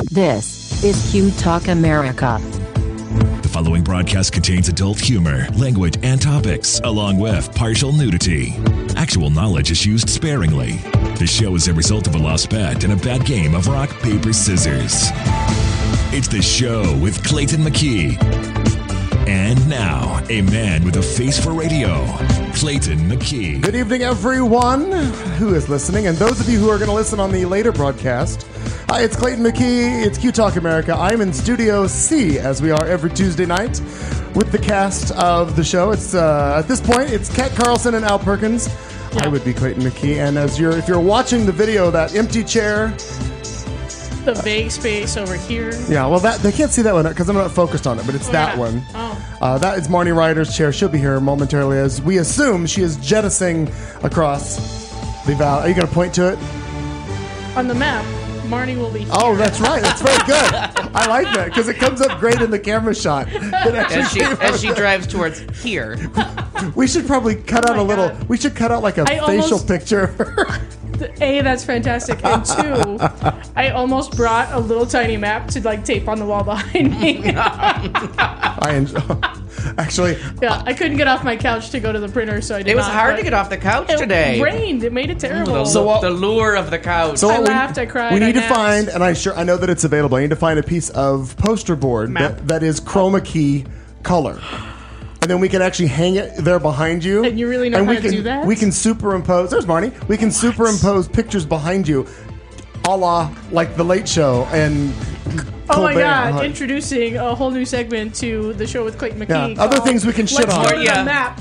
This is Q Talk America. The following broadcast contains adult humor, language, and topics, along with partial nudity. Actual knowledge is used sparingly. The show is a result of a lost bet and a bad game of rock, paper, scissors. It's The Show with Clayton McKee. And now, a man with a face for radio, Clayton McKee. Good evening, everyone who is listening, and those of you who are going to listen on the later broadcast. Hi, it's Clayton McKee. It's Q Talk America. I'm in Studio C, as we are every Tuesday night, with the cast of the show. It's at this point, it's Kat Carlson and Al Perkins. Yeah. I would be Clayton McKee, and if you're watching the video, that empty chair. The vague space over here. Yeah, well, they can't see that one because I'm not focused on it, but it's that one. Oh. That is Marnie Ryder's chair. She'll be here momentarily as we assume she is jettisoning across the valley. Are you going to point to it? On the map, Marnie will be here. Oh, that's right. That's very good. I like that because it comes up great in the camera shot. As she drives towards here. We should probably cut out a little. God. We should cut out like a facial picture of her. A, that's fantastic. And two, I almost brought a little tiny map to tape on the wall behind me. Actually. Yeah, I couldn't get off my couch to go to the printer, so I did. It was hard to get off the couch today. It rained. It made it terrible. The lure of the couch. So I laughed. I cried. We need to napped. find, and I know that it's available. I need to find a piece of poster board that is chroma key color. And then we can actually hang it there behind you. And you really know how to do that? We can superimpose. There's Marnie. We can superimpose pictures behind you, a la like The Late Show and Oh my Colbert. God! Introducing a whole new segment to the show with Clayton McKee. Yeah. Other things we can shit Let's on. go to the map.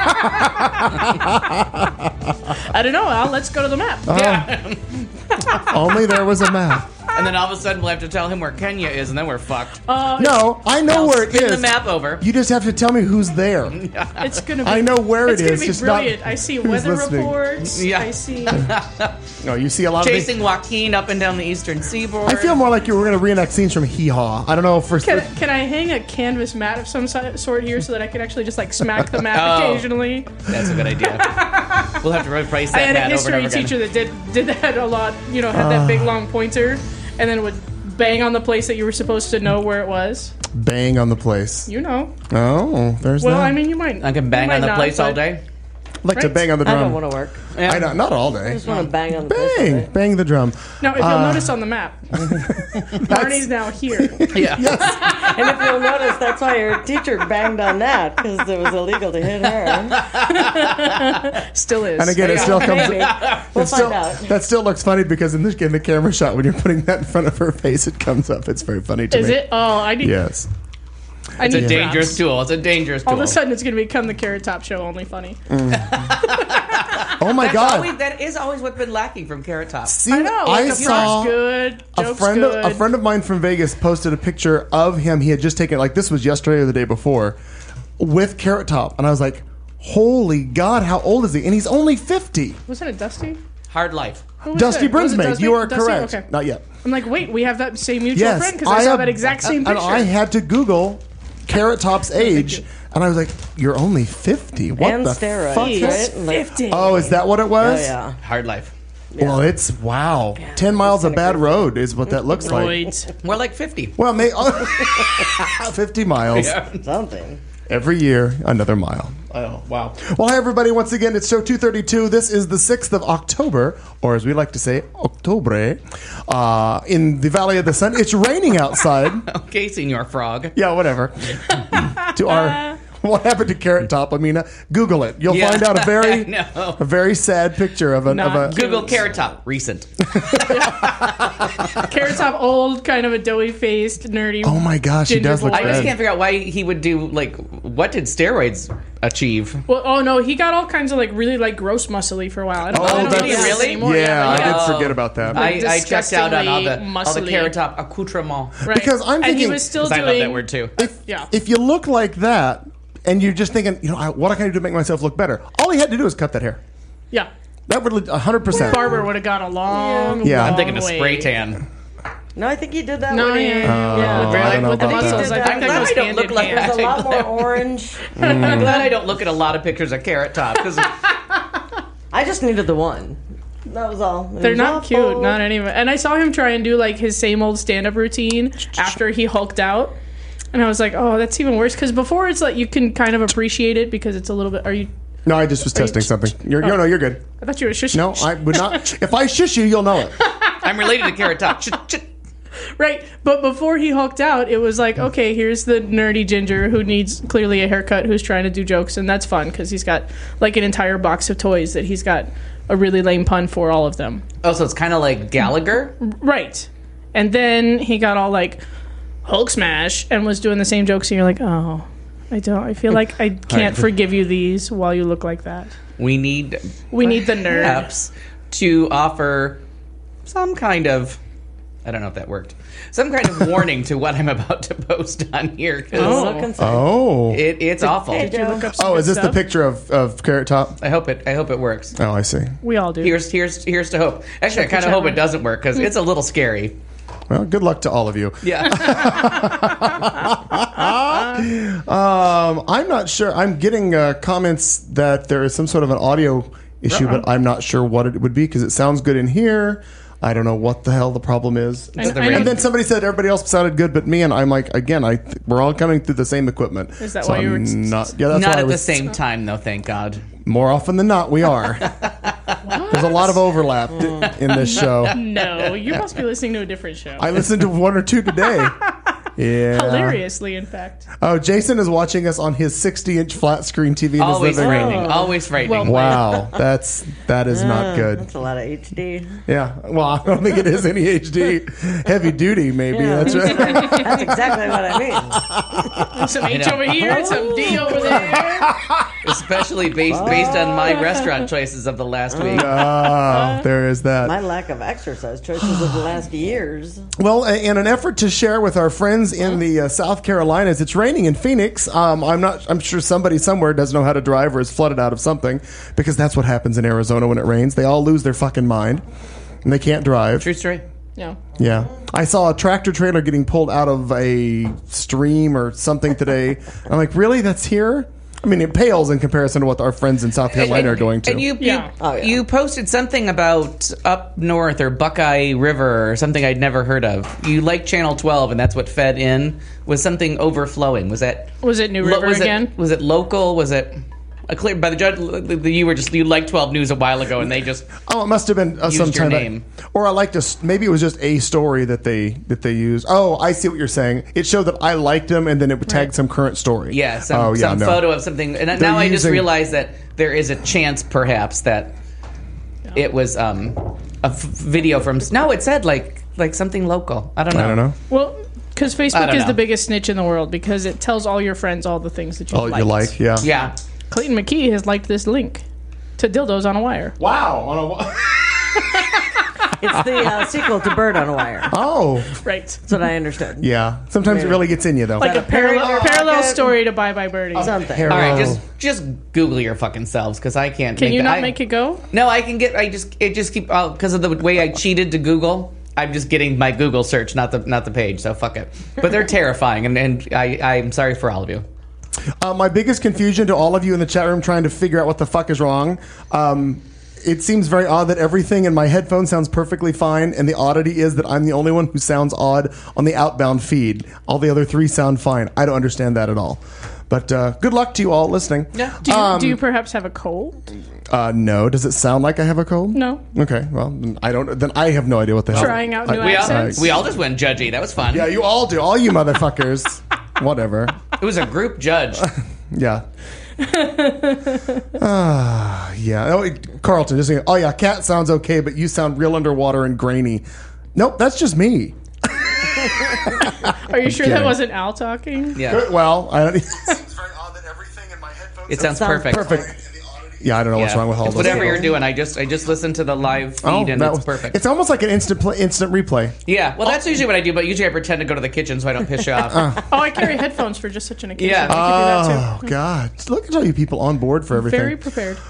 I don't know, Al. Let's go to the map. Yeah. Only there was a map. And then all of a sudden we'll have to tell him where Kenya is, and then we're fucked. No, I know where it Spin is. the map over. You just have to tell me who's there. It's gonna be. I know where it is. It's gonna be just brilliant. not I see who's weather listening. reports. Yeah. I see. No, you see a lot Chasing of Joaquin up and down the eastern seaboard. I feel more like you were going to reenact scenes from Hee Haw. I don't know if Can I hang a canvas mat of some sort here so that I can actually just smack the map occasionally? That's a good idea. We'll have to replace that I had mat a over and over history again. teacher that did that a lot. You know, had that big long pointer, and then would bang on the place that you were supposed to know where it was. bang on the place. You know. Oh, there's Well, that. I mean, you might. I can bang on the place all day. I'd like to bang on the drum. I don't want to work. Yeah. I know, not all I day. just want to bang on the place. Bang the drum. Now, if you'll notice on the map, Marnie's now here. Yeah. And if you'll notice, that's why your teacher banged on that, because it was illegal to hit her. Still is. And again, it still comes. Maybe. We'll find out. That still looks funny because in the camera shot, when you're putting that in front of her face, it comes up. It's very funny to me. Is it? Oh, I need. Yes. It's a dangerous tool. It's a dangerous tool. All of a sudden, it's going to become the Carrot Top Show. Only funny. Oh my God. That is always what's been lacking from Carrot Top. See, I know. I Like, saw good. a Joke's friend good. of mine from Vegas posted a picture of him. He had just taken, like, this was yesterday or the day before, with Carrot Top, and I was like, "Holy God, how old is he?" And he's only 50. Wasn't it Dusty? Hard life. Who was Dusty it? Was it Brinsmaid, Dusty? you are Dusty? correct. Okay. Not yet. I'm like, wait, we have that same mutual Yes, friend because I saw that exact same and picture. I had to Google Carrot Top's age, and I was like, "You're only 50. What And the steroids, fuck?" right? Like- 50. Oh, is that what it Oh, was? yeah. Hard life. Well, it's wow. 10 miles of bad road is what that looks like. Right. More like 50. Well, 50 miles. Something. Every year, another mile. Oh, wow. Well, hi, everybody. Once again, it's show 232. This is the 6th of October, or as we like to say, Octobre, in the Valley of the Sun. It's raining outside. Okay, Senor Frog. Yeah, whatever. To our... What happened to Carrot Top, Amina? Google it. You'll Yeah. find out I know. a very sad picture of a... Google Carrot Top. Recent. Carrot Top, old, kind of a doughy-faced, nerdy. Oh my gosh, he ginger does look boy. I just bad. can't figure out why he would do, what did steroids achieve? Well, oh no, he got all kinds of really gross muscly for a while. I don't know did if he he does really? anymore. Yeah, but I did forget about that. I checked out on all the Disgustingly Carrot Top accoutrements. Right. Because I'm and thinking... he was still 'Cause I doing. love that word too. Yeah. If you look like that, and you're just thinking, what can I do to make myself look better? All he had to do is cut that hair. Yeah. That would 100%. Barber would have gone a long, Yeah. long I'm thinking of way. spray tan. No, I think he did that No, when he... yeah. I don't know With the about that. muscles, I I'm think that glad goes I don't hand look in like hand. There's a lot more orange. I'm glad I don't look at a lot of pictures of Carrot Top. Because I just needed the one. That was all. They're not cute, not any of it. And I saw him try and do like his same old stand-up routine after he hulked out, and I was like, oh, that's even worse. Because before it's like you can kind of appreciate it because it's a little bit. Are you? No, I just was testing something. You're good. I thought you were shushing. No, I would not. If I shush you, you'll know it. I'm related to Carrot Top. Right, but before he hulked out, it was like, okay, here's the nerdy ginger who needs clearly a haircut, who's trying to do jokes, and that's fun because he's got like an entire box of toys that he's got a really lame pun for all of them. Oh, so it's kind of like Gallagher? Right. And then he got all like Hulk smash and was doing the same jokes, and you're like, oh, I feel like I can't forgive you these while you look like that. We need the nerd. Perhaps to offer some kind of, I don't know if that worked, some kind of warning to what I'm about to post on here. Oh. It's awful. Did you look up some Oh, is good this the stuff? picture of Carrot Top? I hope it works. Oh, I see. We all do. Here's to hope. Actually, I kind of hope it doesn't work because it's a little scary. Well, good luck to all of you. Yeah. I'm not sure. I'm getting comments that there is some sort of an audio issue, but I'm not sure what it would be because it sounds good in here. I don't know what the hell the problem is. I know. And then somebody said everybody else sounded good but me, and I'm like, again, we're all coming through the same equipment. Is that So why you were I'm not? Yeah, that's Not why I at was, the same time, though, thank God. More often than not, we are. There's a lot of overlap in this show. No, you must be listening to a different show. I listened to one or two today. Yeah. Hilariously, in fact. Oh, Jason is watching us on his 60-inch flat screen TV in Always his living room. frightening. Always frightening. Wow, that is not good. That's a lot of HD. Yeah, well, I don't think it is any HD. Heavy duty, maybe. Yeah. That's right. That's exactly what I mean. Some H over here, some D over there. Especially based on my restaurant choices of the last week. Oh, there is that. My lack of exercise choices of the last years. Well, in an effort to share with our friends in the South Carolinas, it's raining in Phoenix. I'm sure somebody somewhere doesn't know how to drive or is flooded out of something, because that's what happens in Arizona when it rains. They all lose their fucking mind and they can't drive. True story. No. Yeah. I saw a tractor trailer getting pulled out of a stream or something today. I'm like, really? That's here? I mean, it pales in comparison to what our friends in South Carolina are going to. And you Oh, yeah. you posted something about up north or Buckeye River or something I'd never heard of. You like Channel 12, and that's what fed in. Was something overflowing? Was it New River again? Was it local? Was it a clear by the judge? You liked 12 News a while ago, and they just Oh, it must have been Used some your kind name. or I liked maybe it was just a story that they used. Oh, I see what you're saying. It showed that I liked them, and then it would tag some current story. yeah some no. photo of something. And now I just using- realized that there is a chance, perhaps, that it was video from. No, it said like something local. I don't know. I don't know. Well, because I Facebook don't is know. the biggest snitch in the world because it tells all your friends all the things that you Oh, like. you like, yeah. Yeah. Clayton McKee has liked this link to Dildos on a Wire. Wow. It's the sequel to Bird on a Wire. Oh, Right. That's what I understood. yeah. Sometimes it really gets in you, though. Like a parallel pocket? story to Bye Bye Birdie. Something. All right, Oh. just Google your fucking selves because I can't. Can make you that. not make it go? No, I can get. It just keep because of the way I cheated to Google. I'm just getting my Google search, not the page. So fuck it. But they're terrifying, and I'm sorry for all of you. My biggest confusion to all of you in the chat room trying to figure out what the fuck is wrong. It seems very odd that everything in my headphones sounds perfectly fine, and the oddity is that I'm the only one who sounds odd on the outbound feed. All the other three sound fine. I don't understand that at all. But good luck to you all listening. Yeah. Do you perhaps have a cold? No. Does it sound like I have a cold? No. Okay. Well, then I don't. Then I have no idea what the hell. Trying out new We accents? all just went judgy. That was fun. Yeah, you all do. All you motherfuckers. Whatever. It was a group judge. Yeah. Yeah. Oh, Carlton, just saying, oh yeah, cat sounds okay, but you sound real underwater and grainy. Nope, that's just me. Are you sure kidding. that wasn't Al talking? Yeah. Well, it seems very odd that everything in my headphones It sounds perfect. perfect. Yeah, I don't know what's Yeah. wrong with all It's those. whatever you're doing. I just listened to the live feed and that it's was perfect. It's almost like an instant replay. Yeah. Well, that's usually what I do, but usually I pretend to go to the kitchen so I don't piss you off. Oh, I carry headphones for just such an occasion. Yeah. I could do that Oh God! Look at all you people on board for too. everything. Very prepared.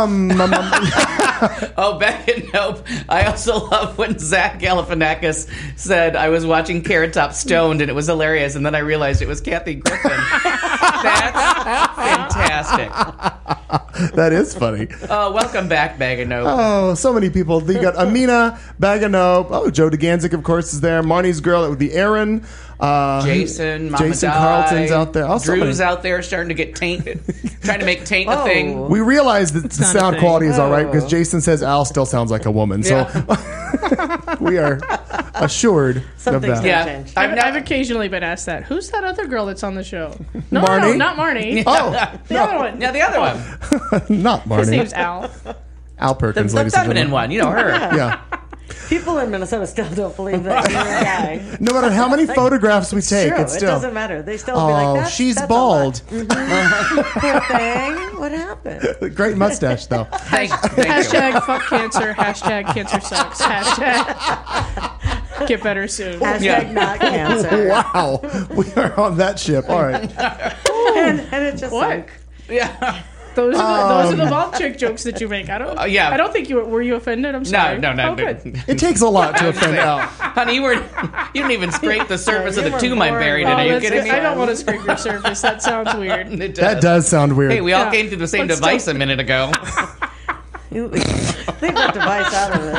Oh, back in Nope. I also love when Zach Galifianakis said I was watching Carrot Top stoned and it was hilarious, and then I realized it was Kathy Griffin. That's fantastic. fantastic. That is funny. Oh, welcome back, Bag of Nope. Oh, so many people. You got Amina, Bag of Nope. Oh, Joe DeGanzik, of course, is there. Marnie's girl. It would be Erin. Jason, Mama Jason Di, Carlton's out there. Oh, so Drew's many. out there starting to get tainted, trying to make taint a thing. We realize that the not a sound thing. quality is all right because Jason says Al still sounds like a woman. So we are assured Something's of that. Yeah. changed. I've occasionally been asked that. Who's that other girl that's on the show? No, Marnie? no, not Marnie. Oh, The other one. Yeah, the other one, not His name's Marnie. Al. Al the Perkins, ladies and feminine gentlemen. one. You know her. Yeah. People in Minnesota still don't believe that you're a guy. No matter how many photographs we take, True, it's it still. doesn't matter. They still be like, Oh, that's, she's that's bald. a lot. Poor thing. What happened? Great mustache, though. Thank you. Hashtag fuck cancer. Hashtag cancer sucks. Hashtag get better soon. Hashtag Yeah. not cancer. Wow. We are on that ship. All right. And it just What? sunk. Yeah. Those are the bald chick jokes that you make. I don't. Yeah. I don't think you were you offended. I'm sorry. No. Oh, good. It takes a lot to offend Al. Honey, you didn't even scrape the surface of the You were tomb I'm born buried wrong. in. Are you that's kidding good. me? I don't want to scrape your surface. That sounds weird. It That does sound weird. Hey, we all Yeah. came through the same But still- device a minute ago. You leave that device out of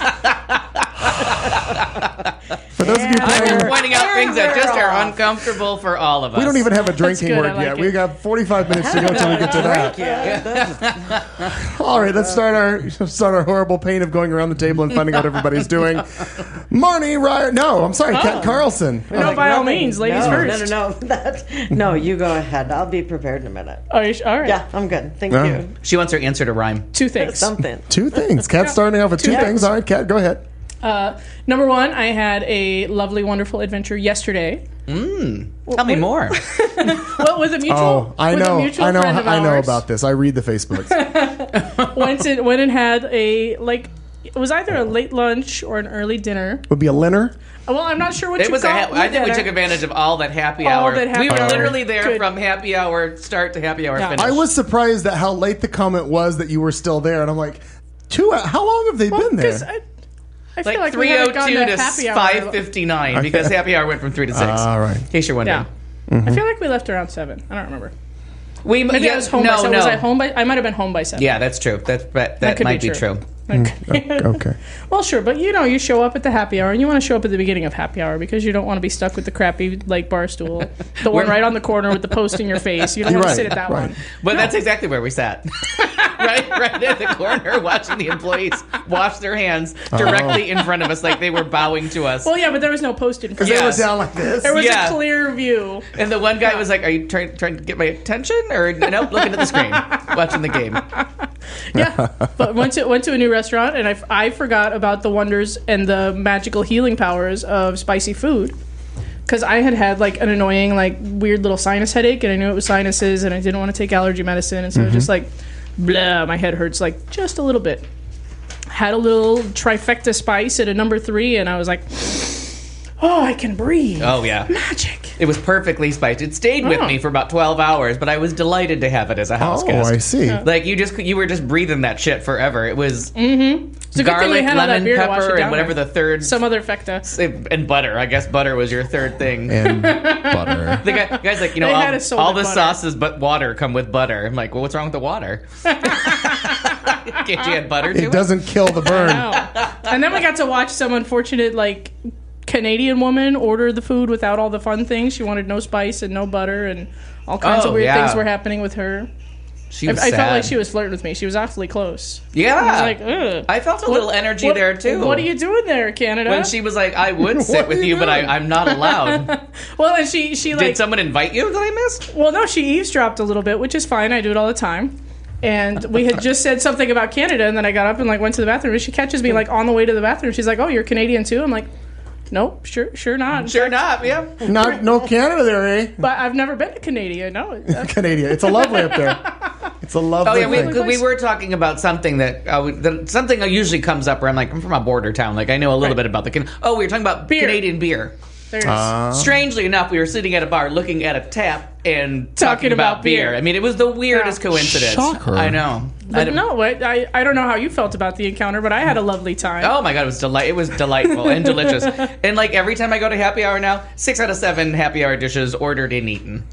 this. For those of you Yeah. playing, We're pointing out things that just We're are off. uncomfortable for all of us. we don't even have a drinking good, I word like yet. it. We got 45 minutes to go till we get to that. Yeah. All right, let's start our horrible pain of going around the table and finding out what everybody's doing. Marnie Ryer. No, I'm sorry, Kat Carlson. No, by all means, ladies first. No. No, you go ahead. I'll be prepared in a minute. All right. Yeah, I'm good. Thank Yeah. you. She wants her answer to rhyme. Two things. Something. Two things. Kat's starting off with two Yeah. things. All right, Kat, go ahead. Number one, I had a lovely, wonderful adventure yesterday. Tell me more. Well, with a mutual. Oh, I with a know. mutual I know. friend of I know ours. about this. I read the Facebooks. Went and had a it was either a late lunch or an early dinner. Would be a Linner. Well, I'm not sure what It you was call I think we dinner. took advantage of all that happy All hour. that happy We were hour. literally there Good. from happy hour start to happy hour Yeah. finish. I was surprised at how late the comment was that you were still there, and I'm like, how long have they been there? 'Cause I feel like like we haven't gotten 3:02 to happy hour. 5:59 because happy hour went from 3 to 6. All right. In case you're wondering. Yeah. I feel like we left around 7. I don't remember. We Maybe I was home by 7. Was I home by? I might have been home by 7. Yeah, that's true. That could might be be true. Okay. Okay. Well, sure, but you show up at the happy hour, and you want to show up at the beginning of happy hour because you don't want to be stuck with the crappy bar stool, the one right on the corner with the post in your face. You don't want to Right, sit at that right. one. But that's exactly where we sat. right at the corner, watching the employees wash their hands directly in front of us, like they were bowing to us. Well, yeah, but there was no post in front. They were Yes. down like this. There was Yeah. a clear view. And the one guy was like, "Are you trying to get my attention, or nope, looking at the screen, watching the game?" Yeah, but went to a new restaurant, and I forgot about the wonders and the magical healing powers of spicy food. Because I had like an annoying, like weird little sinus headache, and I knew it was sinuses, and I didn't want to take allergy medicine, and so it was just like, blah, my head hurts like just a little bit. Had a little trifecta spice at a number 3, and I was like, oh, I can breathe. Oh yeah, Magic. it was perfectly spiced. It stayed with Oh. me for about 12 hours, but I was delighted to have it as a house Oh, guest. I see. Like you were just breathing that shit forever. It was It's a good thing we garlic, had all that lemon beer to wash pepper, it down and whatever with. the third Some other fecta. and butter. I guess butter was your third thing. And butter. The guy's like, They had us sold all with the butter. sauces but water come with butter. I'm like, well, what's wrong with the water? Can't you add butter to it? It doesn't kill the burn. Wow. And then we got to watch some unfortunate, like, Canadian woman order the food without all the fun things. She wanted no spice and no butter, and all kinds of Oh, weird yeah. things were happening with her. She I was felt like sad. she was flirting with me. She was awfully close. Yeah. I was like, ugh. I felt a little energy What- there too. What are you doing there, Canada? When she was like, I would What sit are with you you, but doing? I'm not allowed. well, and she Did like, someone invite you that I missed? well, no, she eavesdropped a little bit, which is fine. I do it all the time. And we had just said something about Canada, and then I got up and like went to the bathroom. And she catches me like on the way to the bathroom. She's like, "Oh, you're Canadian too?" I'm like, "Nope, sure not." Sure not. Yeah. No Canada there, eh? But I've never been to Canada. No, Canadian. It's a lovely up there. It's a lovely Oh yeah, thing. we were talking about something that something that usually comes up where I'm like, I'm from a border town, like I know a little bit about the. Oh, we were talking about Beer. Canadian beer. there's Strangely enough, we were sitting at a bar looking at a tap and talking about about beer. beer. I mean, it was the weirdest Yeah. coincidence. Shocker. I know. But no, I don't know how you felt about the encounter, but I had a lovely time. Oh my god, it was delightful and delicious. And like every time I go to happy hour now, 6 out of 7 happy hour dishes ordered and eaten.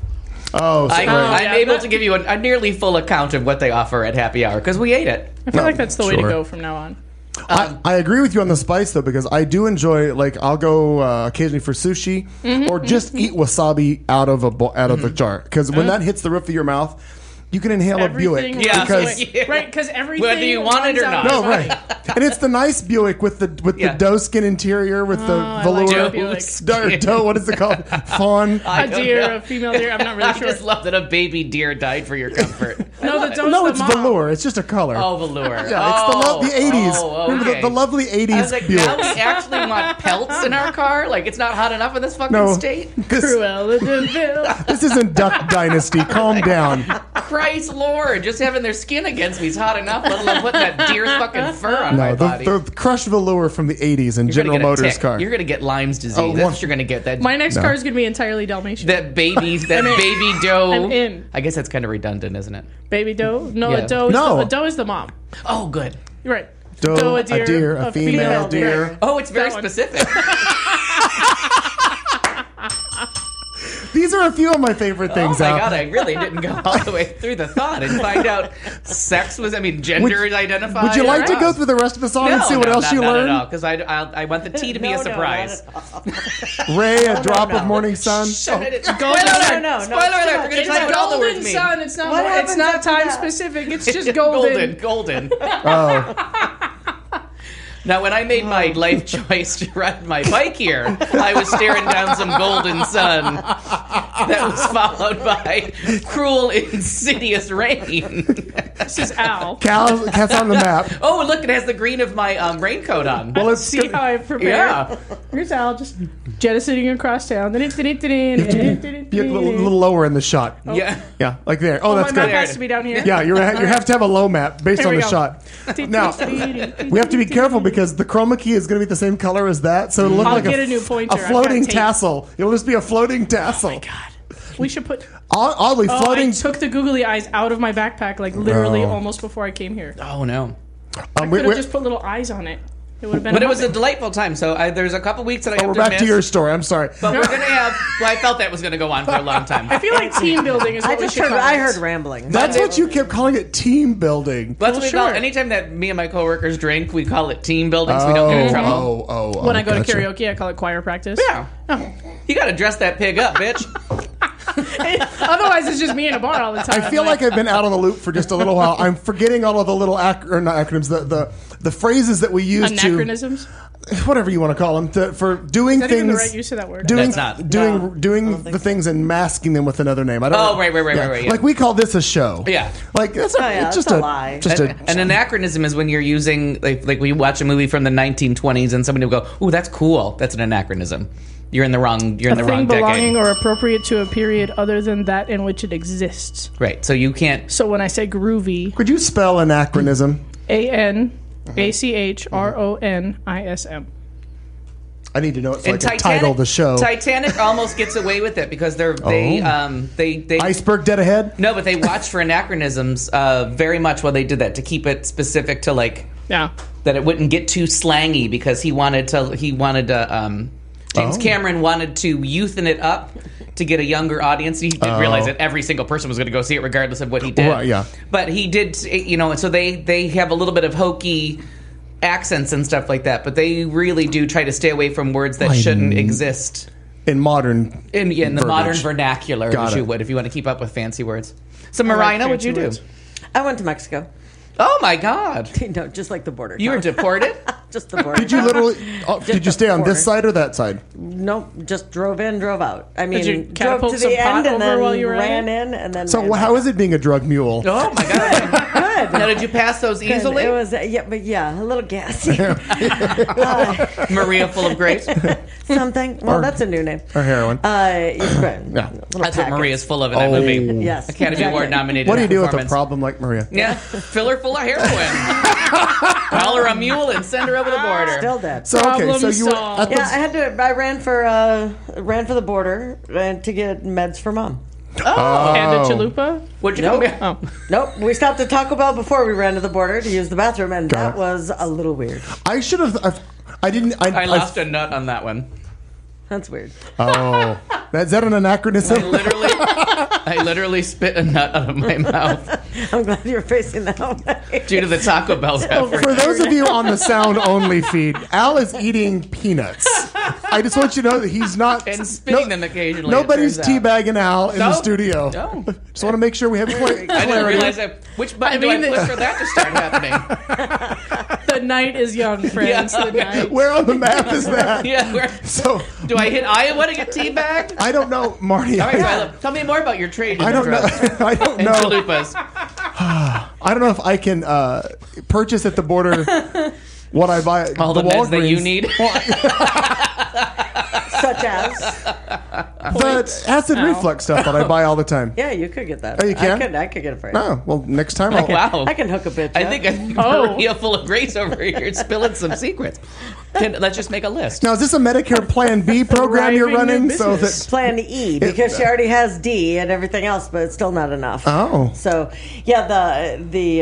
Oh, so I'm able to give you a nearly full account of what they offer at happy hour because we ate it. I feel like that's the way to sure. go from now on. I agree with you on the spice though, because I do enjoy, like, I'll go occasionally for sushi or just eat wasabi out of the jar, because when that hits the roof of your mouth, you can inhale a Buick. Everything Yeah, because right, because everything. Whether you want it or runs out not. of no, right, and it's the nice Buick with the doeskin interior with the I like velour. Buick. Doe, what is it called? Fawn. I A don't deer, know. a female deer. I'm not really I sure. just love that a baby deer died for your comfort. No, the doe's No, the it's mom. velour. It's just a color. Oh, velour. Yeah, it's the 80s. Oh, Remember okay. the lovely 80s I was like, Buick. now we actually want pelts in our car? Like, it's not hot enough in this fucking No, state? Cruella de Vil. this isn't Duck Dynasty. Calm down. Christ Lord, just having their skin against me is hot enough, let alone putting that deer's fucking fur on my No, body. the crushed velour from the 80s in You're gonna General get a Motors tick. car. You're going to get Lyme's disease. Oh, That's one- what you're going to get. That My next car is going to be entirely Dalmatian. baby I'm doe. in. I guess that's kind of redundant, isn't it? Baby doe? No, Yeah. a doe is the mom. Oh, good. You're right. Doe, a deer, a deer, a female deer. Right. Oh, it's very That one. specific. These are a few of my favorite Oh things. my Al. God, I really didn't go all the way through the thought and find out gender is identified. Would you like to Wow. go through the rest of the song and see what else you Not learn? at all, because I want the tea to be a surprise. Ray, a drop no. of morning sun. Spoiler alert! No, Spoiler alert! We're going to It's tell you a what all the words golden mean. sun. It's not. What It's happens not after time that? specific. It's just golden. Golden. Oh, Now, when I made my life choice to ride my bike here, I was staring down some golden sun that was followed by cruel, insidious rain. This is Al. cat's on the map. Oh, look, it has the green of my raincoat on. Well, let's See how I prepared. Yeah. Here's Al just jettisoning across town. be a little lower in the shot. Yeah. Yeah, like there. Oh, My that's map good. has to be down here. Yeah, you have to have a low map based Here on we the go. shot. Now, we have to be careful because the chroma key is going to be the same color as that, so it'll look I'll like get a new pointer. a I've floating got tape. tassel. It'll just be a floating tassel. Oh my god. We should put. Oddly, Oh, floating. I took the googly eyes out of my backpack, like literally Oh. almost before I came here. Oh, no. Could have just put little eyes on it. It would have been. But it was a Muppet. delightful time. So there's a couple weeks that I have we're to back miss. to your story. I'm sorry. But we're going to have... Well, I felt that was going to go on for a long time. I feel like team building is what we should call I it. heard rambling. That's what you kept calling it, team building. That's what we call sure. anytime that me and my coworkers drink, we call it team building so we don't get in trouble. When I go gotcha. to karaoke, I call it choir practice. Yeah. You got to dress that pig up, bitch. Otherwise, it's just me in a bar all the time. I feel like I've been out on the loop for just a little while. I'm forgetting all of the little not acronyms, the phrases that we use anachronisms. to whatever you want to call them for doing Is that things. even the right use of that word? Doing That's not. doing the things and masking them with another name. I don't. Oh, right, yeah. Like we call this a show. Yeah. Like that's yeah, it's just that's a a lie. Just An anachronism is when you're using, like we watch a movie from the 1920s and somebody will go, ooh, that's cool. That's an anachronism. You're in the wrong A thing wrong belonging decade. or appropriate to a period other than that in which it exists. Right. So you can't... So when I say groovy, Could you spell anachronism? ANACHRONISM. I need to know it so I And can title the show. Titanic almost gets away with it because they Iceberg dead ahead. no, but they watch for anachronisms very much while they did that to keep it specific to like Yeah. that it wouldn't get too slangy because James Cameron wanted to youthen it up to get a younger audience. He didn't realize that every single person was going to go see it regardless of what he did. Right, yeah. But he did, so they have a little bit of hokey accents and stuff like that, but they really do try to stay away from words that shouldn't exist In modern. in the verbiage. modern vernacular, Got as you it. would if you want to keep up with fancy words. So, Marina, what'd you do? fancy I went to Mexico. Oh my God! No, just like the border. You were deported? just the border. Did you literally? Did you stay on this border. side or that side? Nope, just drove in, drove out. I mean, you drove catapult to some the pot end and over then while you were at ran it? in and then. So ran how is it being a drug mule? Oh my God! Good. Now, did you pass those easily? It was a little gassy. Maria, full of grace. Something. Well, that's a new name. Or heroin? Yeah. That's what Maria's full of in that movie. Yes. Academy exactly. Award nominated. What do you do with a performance. problem like Maria? Yeah, fill her full of heroin. Call her a mule and send her over the border. Still dead. So Problem so you were solved. at the, Yeah, I ran for the border to get meds for mom. And a chalupa? What'd you Nope. come here? Oh. Nope. We stopped at Taco Bell before we ran to the border to use the bathroom, and Got that it. was a little weird. I should have. I didn't. I lost a nut on that one. That's weird. Oh, Is that an anachronism? I literally spit a nut out of my mouth I'm glad you're facing that way. due to the Taco Bell reference. For those of you on the sound only feed, Al is eating peanuts. I just want you to know that he's not And spitting them occasionally. Nobody's it turns out. teabagging Al in the No. studio. No. Just want to make sure we have clarity. I didn't realize that. Which button do I push for that to start happening? The night is young, friends. Yeah. The night. Where on the map is that? Yeah. So Do I hit Iowa to get teabagged? I don't know, Marty. All right, Philip, tell me more about your trade. I don't know. I don't And know. chalupas. I don't know if I can purchase at the border what I buy at All the meds that you Walgreens. need. Such as, The acid reflux stuff that I buy all the time. yeah, you could get that. Oh, you can? I could get it for you. Oh, well, next time I'll... Wow. I can hook a bitch. I up. think Oh. Maria full of grace over here spilling some secrets. Let's just make a list. Now, is this a Medicare Plan B program you're Thriving running? new So business. that Plan E because she already has D and everything else, but it's still not enough. Oh. So yeah, the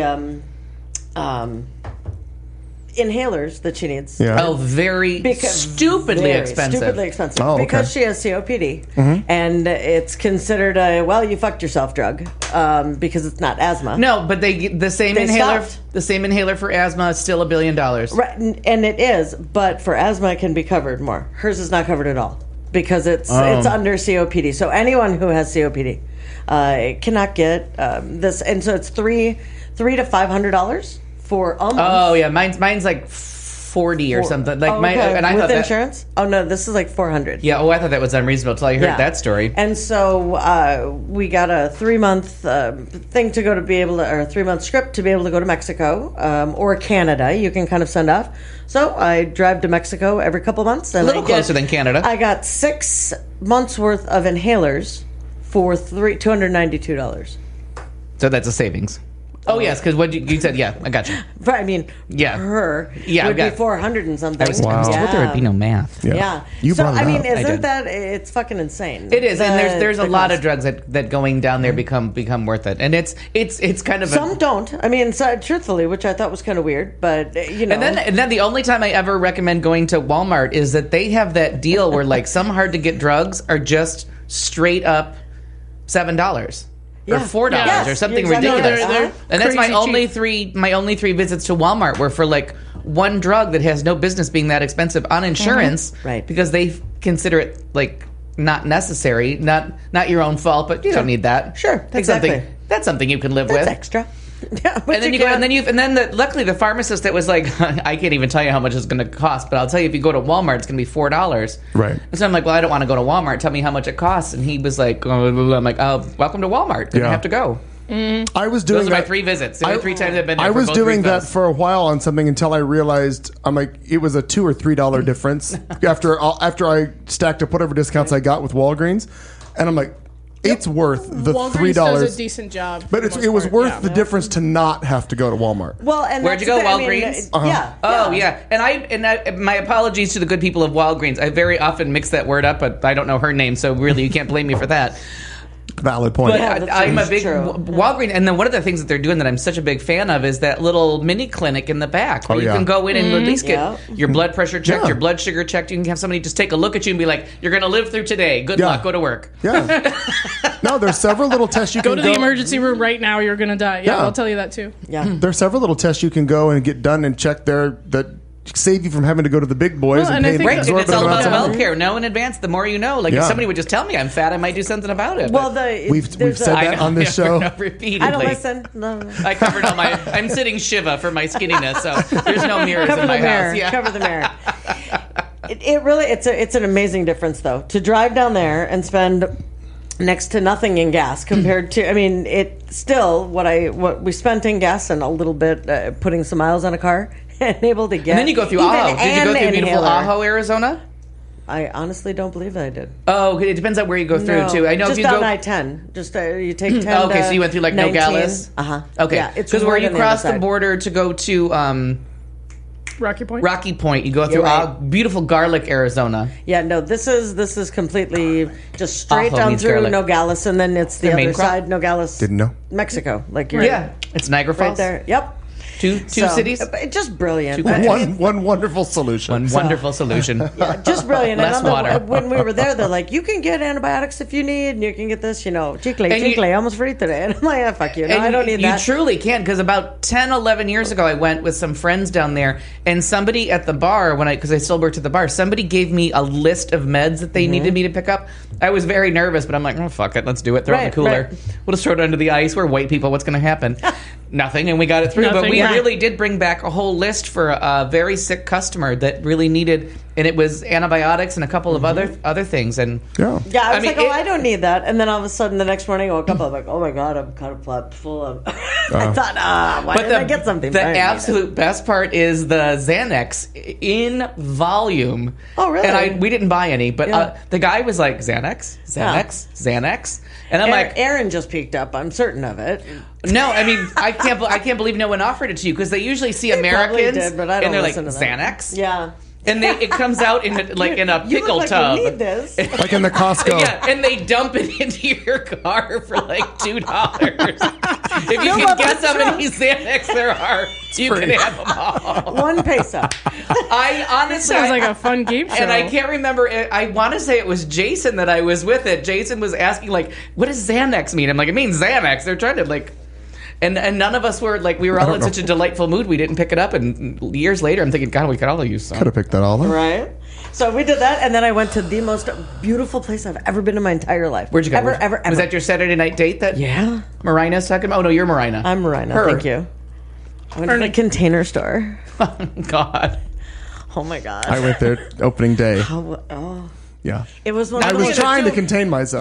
inhalers that she needs. Yeah. Oh, very Because stupidly very expensive. Stupidly expensive. Oh, okay. Because she has COPD. And it's considered a, well, you fucked yourself drug because it's not asthma. No, but the same They inhaler. stopped. The same inhaler for asthma is still $1 billion. Right, and it is, but for asthma, it can be covered more. Hers is not covered at all because it's under COPD. So anyone who has COPD cannot get this. And so it's $300 to $500 for a month. Oh yeah, mine's like 40 or something. Like Okay. and I with thought that, insurance? Oh no, this is like $400. Yeah. Oh, I thought that was unreasonable until I heard Yeah. that story. And so we got a 3-month thing to go to be able to, or a 3-month script to be able to go to Mexico or Canada. You can kind of send off. So I drive to Mexico every couple months. And A little I get- closer than Canada. I got 6 months worth of inhalers for $292. So that's a savings. Oh yes, because what you said. Yeah, I got you. But I mean, Yeah. per Yeah, would I be got- 400 and something. I was told there would be no math. Yeah. You so brought it I mean, up. I isn't did. that it's fucking insane? It is, and there's a the lot cost. of drugs that going down there become worth it, and it's kind of Some don't. I mean, so, truthfully, which I thought was kind of weird, but you know. And then the only time I ever recommend going to Walmart is that they have that deal where like some hard to get drugs are just straight up $7 or Yeah. $4 Yes, or something you're exactly ridiculous. right. They're And that's my crazy only three visits to Walmart were for like one drug that has no business being that expensive on insurance, Right. Because they consider it like not necessary, not your own fault, but you don't need that. Sure, that's exactly. something you can live That's with. extra. Yeah, but And then you go, and then luckily the pharmacist that was like, I can't even tell you how much it's going to cost, but I'll tell you if you go to Walmart, it's going to be $4. Right. And so I'm like, well, I don't want to go to Walmart. Tell me how much it costs. And he was like, I'm like, oh, welcome to Walmart. Didn't Yeah. have to go. I was doing Those are my that. 3 visits. The only 3 times I've been there. I for was both doing that refills. for a while on something until I realized I'm like it was a $2 or $3 difference after I stacked up whatever discounts I got with Walgreens, and I'm like, it's worth the Walgreens does a $3. decent job. But for the it most was part. worth Yeah. the difference to not have to go to Walmart. well, and Where'd you that's go, the thing, I mean, Walgreens? yeah. Oh yeah, and my apologies to the good people of Walgreens. I very often mix that word up, but I don't know her name, so really you can't blame me for that. Valid point. But Yeah, that's I'm a big true. Walgreens, and then one of the things that they're doing that I'm such a big fan of is that little mini clinic in the back where Oh, you yeah. can go in and at least get Yeah. your blood pressure checked, Yeah. your blood sugar checked. You can have somebody just take a look at you and be like, "You're going to live through today. Good Yeah. luck. Go to work." Yeah. No, there's several little tests you Go can to the emergency room right now. You're gonna die. Yeah, Yeah. I'll tell you that too. Yeah. There's several little tests you can go and get done and check there that save you from having to go to the big boys Well, and and I pay think Right, and it's exorbitant all about amounts the of well money. care. Know in advance. The more you know. Like Yeah. if somebody would just tell me I'm fat, I might do something about it. Well, but We've said I that know, on this show. repeatedly. I don't listen. No. I covered all my. I'm sitting Shiva for my skinniness, so there's no mirrors Cover in my the mirror. house. Yeah. Cover the mirror. It really it's an amazing difference though to drive down there and spend next to nothing in gas compared to. I mean, it still what we spent in gas and a little bit putting some miles on a car and able to get. And then you go through even Ajo. Did you go an through beautiful inhaler. Ajo, Arizona? I honestly don't believe I did. Oh, it depends on where you go through No, too. I know just if you on go. I-10. Just you take 10. Oh, okay, so you went through like 19. Nogales. Uh-huh. Okay, Yeah, it's because where more you than the cross other the side. border to go to Rocky Point. Rocky Point, you go through right. beautiful Garlic, Arizona. Yeah, no, this is completely just straight Ajo down means through garlic. Nogales, and then it's the The main other crop? side, Nogales. Didn't know. Mexico, like you're Yeah, it's Niagara Falls. right there. Yep. Two cities? Just brilliant. One wonderful solution. One wonderful solution. Just brilliant. Less and water. When we were there, they're like, you can get antibiotics if you need, and you can get this, chicle, almost free today. And I'm like, yeah, fuck you. No, I don't need that. You truly can, because about 10, 11 years ago, I went with some friends down there, and somebody at the bar, because I still worked at the bar, somebody gave me a list of meds that they needed me to pick up. I was very nervous, but I'm like, oh, fuck it, let's do it. Throw it in the cooler. Right. We'll just throw it under the ice. We're white people. What's going to happen? Nothing, and we got it through. But we really did bring back a whole list for a very sick customer that really needed, and it was antibiotics and a couple of other things. And I was like, I don't need that. And then all of a sudden, the next morning, I woke up, I'm like, oh my God, I'm kind of flat full of. I thought, why didn't I get something? The absolute best part is the Xanax in volume. Oh, really? And we didn't buy any, but the guy was like, Xanax. And I'm like, Aaron just peeked up. I'm certain of it. No, I mean, I can't believe no one offered it to you, because they usually see Americans did, but I don't and they're like, listen to that. Xanax? Yeah. And it comes out in a You pickle look like tub. you need this. Like in the Costco. Yeah, and they dump it into your car for like $2. If you Fill can up guess the how trunk. many Xanax there are, you can have them all. $1. I honestly Sounds like a fun game show. And I can't remember. I want to say it was Jason that I was with. Jason was asking, like, what does Xanax mean? I'm like, it means Xanax. They're trying to, like... And none of us were, like, we were all in such a delightful mood, we didn't pick it up. And years later, I'm thinking, God, we could all use some. Could have picked that all up. Right? So we did that, and then I went to the most beautiful place I've ever been in my entire life. Where'd you go? Ever. Was that your Saturday night date that Yeah. Marina's talking about? Oh, no, you're Marina. I'm Marina. Her. Thank you. I went to the Container Store. God. Oh, my God. I went there opening day. Oh. Yeah. It was one I of was the- trying to contain myself.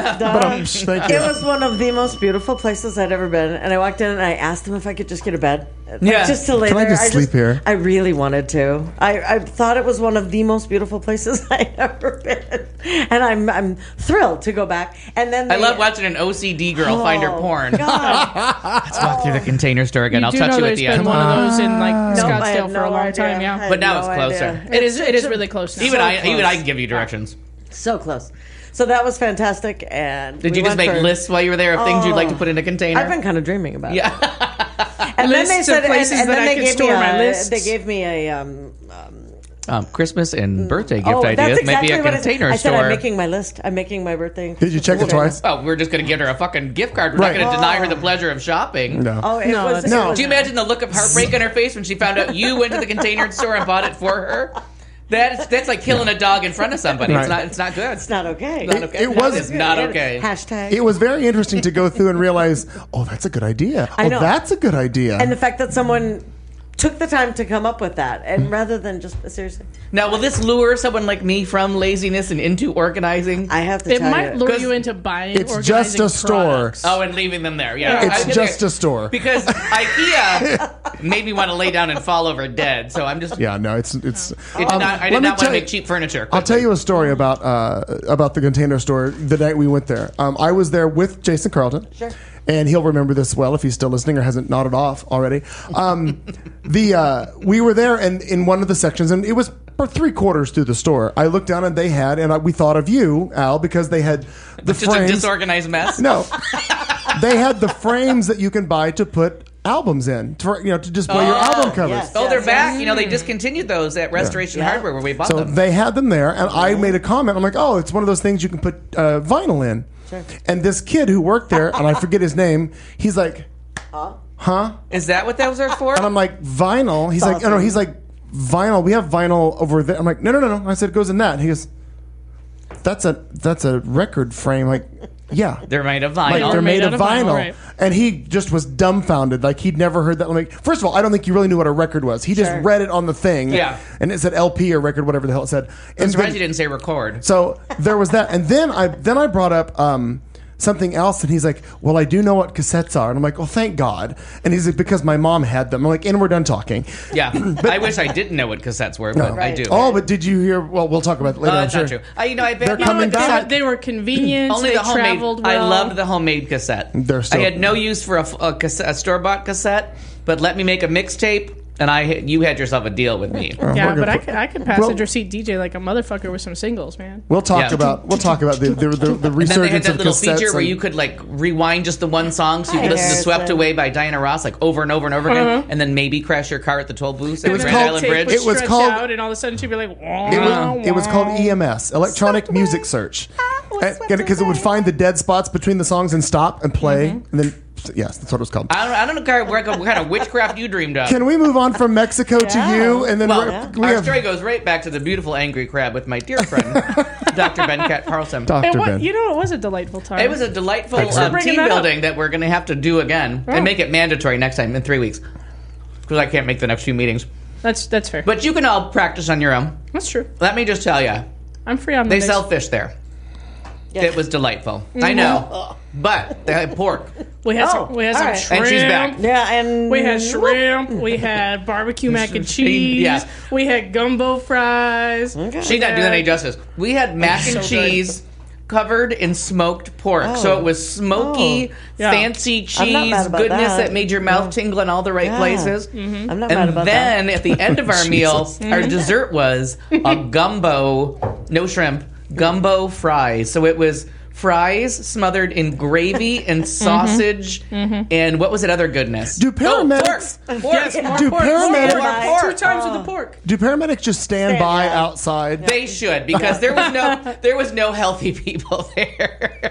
Thank you. It was one of the most beautiful places I'd ever been, and I walked in and I asked them if I could just get a bed, just to lay Can I there. just sleep here? I really wanted to. I thought it was one of the most beautiful places I'd ever been, and I'm thrilled to go back. And then I love watching an OCD girl find her porn. God. Let's walk through the Container Store again. You I'll do touch know you at there's the been end. one of those in like I Scottsdale had for a no long idea. time. I Yeah, had But now no it's closer. idea. it is really close now. Even I close. can give you directions. So close. So that was fantastic. And Did we you just went make for- lists while you were there of things you'd like to put in a container? I've been kind of dreaming about it. Yeah. And then they Lists of said, places and that then I they could gave store me my a, lists. They gave me a. Christmas and birthday gift That's ideas. exactly Maybe a what container I said. store. I'm making my list. I'm making my birthday. Did you check it twice? Oh, we're just going to give her a fucking gift card. We're Right. not going to deny her the pleasure of shopping. No. Oh, it No, was. that's- it No. was- Do you imagine the look of heartbreak on her face when she found out you went to the container store and bought it for her? That's like killing a dog in front of somebody. Right. It's not good. It's not okay. Not okay. It was- That is not okay. Hashtag. It was very interesting to go through and realize, oh, that's a good idea. I know. That's a good idea. And the fact that someone took the time to come up with that, and rather than just seriously, Now, will this lure someone like me from laziness and into organizing? I have to It tell might you. lure 'Cause you into buying. it's just organizing a store. products. Oh, and leaving them there. Yeah, It's just a store. because IKEA made me want to lay down and fall over dead. So I'm just. Yeah, no, it's. I did let not me want to tell you- make cheap furniture. I'll tell you a story about the Container Store the night we went there. I was there with Jason Carlton. Sure. And he'll remember this well if he's still listening or hasn't nodded off already. We were there, and in one of the sections, and it was for 3/4 through the store. I looked down, and they had, and we thought of you, Al, because they had the Just a frames. disorganized mess. No, they had the frames that you can buy to put albums in, to display your album covers. yes. Oh, they're back. You know, they discontinued those at Restoration Yeah. Hardware where we bought So them. they had them there, and I made a comment. I'm like, oh, it's one of those things you can put vinyl in. Sure. And this kid who worked there, and I forget his name, he's like, huh? Is that what those are for? And I'm like, vinyl? He's like, oh, no, awesome. he's like, vinyl. We have vinyl over there. I'm like, no. I said, it goes in that. And he goes, that's a record frame. Like, yeah. They're made of Like vinyl. they're made out of of vinyl, vinyl. right. And he just was dumbfounded. Like he'd never heard that. I'm like, first of all, I don't think he really knew what a record was. He just Sure. read it on the thing. Yeah. And it said LP or record, whatever the hell it said. I'm And surprised then- you didn't say record. so there was that, and then I brought up something else, and he's like, "Well, I do know what cassettes are," and I'm like, "Oh, thank God!" And he's like, "Because my mom had them." I'm like, "And we're done talking." Yeah. I wish I didn't know what cassettes were, but I do. Oh, but did you hear? Well, we'll talk about it later. I'm That's sure. not true. I bet They're coming back. They were convenient. Only they the homemade. traveled well. I loved the homemade cassette. They're still- I had no use for a store-bought cassette, but let me make a mixtape And you had yourself a deal with me. Yeah, we're but gonna I could passenger seat DJ like a motherfucker with some singles, man. We'll talk Yeah. about the And then they had resurgence that of little cassettes. feature where and- you could like rewind just the one song, so you could listen to Harrison. "Swept Away" by Diana Ross like over and over and over again, and then maybe crash your car at the toll booth at was Grand called- Island tape Bridge. It was stretch called- out, and all of a sudden she'd be like, It was called EMS, Electronic Music Search, because it would find the dead spots between the songs and stop and play, and then yes, that's what it was called. I don't know what kind of witchcraft you dreamed of. Can we move on from Mexico to Yeah. you, and then Well, we our have story goes right back to the beautiful angry crab with my dear friend, Dr. Ben Cat Carlson. Dr. And Ben. you know, it was a delightful time. It was a delightful Thanks for bringing team that up. building that we're going to have to do again and make it mandatory next time in 3 weeks because I can't make the next few meetings. That's fair. But you can all practice on your own. That's true. Let me just tell you, I'm free on they Mondays. sell fish there. It was delightful. I know, but they had pork. We had Oh, some all right. shrimp. And she's back. Yeah, and We had shrimp. We had barbecue mac and cheese. Yeah. We had gumbo fries. She's not doing any justice. We had mac and so good. cheese covered in smoked pork, so it was smoky, Yeah. fancy I'm not cheese mad about goodness that. that made your mouth tingle in all the right Yeah. places. I'm not mad And about then at the end of our meal, Jesus. our dessert was a gumbo, no shrimp, gumbo fries. So it was fries smothered in gravy and sausage and what was that other goodness? Do paramedics- Oh, pork. Yes, more Do pork. paramedics- More pork. Pork. 2 times with the pork. do paramedics just stand by yeah. outside? They should, because there was no healthy people there.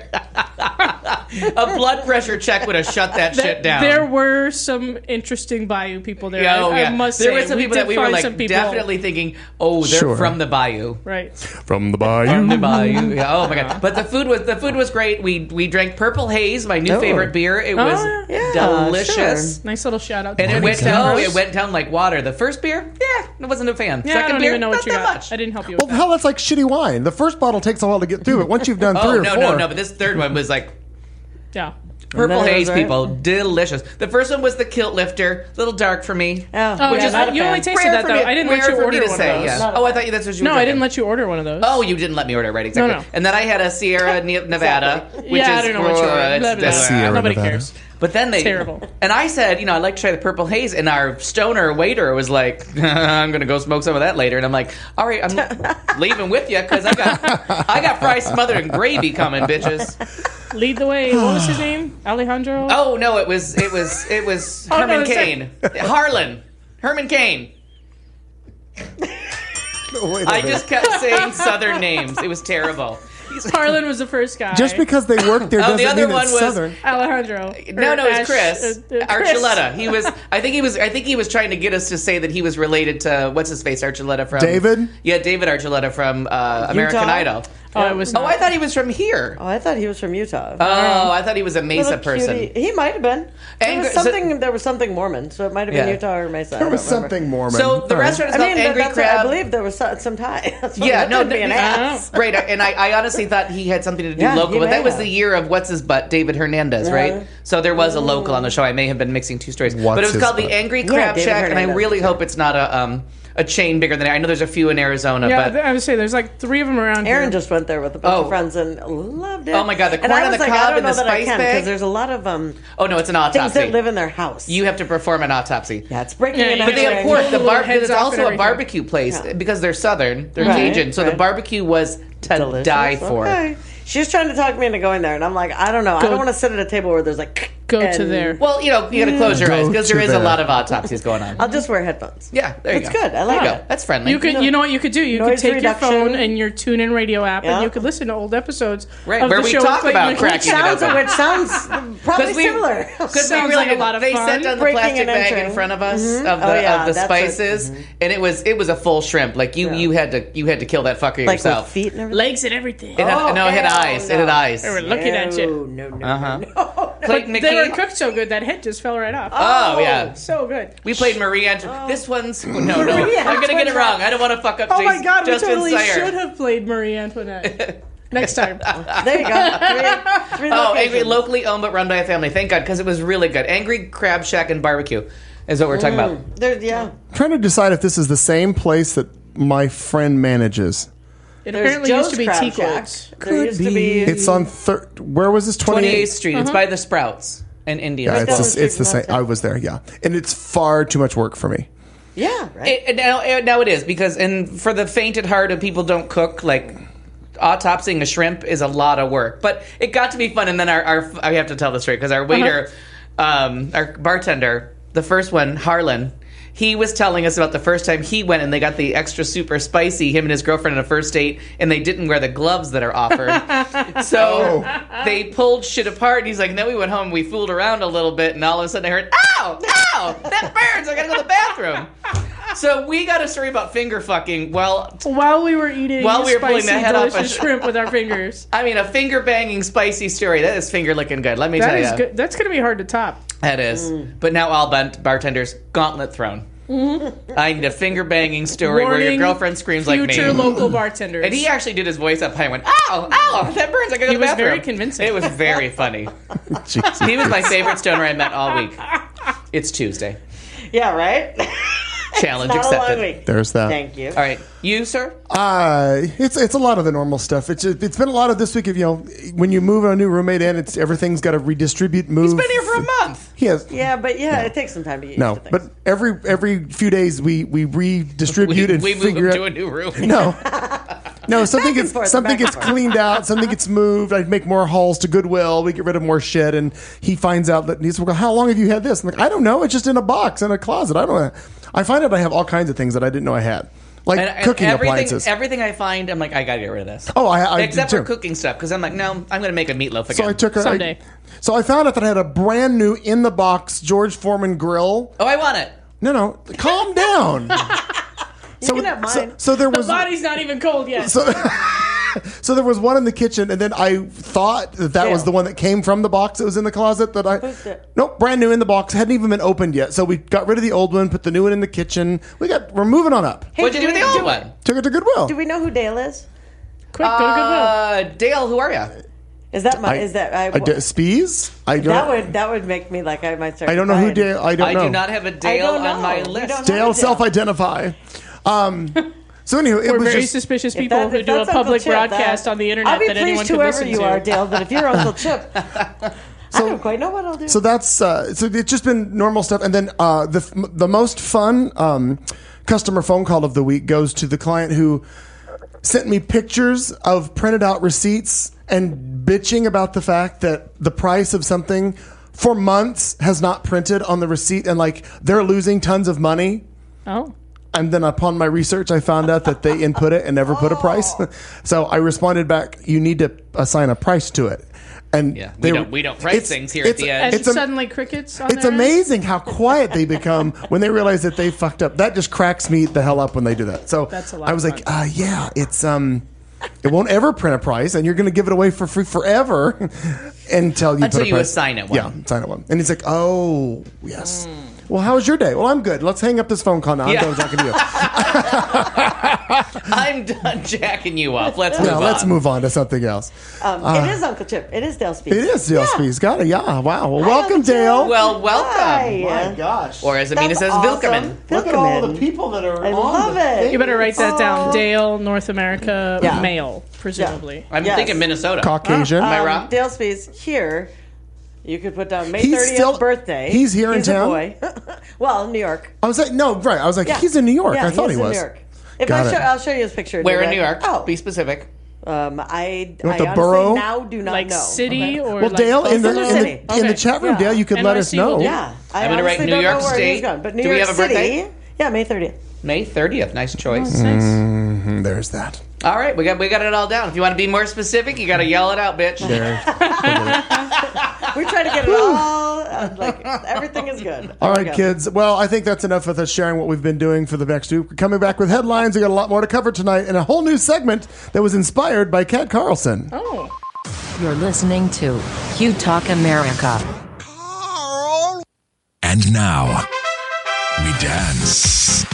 A blood pressure check would have shut that shit down. There were some interesting Bayou people there. Yeah, I must there say. were some people that did we were find like some people- definitely thinking, oh, they're Sure. from the Bayou. Right. From the bayou. The Bayou. Yeah, oh my god! But the food was great. We drank Purple Haze, my new Oh. favorite beer. It was Yeah, delicious. Nice little shout out. And to it went Stars. it went down like water. The first beer, I wasn't a fan. Yeah, Second I don't beer, even know what not you that got. much. I didn't help you Well, with that. hell, that's like shitty wine. The first bottle takes a while to get through, but once you've done 3 Oh or no, 4, no! But this third one was like Yeah. Purple That was Haze, right. people, delicious. The first one was the Kilt Lifter, a little dark for me. Oh, Which yeah, is not a you fan. only tasted Rare that for though. me- I didn't let rare you for me order to one say, of those. yeah. Oh, I thought that's what you were No, I drinking. didn't let you order one of those. Oh, you didn't let me order it, right? Exactly. No. And then I had a Sierra Nevada, which Yeah, I is don't know what you ordered. it's- Blah, blah, blah. it's- Sierra Nobody Nevada. cares. But then they Terrible. And I said, I'd like to try the Purple Haze, and our stoner waiter was like, "I'm going to go smoke some of that later." And I'm like, "All right, I'm leaving with you because I got fries smothered in gravy coming, bitches." Lead the way. What was his name? Alejandro? Oh no, it was Oh, Herman no, Cain, Herman Cain. I just kept saying Southern names. It was terrible. Harlan was the first guy. just because they work there Oh, doesn't the other mean one it's was- Southern. Alejandro. No, Or it was Chris Chris. Archuleta. He was. I think he was trying to get us to say that he was related to what's his face Archuleta from David? Yeah, David Archuleta from American Idol. Oh, it was Oh, not. I thought he was from here. Oh, I thought he was from Utah. Oh, I thought he was a Mesa Little person. cutie. He might have been. Angry- There was something Mormon, so it might have been Yeah. Utah or Mesa. I There don't was remember. something Mormon. So the All right. restaurant is I called mean, Angry that's Crab. I believe there was some tie. That's what Yeah, it no, could be an th- ass. Right, and I honestly thought he had something to do Yeah, local, he but that may was have. the year of what's his butt, David Hernandez, right? So there was a local on the show. I may have been mixing two stories, What's but it was his called butt? the Angry Crab David Shack, and I Hernandez. really hope it's not a chain bigger than I know. There's a few in Arizona, Yeah, but I would say there's like 3 of them around Aaron here. just went there with a bunch Oh. of friends and loved it. Oh my God, the and corn I on was the like, cob I don't and know the that I spice can bag? because there's a lot of oh no, it's an things autopsy. that live in their house. You have to perform an autopsy. Yeah, it's breaking Yeah, and you But they have entering. pork. The bar. Heads It's off and also a everything. barbecue place Yeah. because they're Southern. They're Right, Cajun, so the right. barbecue was to Delicious. die for. Okay. She was trying to talk me into going there, and I'm like, I don't know. I Go- don't want to sit at a table where there's like. Go to and there. Well, you got to close your eyes because Go there to is a there. lot of autopsies going on. I'll just wear headphones. Yeah, there you It's go. good. I like There you it. go. That's friendly. You could, you know what you could do? You could Noise take reduction. your phone and your TuneIn radio app, Yeah. and you could listen to old episodes Right, of where the we show talk with Clayton about and cracking Clayton. it open. Which sounds probably similar. Because we Sounds really like a lot of they fun. set down the Breaking plastic and bag in entering. front of us of Oh, yeah, the that's spices, and it was a full shrimp. Like you had to kill that fucker Like yourself. with feet and everything. Legs and everything. It had, no, it had hell eyes. It had no. eyes. They were looking at you. No. Uh-huh. Clayton They were McKee. cooked so good that head just fell right off. Oh yeah. So good. We played Marie Antoinette. This one's no. I'm gonna get Antoinette. it wrong. I don't want to fuck up. Oh my God, we Justin totally Sayer. should have played Marie Antoinette. Next time. There you go. Three Oh, locations. Angry, locally owned but run by a family. Thank God, because it was really good. Angry Crab Shack and Barbecue is what we're talking about. Yeah. I'm trying to decide if this is the same place that my friend manages. It There's apparently Joe's used to be Crab Tea Shack. Courts. There used to be. It's on where was this? 28th Street. It's by the Sprouts in India. Yeah, down the it's street the from same. that I was there. Yeah, and it's far too much work for me. Yeah, right. Now it is, because and for the faint at heart of people don't cook, like autopsying a shrimp is a lot of work. But it got to be fun, and then our I have to tell this story because our waiter, our bartender, the first one, Harlan, he was telling us about the first time he went and they got the extra super spicy, him and his girlfriend on a first date, and they didn't wear the gloves that are offered. So they pulled shit apart, and he's like, and then we went home and we fooled around a little bit, and all of a sudden I heard, ow, ow, that burns, I gotta go to the bathroom. So we got a story about finger fucking while we were eating While we were pulling spicy, the head off delicious a- shrimp with our fingers. I mean, a finger banging spicy story. That is finger licking good. Let me That tell is you. good. That's going to be hard to top. That is. But now all bartenders, gauntlet thrown. I need a finger banging story where your Warning, girlfriend screams like me. Future local bartenders. And he actually did his voice up high and went, ow, ow, that burns, I gotta go to He the was bathroom. very convincing. It was very funny. Jesus. He was my favorite stoner I met all week. It's Tuesday. Yeah, right? Challenge Not a long accepted. week. There's that. Thank you. All right. You, sir? It's a lot of the normal stuff. It's been a lot of this week of, when you move a new roommate in, it's everything's got to redistribute, move. He's been here for a month. He has. Yeah, but it takes some time to get used No, to things. but every few days we redistribute and We move figure him out. to a new room. No, something Back and gets forth, something back and gets forth. cleaned out, something gets moved. I make more hauls to Goodwill. We get rid of more shit, and he finds out that he's like, "How long have you had this?" I'm like, "I don't know. It's just in a box in a closet. I don't know." I find out I have all kinds of things that I didn't know I had, like And cooking everything, appliances. Everything I find, I'm like, I gotta get rid of this. Oh, I Except did for too. cooking stuff, because I'm like, no, I'm gonna make a meatloaf again. So I took Someday. So I found out that I had a brand new in the box George Foreman grill. Oh, I want it. No, calm down. You can have mine. So there The was body's not even cold yet. So there was one in the kitchen, and then I thought that was Yeah. the one that came from the box that was in the closet. Who's that? Nope, brand new in the box, hadn't even been opened yet. So we got rid of the old one, put the new one in the kitchen. We're moving on up. Hey, What'd you do with the old one? Took it to Goodwill. Do we know who Dale is? Quick, go to Goodwill. Dale, who are you? Is that my? Spees? That would make me like I might start. I don't know who crying. Dale. I don't I know. do not have a Dale don't on my know. We list. don't know. Dale self-identify. So anyway, it We're was very just suspicious If people that- who if do a that's Uncle public Chip, broadcast on the internet I'll be that anyone pleased can whoever listen you to. are, Dale. But if you're Uncle Chip, I don't quite know what I'll do. So that's so it's just been normal stuff, and then the most fun customer phone call of the week goes to the client who sent me pictures of printed out receipts and bitching about the fact that the price of something for months has not printed on the receipt, and like they're losing tons of money. Oh. And then upon my research, I found out that they input it and never put a price. So I responded back, "You need to assign a price to it." And Yeah, they- we don't price things here at the end. And It's suddenly crickets on It's their end? amazing how quiet they become when they realize that they fucked up. That just cracks me the hell up when they do that. So That's a lot I was of like, yeah, it's it won't ever print a price, and you're going to give it away for free forever until you Until put a you price. assign it one. Yeah, assign it one. And he's like, oh yes. Well, how was your day? Well, I'm good. Let's hang up this phone call now. I'm Yeah. done talking to you. I'm done jacking you up. Let's move Now on. let's move on to something else. It is Uncle Chip. It is Dale Speed. It is Dale Spees. Got it. Yeah. Wow. Well, welcome, Uncle Chip. Dale. Well, welcome. Hi. gosh. Or as Amina That's says, awesome. Vilkeman. Look at all the people that are I on love the it. thing. You better write that down. Oh. Dale, North America, Yeah. male, presumably. I'm Yes. thinking Minnesota. Caucasian. Am I wrong? Dale Speeds here. You could put down May He's 30th still- birthday. he's here in a town? boy. Well, New York. I was like, no, right. I was like, Yeah. he's in New York. Yeah, I thought he's he was. in New York. If Got it. I'll show you his picture. Where in New York? Oh, Be specific. I went I to honestly borough? now do not Like know. city or Well, like Dale, in the, Buffalo? in, the, City. in the Okay. chat room, Yeah. Dale, you could let NYC us know. will do. Yeah, I I'm gonna write honestly New don't York know where State. he's gone, but New Do we York have a birthday? City. Yeah, May 30th. May 30th. Nice choice. That's nice. There's that. All right, we got it all down. If you want to be more specific, you got to yell it out, bitch. There. We're trying to get it all. Like everything is good. All There we right, go. kids. Well, I think that's enough with us sharing what we've been doing for the next week. We're coming back with headlines. We got a lot more to cover tonight and a whole new segment that was inspired by Kat Carlson. Oh. You're listening to Q Talk America. And now, we dance.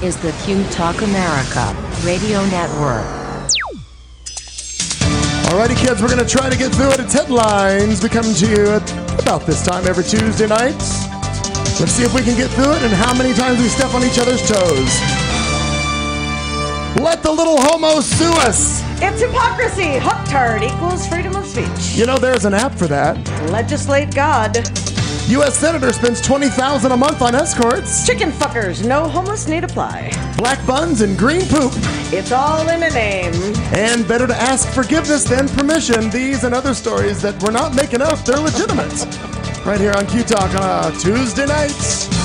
is the Q Talk America Radio Network. Alrighty, kids, we're going to try to get through it. It's headlines. We come to you at about this time every Tuesday night. Let's see if we can get through it and how many times we step on each other's toes. Let the little homo sue us. It's hypocrisy. Hucktard equals freedom of speech. You know, there's an app for that. Legislate God. U.S. Senator spends $20,000 a month on escorts. Chicken fuckers. No homeless need apply. Black buns and green poop. It's all in a name. And better to ask forgiveness than permission. These and other stories that we're not making up, they're legitimate. Right here on Q Talk on a Tuesday night.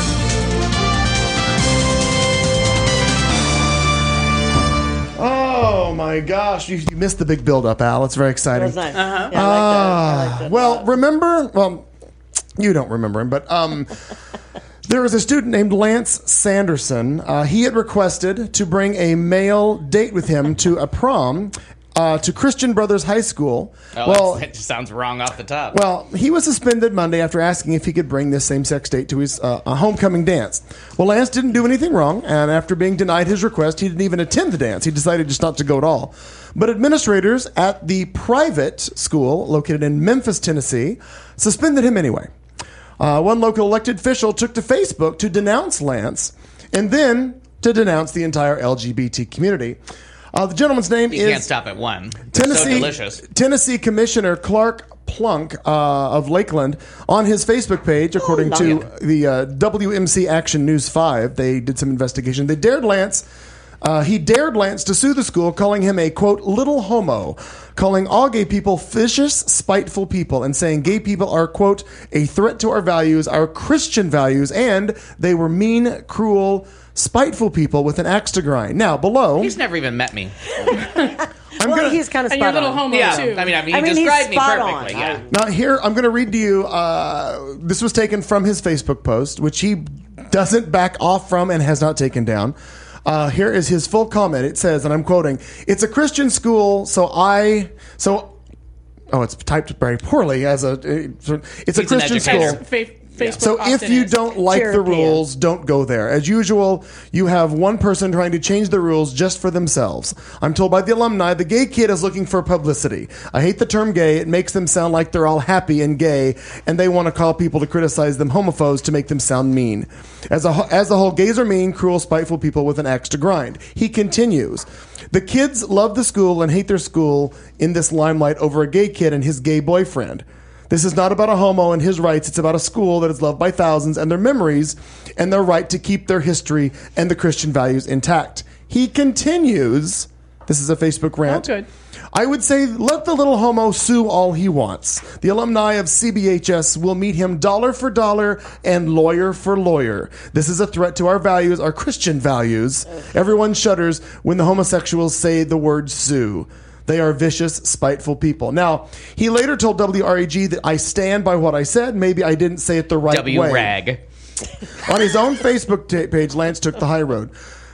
Oh my gosh, you missed the big build-up, Al. It's very exciting. That was nice. Yeah, I liked it. Well, remember, you don't remember him, but there was a student named Lance Sanderson. He had requested to bring a male date with him to a prom to Christian Brothers High School. That just sounds wrong off the top. Well, he was suspended Monday after asking if he could bring this same-sex date to his homecoming dance. Well, Lance didn't do anything wrong, and after being denied his request, he didn't even attend the dance. He decided just not to go at all. But administrators at the private school located in Memphis, Tennessee, suspended him anyway. One local elected official took to Facebook to denounce Lance and then to denounce the entire LGBT community. The gentleman's name you is... can't stop at one. They're so delicious. Tennessee Commissioner Clark Plunk of Lakeland on his Facebook page, according to the WMC Action News 5. They did some investigation. He dared Lance to sue the school, calling him a, quote, little homo, calling all gay people vicious, spiteful people, and saying gay people are, quote, a threat to our values, our Christian values, and they were mean, cruel, spiteful people with an axe to grind. Now, below... He's never even met me. He's kind of spot and you're a little on. homo, Yeah, too. I mean, he described me perfectly. On. Yeah. Now, here, I'm going to read to you, this was taken from his Facebook post, which he doesn't back off from and has not taken down. Here is his full comment. It says, and I'm quoting, "It's a Christian school, it's typed very poorly it's a Christian school. Facebook So if often you is. don't like the rules, don't go there. As usual, you have one person trying to change the rules just for themselves. I'm told by the alumni, the gay kid is looking for publicity. I hate the term gay. It makes them sound like they're all happy and gay, and they want to call people to criticize them homophobes to make them sound mean. As a whole, gays are mean, cruel, spiteful people with an axe to grind." He continues, "The kids love the school and hate their school in this limelight over a gay kid and his gay boyfriend. This is not about a homo and his rights. It's about a school that is loved by thousands and their memories and their right to keep their history and the Christian values intact." He continues, this is a Facebook rant. Oh, good. "I would say let the little homo sue all he wants. The alumni of CBHS will meet him dollar for dollar and lawyer for lawyer. This is a threat to our values, our Christian values. Everyone shudders when the homosexuals say the word sue. They are vicious, spiteful people." Now, he later told WRAG that I stand by what I said. Maybe I didn't say it the right way. WRAG. On his own Facebook page, Lance took the high road.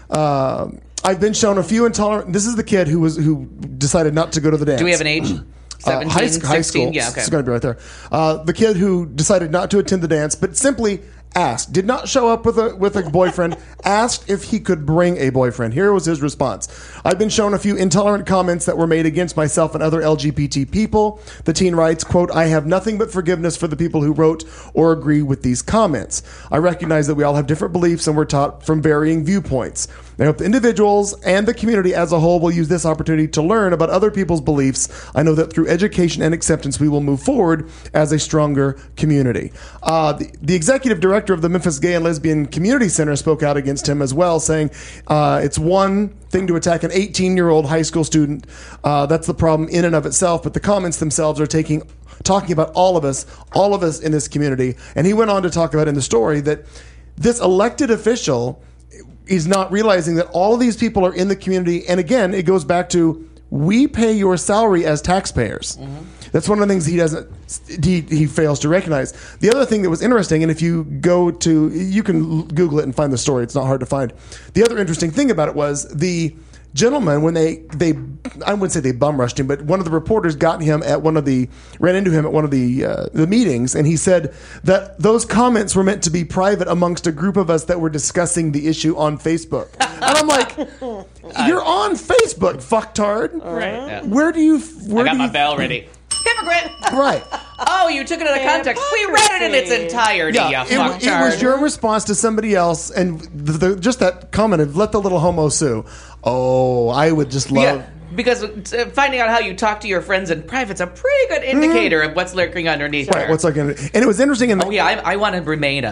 "I've been shown a few intolerant..." This is the kid who decided not to go to the dance. Do we have an age? 17, high 16? school. Yeah, okay. It's going to be right there. The kid who decided not to attend the dance, but simply asked, did not show up with a boyfriend, asked if he could bring a boyfriend. Here was his response. "I've been shown a few intolerant comments that were made against myself and other LGBT people." The teen writes, quote, "I have nothing but forgiveness for the people who wrote or agree with these comments. I recognize that we all have different beliefs and we're taught from varying viewpoints. I hope the individuals and the community as a whole will use this opportunity to learn about other people's beliefs. I know that through education and acceptance, we will move forward as a stronger community." The executive director of the Memphis Gay and Lesbian Community Center spoke out against him as well, saying it's one thing to attack an 18-year-old high school student. That's the problem in and of itself, but the comments themselves are talking about all of us in this community. And he went on to talk about in the story that this elected official is not realizing that all of these people are in the community. And again, it goes back to, we pay your salary as taxpayers. Mm-hmm. That's one of the things he fails to recognize. The other thing that was interesting, and if you go to, you can Google it and find the story. It's not hard to find. The other interesting thing about it was the gentleman, when they I wouldn't say they bum rushed him, but one of the reporters ran into him at one of the meetings, and he said that those comments were meant to be private amongst a group of us that were discussing the issue on Facebook. And I'm like, you're on Facebook, fucktard. Right. Yeah. Where do you? I got my bell ready. Hypocrite. Right. Oh, you took it out of context. We read it in its entirety. Yeah, you it was your response to somebody else, and just that comment of "let the little homo sue." Oh, I would just love. Yeah, because finding out how you talk to your friends in private's a pretty good indicator of what's lurking underneath there. Right, what's like, and it was interesting. I want to remain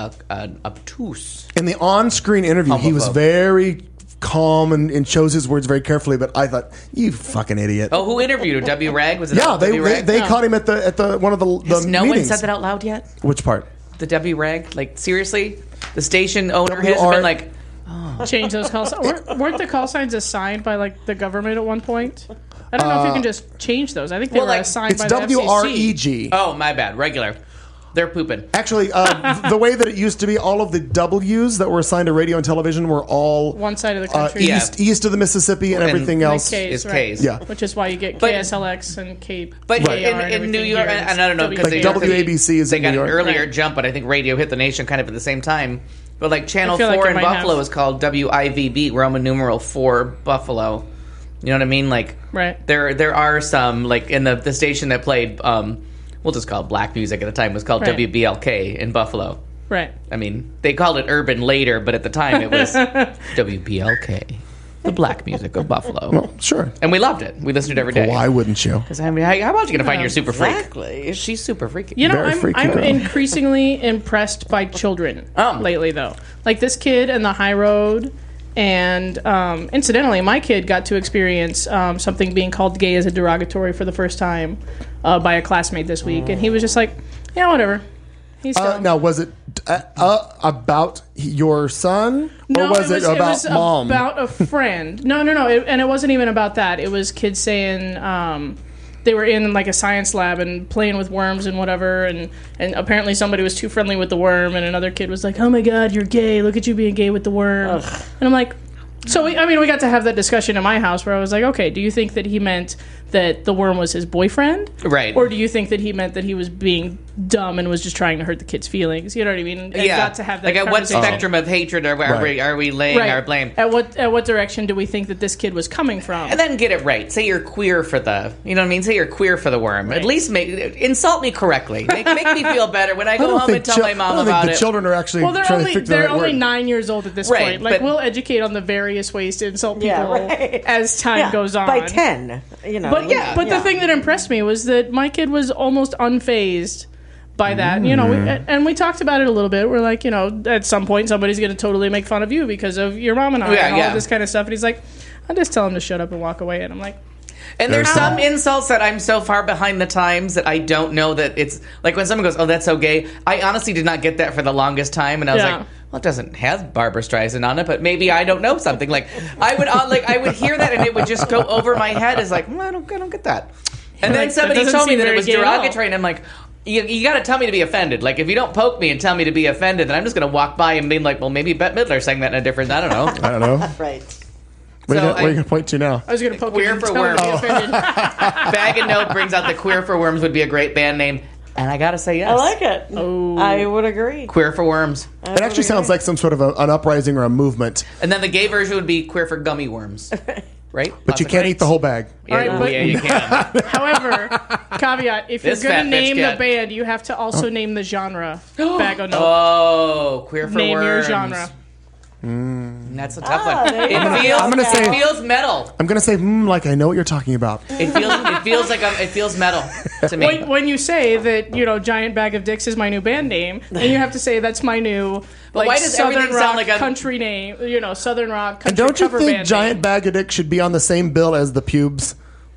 obtuse. In the on-screen interview, he was Homophobe. very calm and chose his words very carefully. But I thought, you fucking idiot. Oh, who interviewed him? W. Rag? Was it Yeah, W. Rag? they caught him at the one of the Has no meetings. one said that out loud yet? Which part? The W. Rag? Like, seriously? The station owner has been like, Change those call signs. Weren't the call signs assigned by like the government at one point? I don't know if you can just change those. I think they Well, were like, assigned It's by the FCC. WREG. oh, my bad, regular. They're pooping. Actually, the way that it used to be, all of the W's that were assigned to radio and television were all One side of the country. east of the Mississippi and And- everything And else. K's, is right. K's. Yeah. Which is why you get But- KSLX and Cape. But KR and in New everything York, here, and I don't know because Like WABC is they in got New York. an earlier Right. jump, but I think radio hit the nation kind of at the same time. But like Channel I feel 4 like it in might Buffalo have. is called WIVB, Roman numeral 4 Buffalo. You know what I mean? Like, Right. there are some, like in the station that played, we'll just call it black music at the time, was called Right. WBLK in Buffalo. Right. I mean, they called it urban later, but at the time it was WBLK, the black music of Buffalo. Well, sure. And we loved it. We listened to it every day. Why wouldn't you? Because I mean, how else are you going to find your super freak? Exactly. She's super freaky. You know, Very freaky I'm girl. increasingly impressed by children lately, though. Like this kid in the high road. And incidentally, my kid got to experience something being called gay as a derogatory for the first time by a classmate this week. And he was just like, yeah, whatever. He's dumb. Now, was it about your son, or was it about mom? About a friend. No. And it wasn't even about that. It was kids saying they were in like a science lab and playing with worms and whatever. And apparently somebody was too friendly with the worm, and another kid was like, "Oh my God, you're gay! Look at you being gay with the worm." And I'm like. So, we got to have that discussion in my house where I was like, okay, do you think that he meant that the worm was his boyfriend? Right. Or do you think that he meant that he was being dumb and was just trying to hurt the kid's feelings? You know what I mean? And got to have that like at what conversation. spectrum of hatred are we laying our blame? At what direction do we think that this kid was coming from? And then get it right. Say you're queer for the, you know what I mean? Say you're queer for the worm. At least insult me correctly. Make me feel better when I go home and tell my mom about the it. children are actually well, trying to fix the they're right only word. 9 years old at this Right, point. Like but- we'll educate on the various ways to insult people Yeah, right. as time goes on. By 10, you know. But the thing that impressed me was that my kid was almost unfazed by that. You know, and we talked about it a little bit. We're like, you know, at some point somebody's going to totally make fun of you because of your mom and I and all of this kind of stuff. And he's like, I just tell him to shut up and walk away. And I'm like, And there's some insults that I'm so far behind the times that I don't know that it's like when someone goes, "Oh, that's so gay." I honestly did not get that for the longest time, and I was Yeah. like, "Well, it doesn't have Barbara Streisand on it, but maybe I don't know something." Like I would hear that, and it would just go over my head as like, I don't get that. And then Like, somebody that doesn't told me seem that it very was gay at all. derogatory, and I'm like, you got to tell me to be offended. Like if you don't poke me and tell me to be offended, then I'm just going to walk by and be like, well, maybe Bette Midler sang that in a different. I don't know. I don't know. Right. What So are you going to point to now? I was going to poke Queer him and for tell him to be worms. offended. Bag and Note brings out the Queer for Worms would be a great band name, and I got to say yes. I like it. Oh. I would agree. Queer for Worms. It actually sounds like some sort of an uprising or a movement, And then the gay version would be Queer for Gummy Worms. Right? but you can't eat the whole bag. Yeah, All right, but- yeah, you can. However, caveat: if This you're going fat to bitch name the cat. band, you have to also name the genre. Bag of Note. Oh, Queer for Name Worms. your genre. That's a tough one. there you go. I'm gonna say- It feels metal. I'm going to say, like I know what you're talking about. It feels metal to me. When you say that, you know, Giant Bag of Dicks is my new band name, then you have to say that's my new like why does Southern everything rock sound like a- country name, you know, Southern rock country And don't you cover think band Giant name. Bag of Dicks should be on the same bill as the Pubes?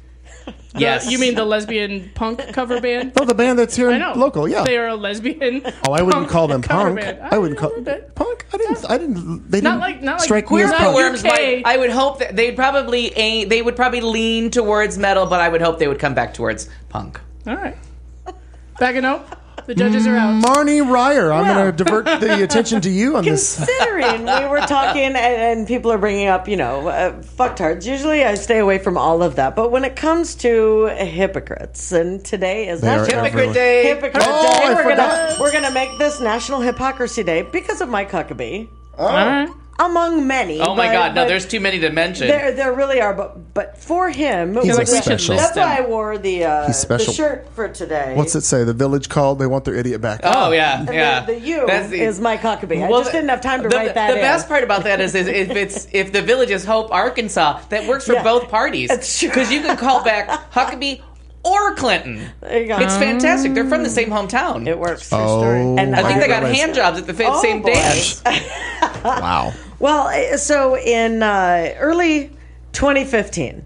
Yes. You mean the lesbian punk cover band? Oh, the band that's here I know. local, yeah. They are a lesbian. Oh, I wouldn't punk call them cover punk. band. I wouldn't call a little bit. punk. I didn't. They Not didn't like strike me Queer as not for punk. Worms UK. might, I would hope that they would probably lean towards metal, but I would hope they would come back towards punk. All right. Backing up. The judges are out. Marnie Ryer, I'm Well. going to divert the attention to you on this. Considering we were talking, and people are bringing up, fucktards. Usually, I stay away from all of that. But when it comes to hypocrites, and today is They are National Hypocrite everywhere. Day. Hypocrite Oh, Day, I we're forgot. gonna make this National Hypocrisy Day because of Mike Huckabee, All right. among many. Oh my but- God! No, but there's too many to mention. There really are, but for him, He's like we should special. list that's why I wore the special. shirt for today. What's it say? The village called. They want their idiot back. Oh yeah, And yeah. The U That's the- is Mike Huckabee. I Well, just didn't have time to the, write that The in. best part about that is if the Village is Hope, Arkansas, that works for Yeah. both parties. That's true. Because you can call back Huckabee or Clinton. There you go. It's fantastic. They're from the same hometown. It works. Oh, And I think they my got goodness. hand jobs at the Oh, same boy. dance. Wow. Well, so in early 2015,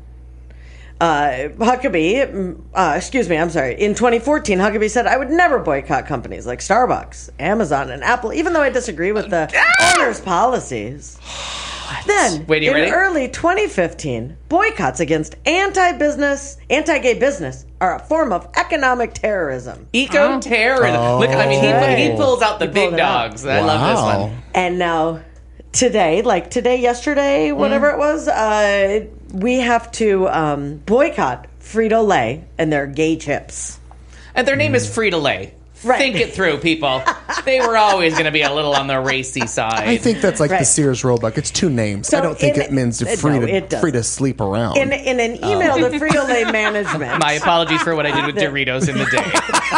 in 2014, Huckabee said, I would never boycott companies like Starbucks, Amazon, and Apple, even though I disagree with the owner's policies. Then, Wait, are you in ready? early 2015, boycotts against anti-gay business are a form of economic terrorism. Eco-terrorism. Look, I mean, he pulls out the He big pulled it out. dogs. I love this Wow. one. And now, yesterday, whatever it was, we have to boycott Frito-Lay and their gay chips. And their name is Frito-Lay. Right. Think it through, people. They were always going to be a little on the racy side. I think that's like the Right. Sears Roebuck. It's two names. So I don't think in- it means no, free it doesn't. to sleep around. In an email to Frito-Lay management. My apologies for what I did with Doritos in the day.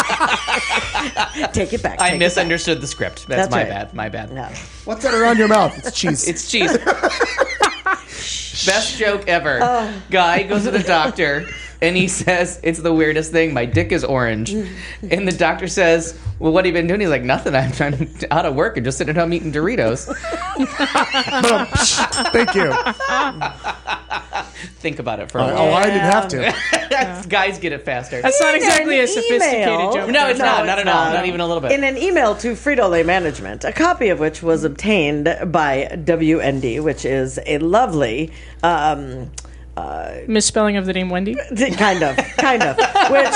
Take it back. I take it misunderstood the script. That's That's my right. bad. My bad. back. No. What's that around your mouth? It's cheese. It's cheese. Best joke ever. Oh. Guy goes to the doctor and he says, it's the weirdest thing. My dick is orange. And the doctor says, well, what have you been doing? He's like, nothing. I'm out of work and just sitting at home eating Doritos. Thank you. Think about it for a Oh, while. I didn't have to. Guys get it faster. That's not In exactly an a sophisticated email- joke. No, it's not. Not it's at all. not. Not even a little bit. In an email to Frito-Lay management, a copy of which was obtained by WND, which is a lovely, Misspelling of the name Wendy. kind of, which...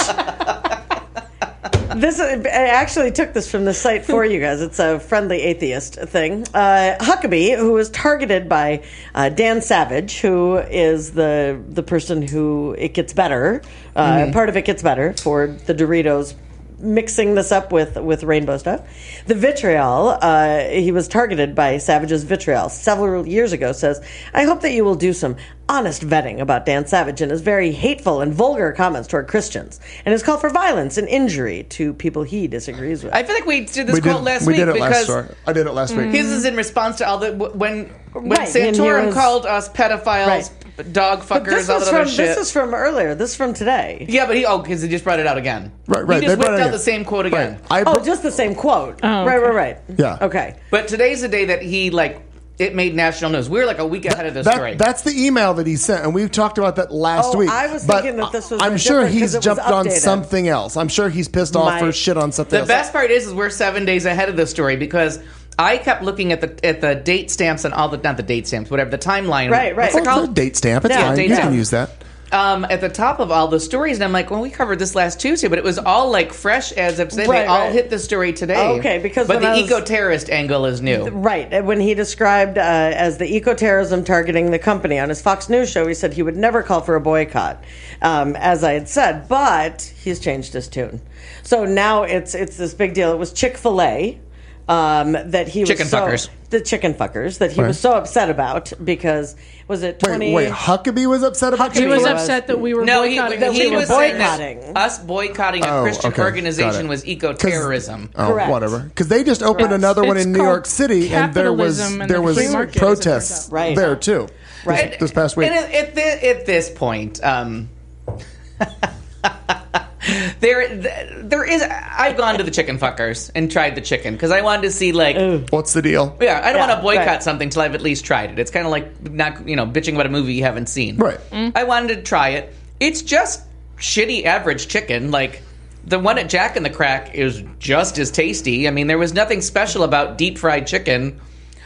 I actually took this from the site for you guys. It's a friendly atheist thing. Huckabee, who was targeted by Dan Savage, who is the person who it gets better. Part of it gets better for the Doritos, mixing this up with rainbow stuff. The vitriol, he was targeted by Savage's vitriol several years ago, says, I hope that you will do some honest vetting about Dan Savage and his very hateful and vulgar comments toward Christians and his call for violence and injury to people he disagrees with. I feel like we did this We quote did, last we week did it because last I did it last week. his is in response to all the when Right, and he Santorum was- called us pedophiles, dog But fuckers, all that other shit. This is from earlier. This is from today. Yeah, but because he just brought it out again. Right. He They just brought whipped it out again. the same quote again. Right. Oh, just the same quote. Oh, okay. Right. Yeah. Okay. But today's the day that he it made national news. We were like a week ahead of the story. That's the email that he sent, and we've talked about that last Oh, week. I was But thinking that this was I'm very sure different 'cause he's it was jumped on updated. something else. I'm sure he's pissed off My- or shit on something The else. best part is we're 7 days ahead of the story because I kept looking at the date stamps and all the not the date stamps, whatever the timeline. Right. What's Oh, it it's a called? date stamp. It's Yeah, fine. date You stamp. can use that. At the top of all the stories, and I'm like, well, we covered this last Tuesday, but it was all like fresh as of today. Right, they all right. hit the story today. Okay, because but when the I was- eco-terrorist angle is new. Right. When he described as the eco-terrorism targeting the company on his Fox News show, he said he would never call for a boycott, as I had said, but he's changed his tune. So now it's this big deal. It was Chick-fil-A that he Chicken was so, fuckers. the chicken fuckers that he was so upset about because was it 20 Wait, Huckabee was upset about Huckabee He was was- upset that we were No, boycotting. that he we were was saying that boycotting. us boycotting a Oh, Christian okay. Got organization it. was eco-terrorism. Oh, Correct. whatever. Because they just opened another one It's in New called York City, and there was capitalism and the free market, as it protests turns out. Right. there too. Right. This past week. And at this point, there is. I've gone to the chicken fuckers and tried the chicken because I wanted to see like. What's the deal? Yeah, I don't Yeah, want to boycott right. something till I've at least tried it. It's kind of like not, bitching about a movie you haven't seen. Right. I wanted to try it. It's just shitty average chicken. Like the one at Jack in the Crack is just as tasty. I mean, there was nothing special about deep fried chicken.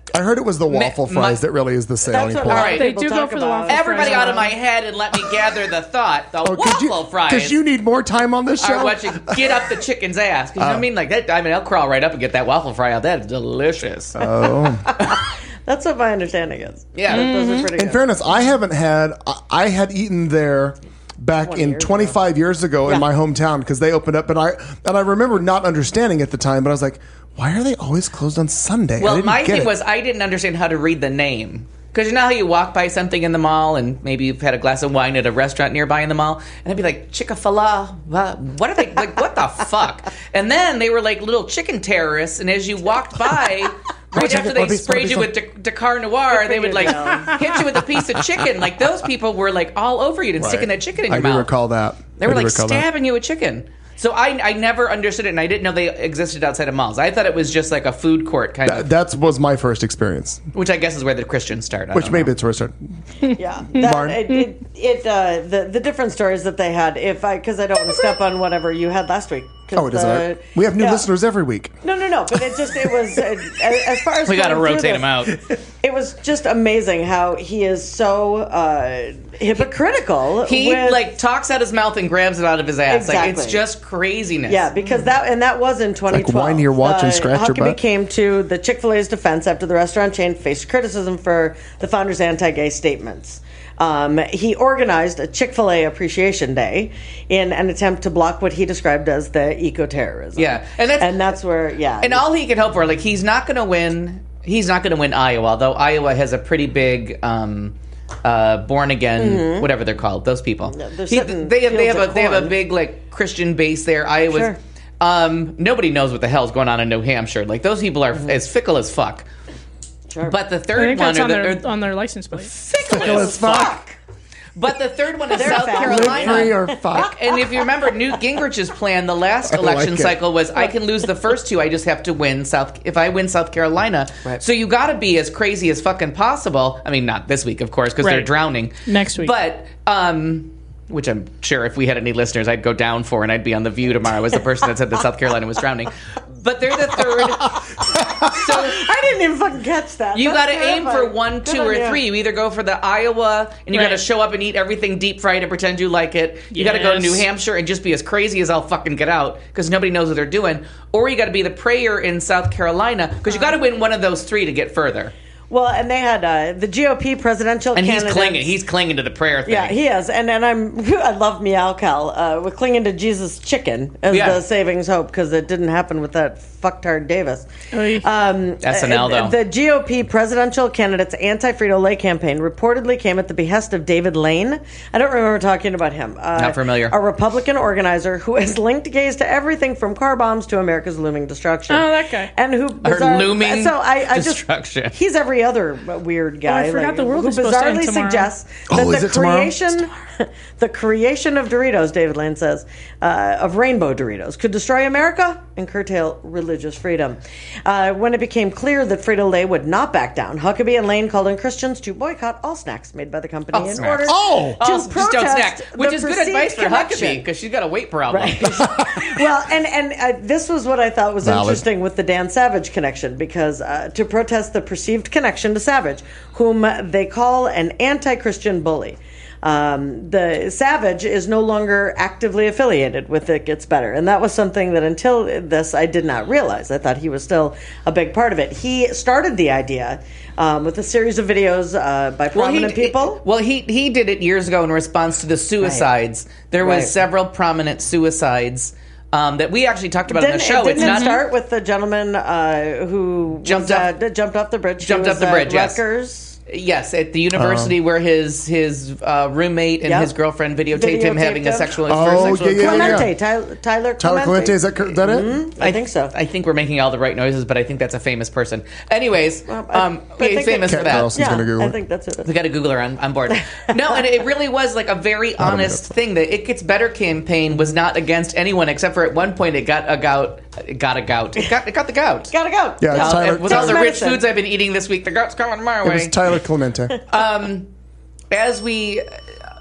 I heard it was the waffle fries that really is the selling That's what point. all right. They people do go talk for the about. waffle Everybody fries. out of my head and let me gather the thought. The waffle fries. Because you need more time on this show. are what you get up the chicken's ass. 'Cause you know what I mean? Like that. I mean, I'll crawl right up and get that waffle fry out. That's delicious. That's what my understanding is. Yeah. Those are pretty In good. fairness, I had eaten there back 20 in years 25 years ago in my hometown because they opened up, and I remember not understanding at the time, but I was like, why are they always closed on Sunday? I Well, didn't my get thing it. was I didn't understand how to read the name. Because you know how you walk by something in the mall and maybe you've had a glass of wine at a restaurant nearby in the mall and I'd be like, Chick-fil-A, what are they, like, what the fuck? And then they were like little chicken terrorists, and as you walked by, right after they sprayed you with Dakar Noir, they would like hit you with a piece of chicken. Like those people were like all over you and sticking that chicken in your I mouth. do recall that. They were I do like recall that. stabbing you with chicken. So I never understood it, and I didn't know they existed outside of malls. I thought it was just like a food court kind of, That was my first experience, which I guess is where the Christians start. I which don't maybe know. it's where it started. Yeah, Martin? the different stories that they had. Because I don't want to step on whatever you had last week. Oh, it doesn't. We have new listeners every week. No. But it was as far as We got to going through rotate them out. It was just amazing how he is so hypocritical. He with- like talks out his mouth and grabs it out of his ass. Like it's Exactly. just craziness. Yeah, because that was in 2012. wind your watch and scratch your Huckabee butt. came to the Chick-fil-A's defense after the restaurant chain faced criticism for the founder's anti-gay statements. He organized a Chick-fil-A Appreciation Day in an attempt to block what he described as the eco-terrorism. Yeah, and that's where And all he can hope for, like, he's not going to win. He's not going to win Iowa, though Iowa has a pretty big born again, whatever they're called. Those people. they're They sitting have fields of a corn. big like Christian base there. Iowa's. Sure. Nobody knows what the hell's going on in New Hampshire. Like those people are as fickle as fuck. Sure. But the I third think one that's or on their license plate. fickle as fuck. But the third one is They're South fat. Carolina. Live free or fuck. And if you remember, Newt Gingrich's plan the last I like election it. cycle was I can lose the first two, I just have to win if I win South Carolina. Right. So you got to be as crazy as fucking possible. I mean, not this week, of course, because they're Right. drowning. Next week. But, which I'm sure if we had any listeners, I'd go down for, and I'd be on The View tomorrow as the person that said that South Carolina was drowning. But they're the third. So I didn't even fucking catch that. you got That's to aim for terrifying. 1, Good 2, on or you. 3. You either go for the Iowa and you got to Right. show up and eat everything deep fried and pretend you like it. You got to go to New Yes. Hampshire and just be as crazy as I'll fucking get out because nobody knows what they're doing. Or you got to be the prayer in South Carolina because you got to win one of those 3 to get further. Well, and they had the GOP presidential And he's candidates. clinging to the prayer thing. Yeah, he is, and I love Meow Cal. We're clinging to Jesus Chicken as Yeah. the savings hope because it didn't happen with that fucktard Davis. Oy. SNL though. The GOP presidential candidate's anti-Frito-Lay campaign reportedly came at the behest of David Lane. I don't remember talking about him. Not familiar. A Republican organizer who has linked gays to everything from car bombs to America's looming destruction. Oh, that guy. And who looming I destruction. Just he's every other weird guy. I forgot the world who is supposed to end bizarrely tomorrow. suggests Oh, that is the it tomorrow? creation, the creation of Doritos, David Lane says, of rainbow Doritos, could destroy America and curtail religious freedom. When it became clear that Frito-Lay would not back down, Huckabee and Lane called on Christians to boycott all snacks made by the company All in snacks. order Oh! to Just don't protest snack, which the is good perceived advice for connection. Huckabee because she's got a weight problem. Well, and this was what I thought was Valid. interesting with the Dan Savage connection, because to protest the perceived connection to Savage, whom they call an anti-Christian bully. The Savage is no longer actively affiliated with It Gets Better, and that was something that until this I did not realize. I thought he was still a big part of it. He started the idea with a series of videos by prominent people. Well, he did it years ago in response to the suicides. There was Right. several prominent suicides that we actually talked about on the show. Didn't It's not it start with the gentleman who Jumped was, off- jumped off the bridge? Jumped He off was the at bridge, yes. Rutgers. Yes, at the university where his roommate and Yep. his girlfriend videotaped him having a Videotaped him. sexual Oh, sexual yeah, yeah, Clemente, yeah. Tyler Tyler Clemente, is that it? I think so. I think we're making all the right noises, but I think that's a famous person. Anyways, I he's think famous Kat for that. Carlson's Yeah, gonna Google I it. think that's it. We got a Googler on board. No, and it really was like a very honest thing. The It Gets Better campaign was not against anyone except for at one point it got the gout. Gotta go. Yeah, it's Tyler. With all the Takes rich medicine. foods I've been eating this week, the gout's coming my It was way. Tyler Clemente.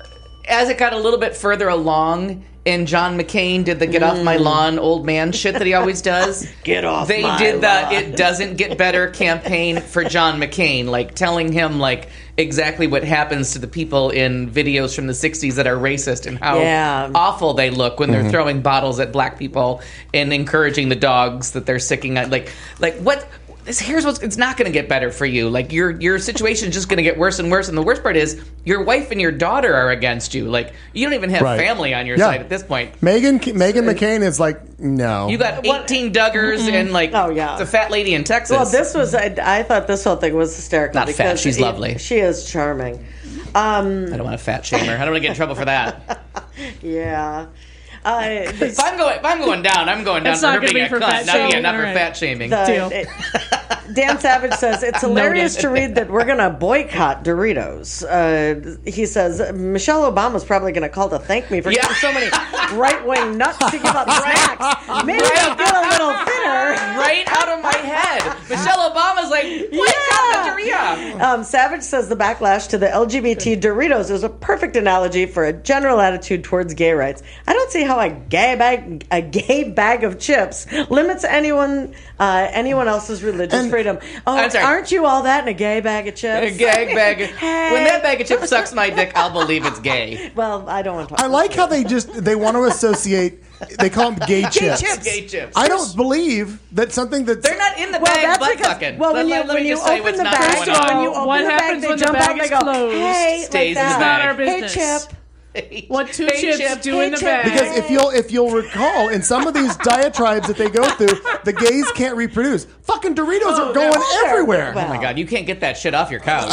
as it got a little bit further along, and John McCain did the "get off my lawn, old man" shit that he always does. Get off They my did the lawn. "it doesn't get better" campaign for John McCain, like telling him like exactly what happens to the people in videos from the 60s that are racist and how awful they look when they're throwing bottles at black people and encouraging the dogs that they're sicking at. Like what? Here's what's it's not going to get better for you. Like your situation is just going to get worse and worse. And the worst part is your wife and your daughter are against you. Like you don't even have family on your side at this point. Meghan McCain is like, no. You got 18 Duggars and like the fat lady in Texas. Well, this was I thought this whole thing was hysterical. Not fat. She's lovely. She is charming. I don't want to fat shame her. I don't want to get in trouble for that. Yeah. If I'm going down, I'm going down It's for not her gonna being be a for cunt, fat not shaming. for Alright. fat shaming. Deal. Dan Savage says, it's hilarious to read that we're going to boycott Doritos. He says, Michelle Obama's probably going to call to thank me for getting so many right-wing nuts to give up snacks. Maybe they'll get a little thinner. Right out of my head. Michelle Obama's like, boycott the Dorito. Savage says the backlash to the LGBT Doritos is a perfect analogy for a general attitude towards gay rights. I don't see how a gay bag of chips limits anyone else's religious freedom. Oh, I'm sorry. aren't you all that in a gay bag of chips? A gay bag. Hey. When that bag of chips sucks my dick, I'll believe it's gay. Well, I don't want to talk I like how they want to associate. They call them gay chips. Gay chips. I don't believe that something that's They're not in the Well, bag that's butt because fucking. when you just say open what's the not bag, going on. when you open What the bag, happens they when the jump bag out and is they go, closed? hey, Stays like in the that. bag. Not our Hey, business. Chip. What two Hey, chips Chip. do in the Hey, bag? Chip. because if you'll recall, in some of these diatribes that they go through, the gays can't reproduce. Fucking Doritos are going everywhere. Well, Oh my god, you can't get that shit off your couch.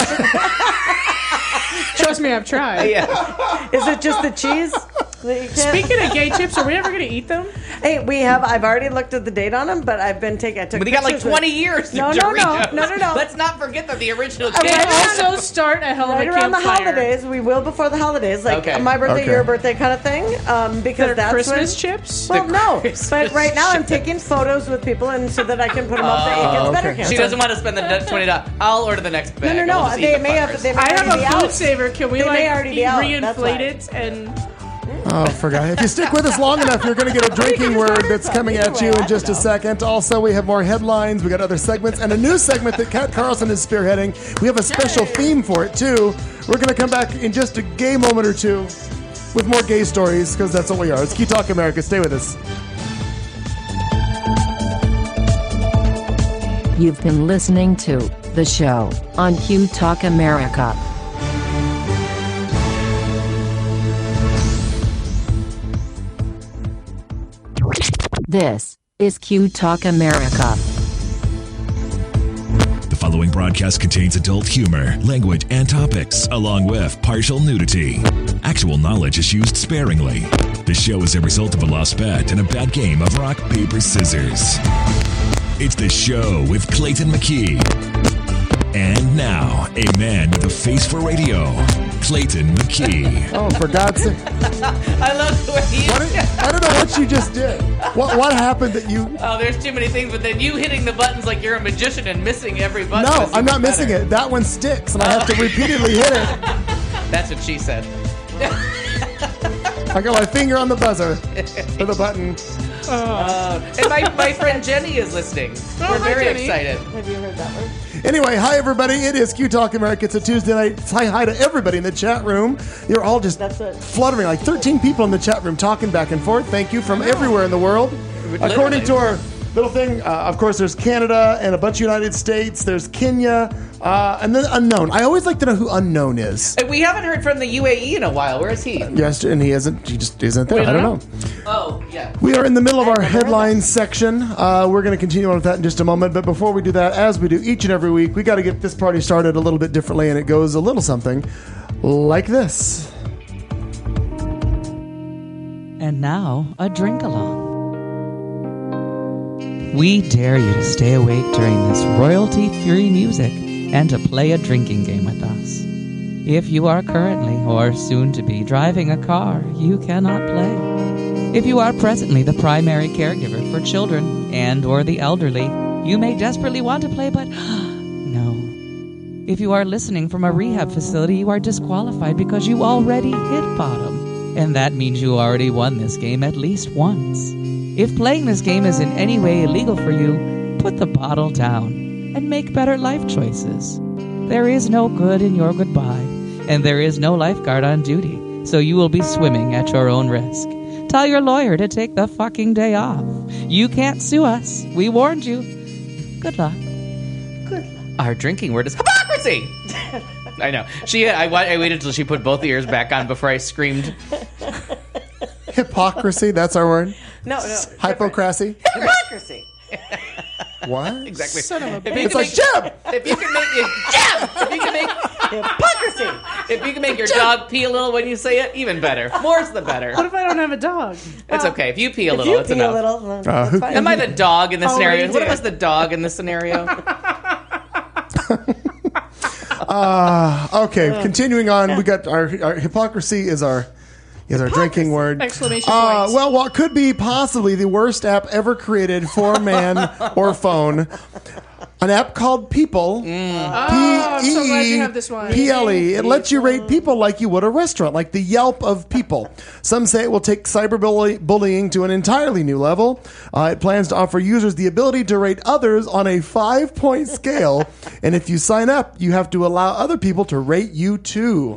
Trust me, I've tried. Yeah. Is it just the cheese? Speaking of gay chips, are we ever going to eat them? Hey, I've already looked at the date on them, but I took But you got like pictures 20 with- years. No, of no, no, Doritos. no. Let's not forget that the original Okay. chips. Right Also, start a hell of Right a around the campfire. holidays, we will before the holidays, like Okay. my birthday, Okay. your birthday kind of thing, because They're that's Christmas when, chips? Well, The no, Christmas but right now I'm chips. taking photos with people, and so that I can put them up there. It gets better. okay. Kim. She doesn't want to spend the $20. I'll order the next bag. No. We'll just eat They the may have. fuckers. They may I already be have a food out. saver. Can we They may like already be out. That's why. reinflate it and Oh, forgot. If you stick with us long enough, you're going to get a drinking word that's coming at you in just a second. Also, we have more headlines. We got other segments and a new segment that Kat Carlson is spearheading. We have a special theme for it, too. We're going to come back in just a gay moment or two with more gay stories, because that's what we are. It's Q Talk America. Stay with us. You've been listening to The Show on Q Talk America. This is Q Talk America. The following broadcast contains adult humor, language, and topics, along with partial nudity. Actual knowledge is used sparingly. The show is a result of a lost bet and a bad game of rock, paper, scissors. It's The Show with Clayton McKee. And now, a man with a face for radio, Clayton McKee. Oh, for God's sake. I love the way you... I don't know what you just did. What happened that you... Oh, there's too many things, but then you hitting the buttons like you're a magician and missing every button. No, was I'm not even missing better. it. That one sticks, and I have to repeatedly hit it. That's what she said. I got my finger on the buzzer for the button. And my friend Jenny is listening. We're hi, very Jenny. excited. Have you heard that word? Anyway, hi everybody. It is Q Talk America. It's a Tuesday night. Hi to everybody in the chat room. You're all just That's it. fluttering. Like 13 people in the chat room talking back and forth. Thank you from everywhere in the world. According to our little thing, of course, there's Canada and a bunch of United States. There's Kenya, and then unknown. I always like to know who unknown is. We haven't heard from the UAE in a while. Where is he? Yes, and he isn't. He just isn't there. I don't know. Oh, yeah. We are in the middle of our headlines section. We're going to continue on with that in just a moment. But before we do that, as we do each and every week, we got to get this party started a little bit differently, and it goes a little something like this. And now, a drink along. We dare you to stay awake during this royalty-free music and to play a drinking game with us. If you are currently or soon to be driving a car, you cannot play. If you are presently the primary caregiver for children and or the elderly, you may desperately want to play, but no. If you are listening from a rehab facility, you are disqualified because you already hit bottom. And that means you already won this game at least once. If playing this game is in any way illegal for you, put the bottle down and make better life choices. There is no good in your goodbye, and there is no lifeguard on duty, so you will be swimming at your own risk. Tell your lawyer to take the fucking day off. You can't sue us. We warned you. Good luck. Our drinking word is hypocrisy. I know. I waited till she put both ears back on before I screamed. Hypocrisy, that's our word? No. Hypocrisy? Hypocrisy. What? Exactly. Son of a If you bitch. It's like, Jim! If you can make Hypocrisy. if you can make your dog pee a little when you say it, even better. More's the better. What if I don't have a dog? It's okay if you pee a If little. you It's pee enough. a little, that's fine. Am I the dog in this scenario? Already What if I did. was the dog in this scenario? Okay, continuing on, we got our hypocrisy is our drinking word. Exclamation points. Well, what could be possibly the worst app ever created for man or phone? An app called People. I'm so glad you have this one. P-L-E. It lets you rate people like you would a restaurant, like the Yelp of people. Some say it will take cyberbullying to an entirely new level. It plans to offer users the ability to rate others on a 5-point scale. And if you sign up, you have to allow other people to rate you too.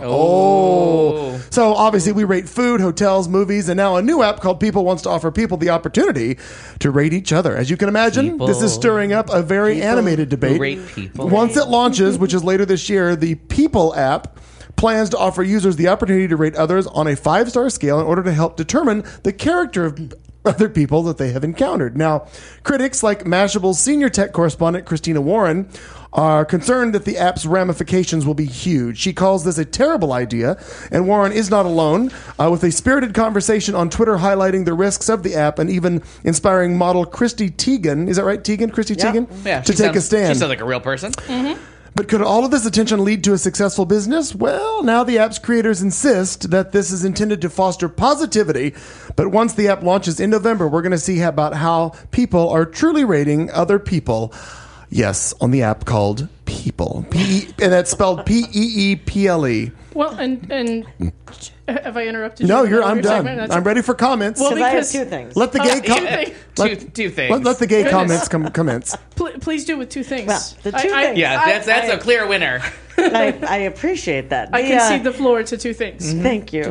Oh. So obviously we rate food, hotels, movies, and now a new app called People wants to offer people the opportunity to rate each other. As you can imagine, this is stirring up a very animated debate. Rate people. Once it launches, which is later this year, the People app plans to offer users the opportunity to rate others on a 5-star scale in order to help determine the character of other people that they have encountered. Now, critics like Mashable's senior tech correspondent Christina Warren are concerned that the app's ramifications will be huge. She calls this a terrible idea, and Warren is not alone, with a spirited conversation on Twitter highlighting the risks of the app and even inspiring model Christy Teigen, is that right, Teigen? Christy Teigen? Yeah, to take a stand. She sounds like a real person. But could all of this attention lead to a successful business? Well, now the app's creators insist that this is intended to foster positivity. But once the app launches in November, we're going to see about how people are truly rating other people. Yes, on the app called People. And that's spelled P-E-E-P-L-E. Well, and have I interrupted No, you? I'm done. Segment? I'm ready for comments. Well, Because I have because- two things. Let the gay Two things. let the gay comments commence. Please do with two things. Well, the two things. Yeah, that's a clear winner. I appreciate that. I concede the floor to two things. Thank you.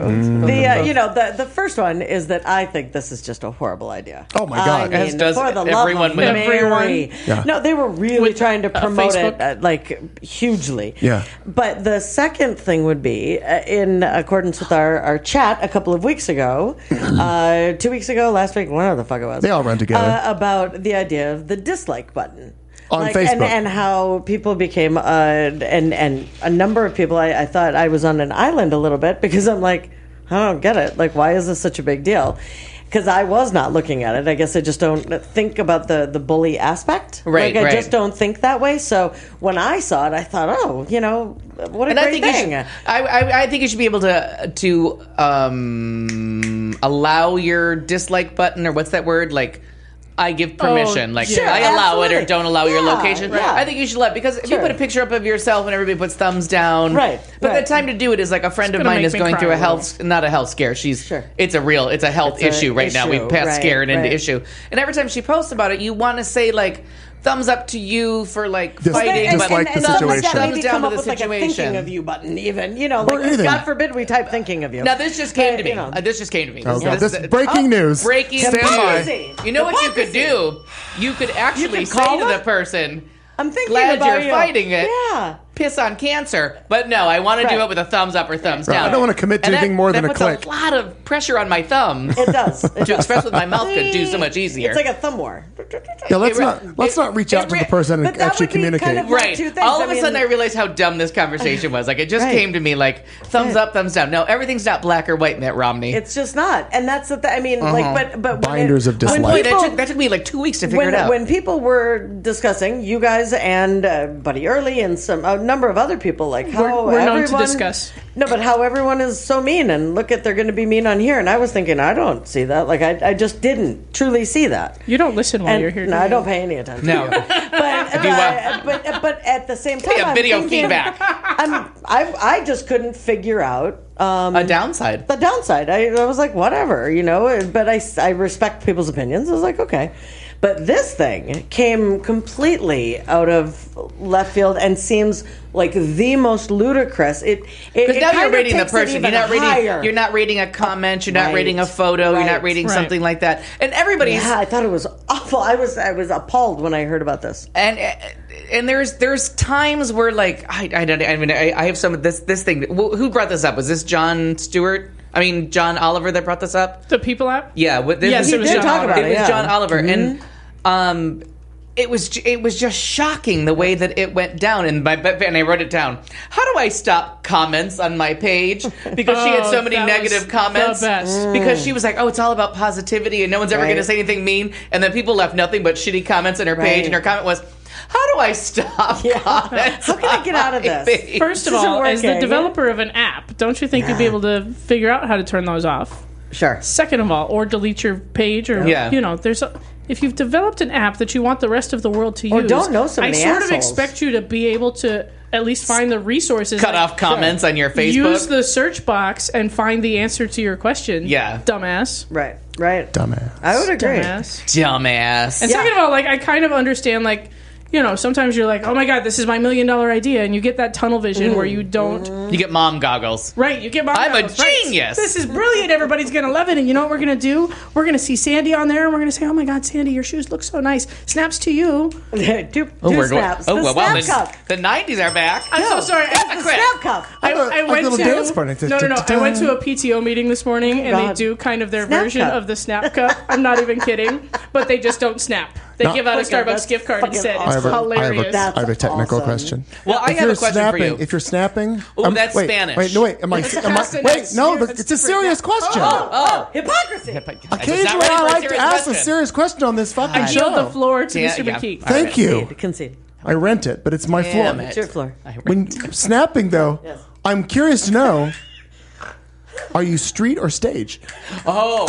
The first one is that I think this is just a horrible idea. Oh, my God. I As mean, does for the everyone love with of a- Mary. Yeah. No, they were really trying to promote it Facebook? hugely. Yeah. But the second thing would be, in accordance with our chat a couple of weeks ago, 2 weeks ago, last week, whatever the fuck it was. They all run together. About the idea of the dislike button. On Facebook. And how people became, and a number of people, I thought I was on an island a little bit because I'm like, I don't get it. Like, why is this such a big deal? Because I was not looking at it. I guess I just don't think about the bully aspect. Right, Like, I right. just don't think that way. So when I saw it, I thought, oh, what a And I great think thing. I think you should be able to allow your dislike button, or what's that word? Like, I give permission. Like, sure, I allow it or absolutely. don't allow your Yeah, location. yeah. I think you should let, because if you Sure. put a picture up of yourself and everybody puts thumbs down, Right, But right. the time to do it is like a friend of gonna mine make is me going cry through a a health, not a health scare. Sure. It's a health It's a issue right now. issue, We've passed right, scared into right. issue, and every time she posts about it, you want to say like, thumbs up to you for like fighting, dislike the situation. thumbs Maybe down come to up the with like a thinking situation. of you button, even Or anything. God forbid we type thinking of you. Now this just came to me. You know. This just came to me. Okay. This breaking news. Breaking Stand by. news. You know what you could do? You could actually could say call to the it? person, I'm thinking glad about you're you. fighting it. Yeah. Piss on cancer. But no, I want to do Right. it with a thumbs up or thumbs Right. down. I don't want to commit to And anything more than a puts click. a lot of pressure on my thumb. It does. It To does. express with my mouth could do so much easier. It's like a thumb war. Yeah, let's It- not reach out to the person but and that actually would be kind communicate. of like Right. two things. All of I a sudden, mean- I realized how dumb this conversation was. Like, it just Right. came to me like, thumbs up, thumbs down. No, everything's not black or white, Mitt Romney. It's just not, and that's the. I mean, but when Binders of dislike. Boy, people- that took me like 2 weeks to figure it out. When people were discussing, you guys and Buddy Early and some number of other people, like how We're known to everyone- discuss. No, but how everyone is so mean, and look at they're going to be mean on here. And I was thinking, I don't see that. Like I just didn't truly see that. You don't listen while And, you're here. no, do I you? don't pay any attention. No. But at the same time, Hey, a I'm video thinking, feedback. I just couldn't figure out A downside. the downside. I was like, whatever, but I respect people's opinions. I was like, okay. But this thing came completely out of left field and seems like the most ludicrous. Because Because now you're rating the person. You're not rating a comment. You're not Right. rating a photo. You're not Right. rating Right. something like that. And everybody's Yeah, I thought it was awful. I was appalled when I heard about this. and there's times where like I have some of this thing. Who brought this up? Was this Jon Stewart? I mean John Oliver that brought this up. The People app? Yeah, Yes, it was did John talk Oliver. about It was yeah. John Oliver, and it was just shocking the way that it went down. And I wrote it down. How do I stop comments on my page? Because she had so many that negative was comments. the best. Because she was like, "Oh, it's all about positivity, and no one's ever Right. going to say anything mean." And then people left nothing but shitty comments on her page, Right. and her comment was, "How do I stop comments? How can I get out of on my this? page?" First of This isn't all, as the working. developer of an app, don't you think you'd be able to figure out how to turn those off? Sure. Second of all, or delete your page, or Yeah. if you've developed an app that you want the rest of the world to Or use, don't know so many I sort of assholes. expect you to be able to at least find the resources. Cut like, off comments on your Facebook. Use the search box and find the answer to your question. Yeah. Dumbass. Right. Dumbass. I would agree. Dumbass. Dumbass. And second of all, like I kind of understand, like sometimes you're like, oh my god, this is my $1 million idea, and you get that tunnel vision where you don't. You get mom goggles. Right, you get my. I'm a right. genius. This is brilliant. Everybody's gonna love it. And you know what we're gonna do? We're gonna see Sandy on there, and we're gonna say, "Oh my God, Sandy, your shoes look so nice." Snaps to you. Two We're snaps. going. The Well, snap cup. the 90s are back. I'm so sorry. The snap cup. I like went little to dance partner. no. I went to a PTO meeting this morning, and they God. do kind of their Snap version cup. of the snap cup. I'm not even kidding, but they just don't snap. They No. give out a Okay, Starbucks that's gift card fucking instead. awesome. It's hilarious. That's I have a technical awesome. question. Well, I If have you're a question snapping, for you. if you're snapping, Ooh, that's wait, Spanish. Wait, no, wait. Am I? That's No, different. it's a serious question. Oh. Hypocrisy. Occasionally, I like to ask a serious question on this fucking I show. yield the floor to Yeah, Mr. yeah. McKee. Thank you. Concede. I rent it, but it's my floor. Damn it. It's your floor. When snapping, though, Yes. I'm curious to know: are you street or stage? Oh,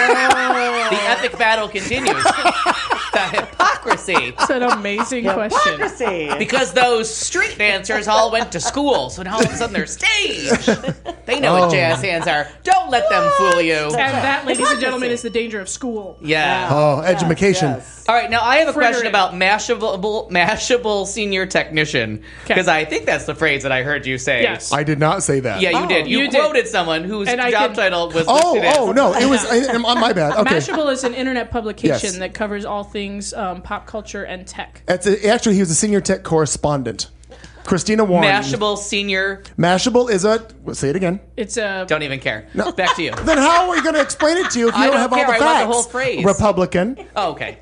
the epic battle continues. The hypocrisy. That's an amazing question. Hypocrisy. Because those street dancers all went to school, so now all of a sudden they're stage. They know Oh. what jazz hands are. Don't let them fool you. And that, ladies and gentlemen, is the danger of school. Yeah. Oh, education. Yes. All right, now I have a question Frittering. about Mashable senior technician, because I think that's the phrase that I heard you say. Yes. I did not say that. Yeah, you did. You you did. quoted someone whose And I job can- title was Oh, listed as. oh no! It was my bad. Okay. Mashable is an internet publication Yes. that covers all things pop culture and tech. Actually, he was a senior tech correspondent. Christina Warren. Mashable senior. Mashable is a. Say it again. It's a Don't even care. Back to you. Then how are we going to explain it to you if you I don't don't have care. all the I facts? want the whole phrase. Republican. Oh, okay.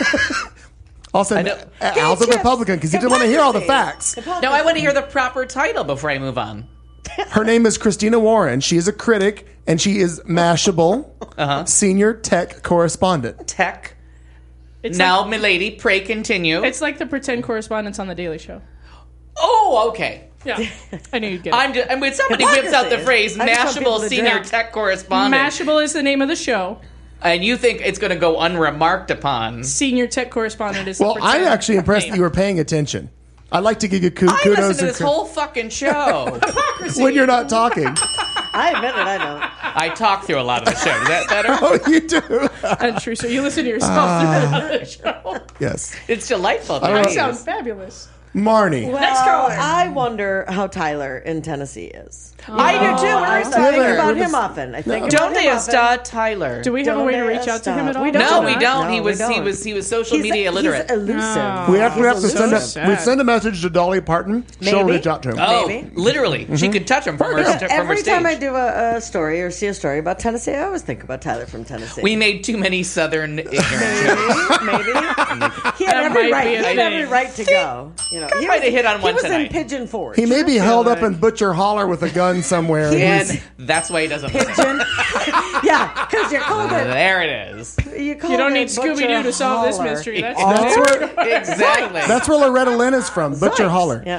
Also, know. Al's a Republican because you didn't want to hear all the facts. No, I want to hear the proper title before I move on. Her name is Christina Warren. She is a critic and she is Mashable senior tech correspondent. Tech. it's Now, like, milady, pray continue. it's like the pretend correspondence on the Daily Show. Oh, okay. Yeah, I knew you'd get it. I'm when somebody whips out the phrase I just want people Mashable to senior drown. tech correspondent, Mashable is the name of the show. and you think it's going to go unremarked upon. Senior tech correspondent is. Well, the I'm pretend actually impressed name. that you were paying attention. I'd like to give you I kudos listened to and this whole fucking show. when you're not talking. I admit it. I don't. I talk through a lot of the show. Is that better? Oh, you do. And true, so you listen to yourself through the show. Yes, It's delightful. to don't I know. use. sound fabulous. Marnie. Next caller. I wonder how Tyler in Tennessee is. I do too. I We're think Tyler. about him often. I think Don't about they him often. está Tyler? Do we have a way to Don't reach out to him at all? we don't. No, we not. don't. No, he we was don't. he was social media illiterate. He's elusive. We have to He's send elusive. a we send a message to Dolly Parton. She'll Maybe. reach out to him. Oh, Maybe. literally, she could touch him from her Every stage. time I do a story or see a story about Tennessee, I always think about Tyler from Tennessee. We made too many Southern ignorant jokes. Maybe. He had That every might right. be a He had every thing. right to go. You know, might have hit on one He was tonight. in Pigeon Forge. He may be held up in Butcher Holler with a gun somewhere. And that's why he doesn't listen. Pigeon. Yeah, because you called it. There it is. You You don't need Scooby Doo to solve this mystery. That's That's where Exactly. that's where Loretta Lynn is from. Butcher Holler. Yeah.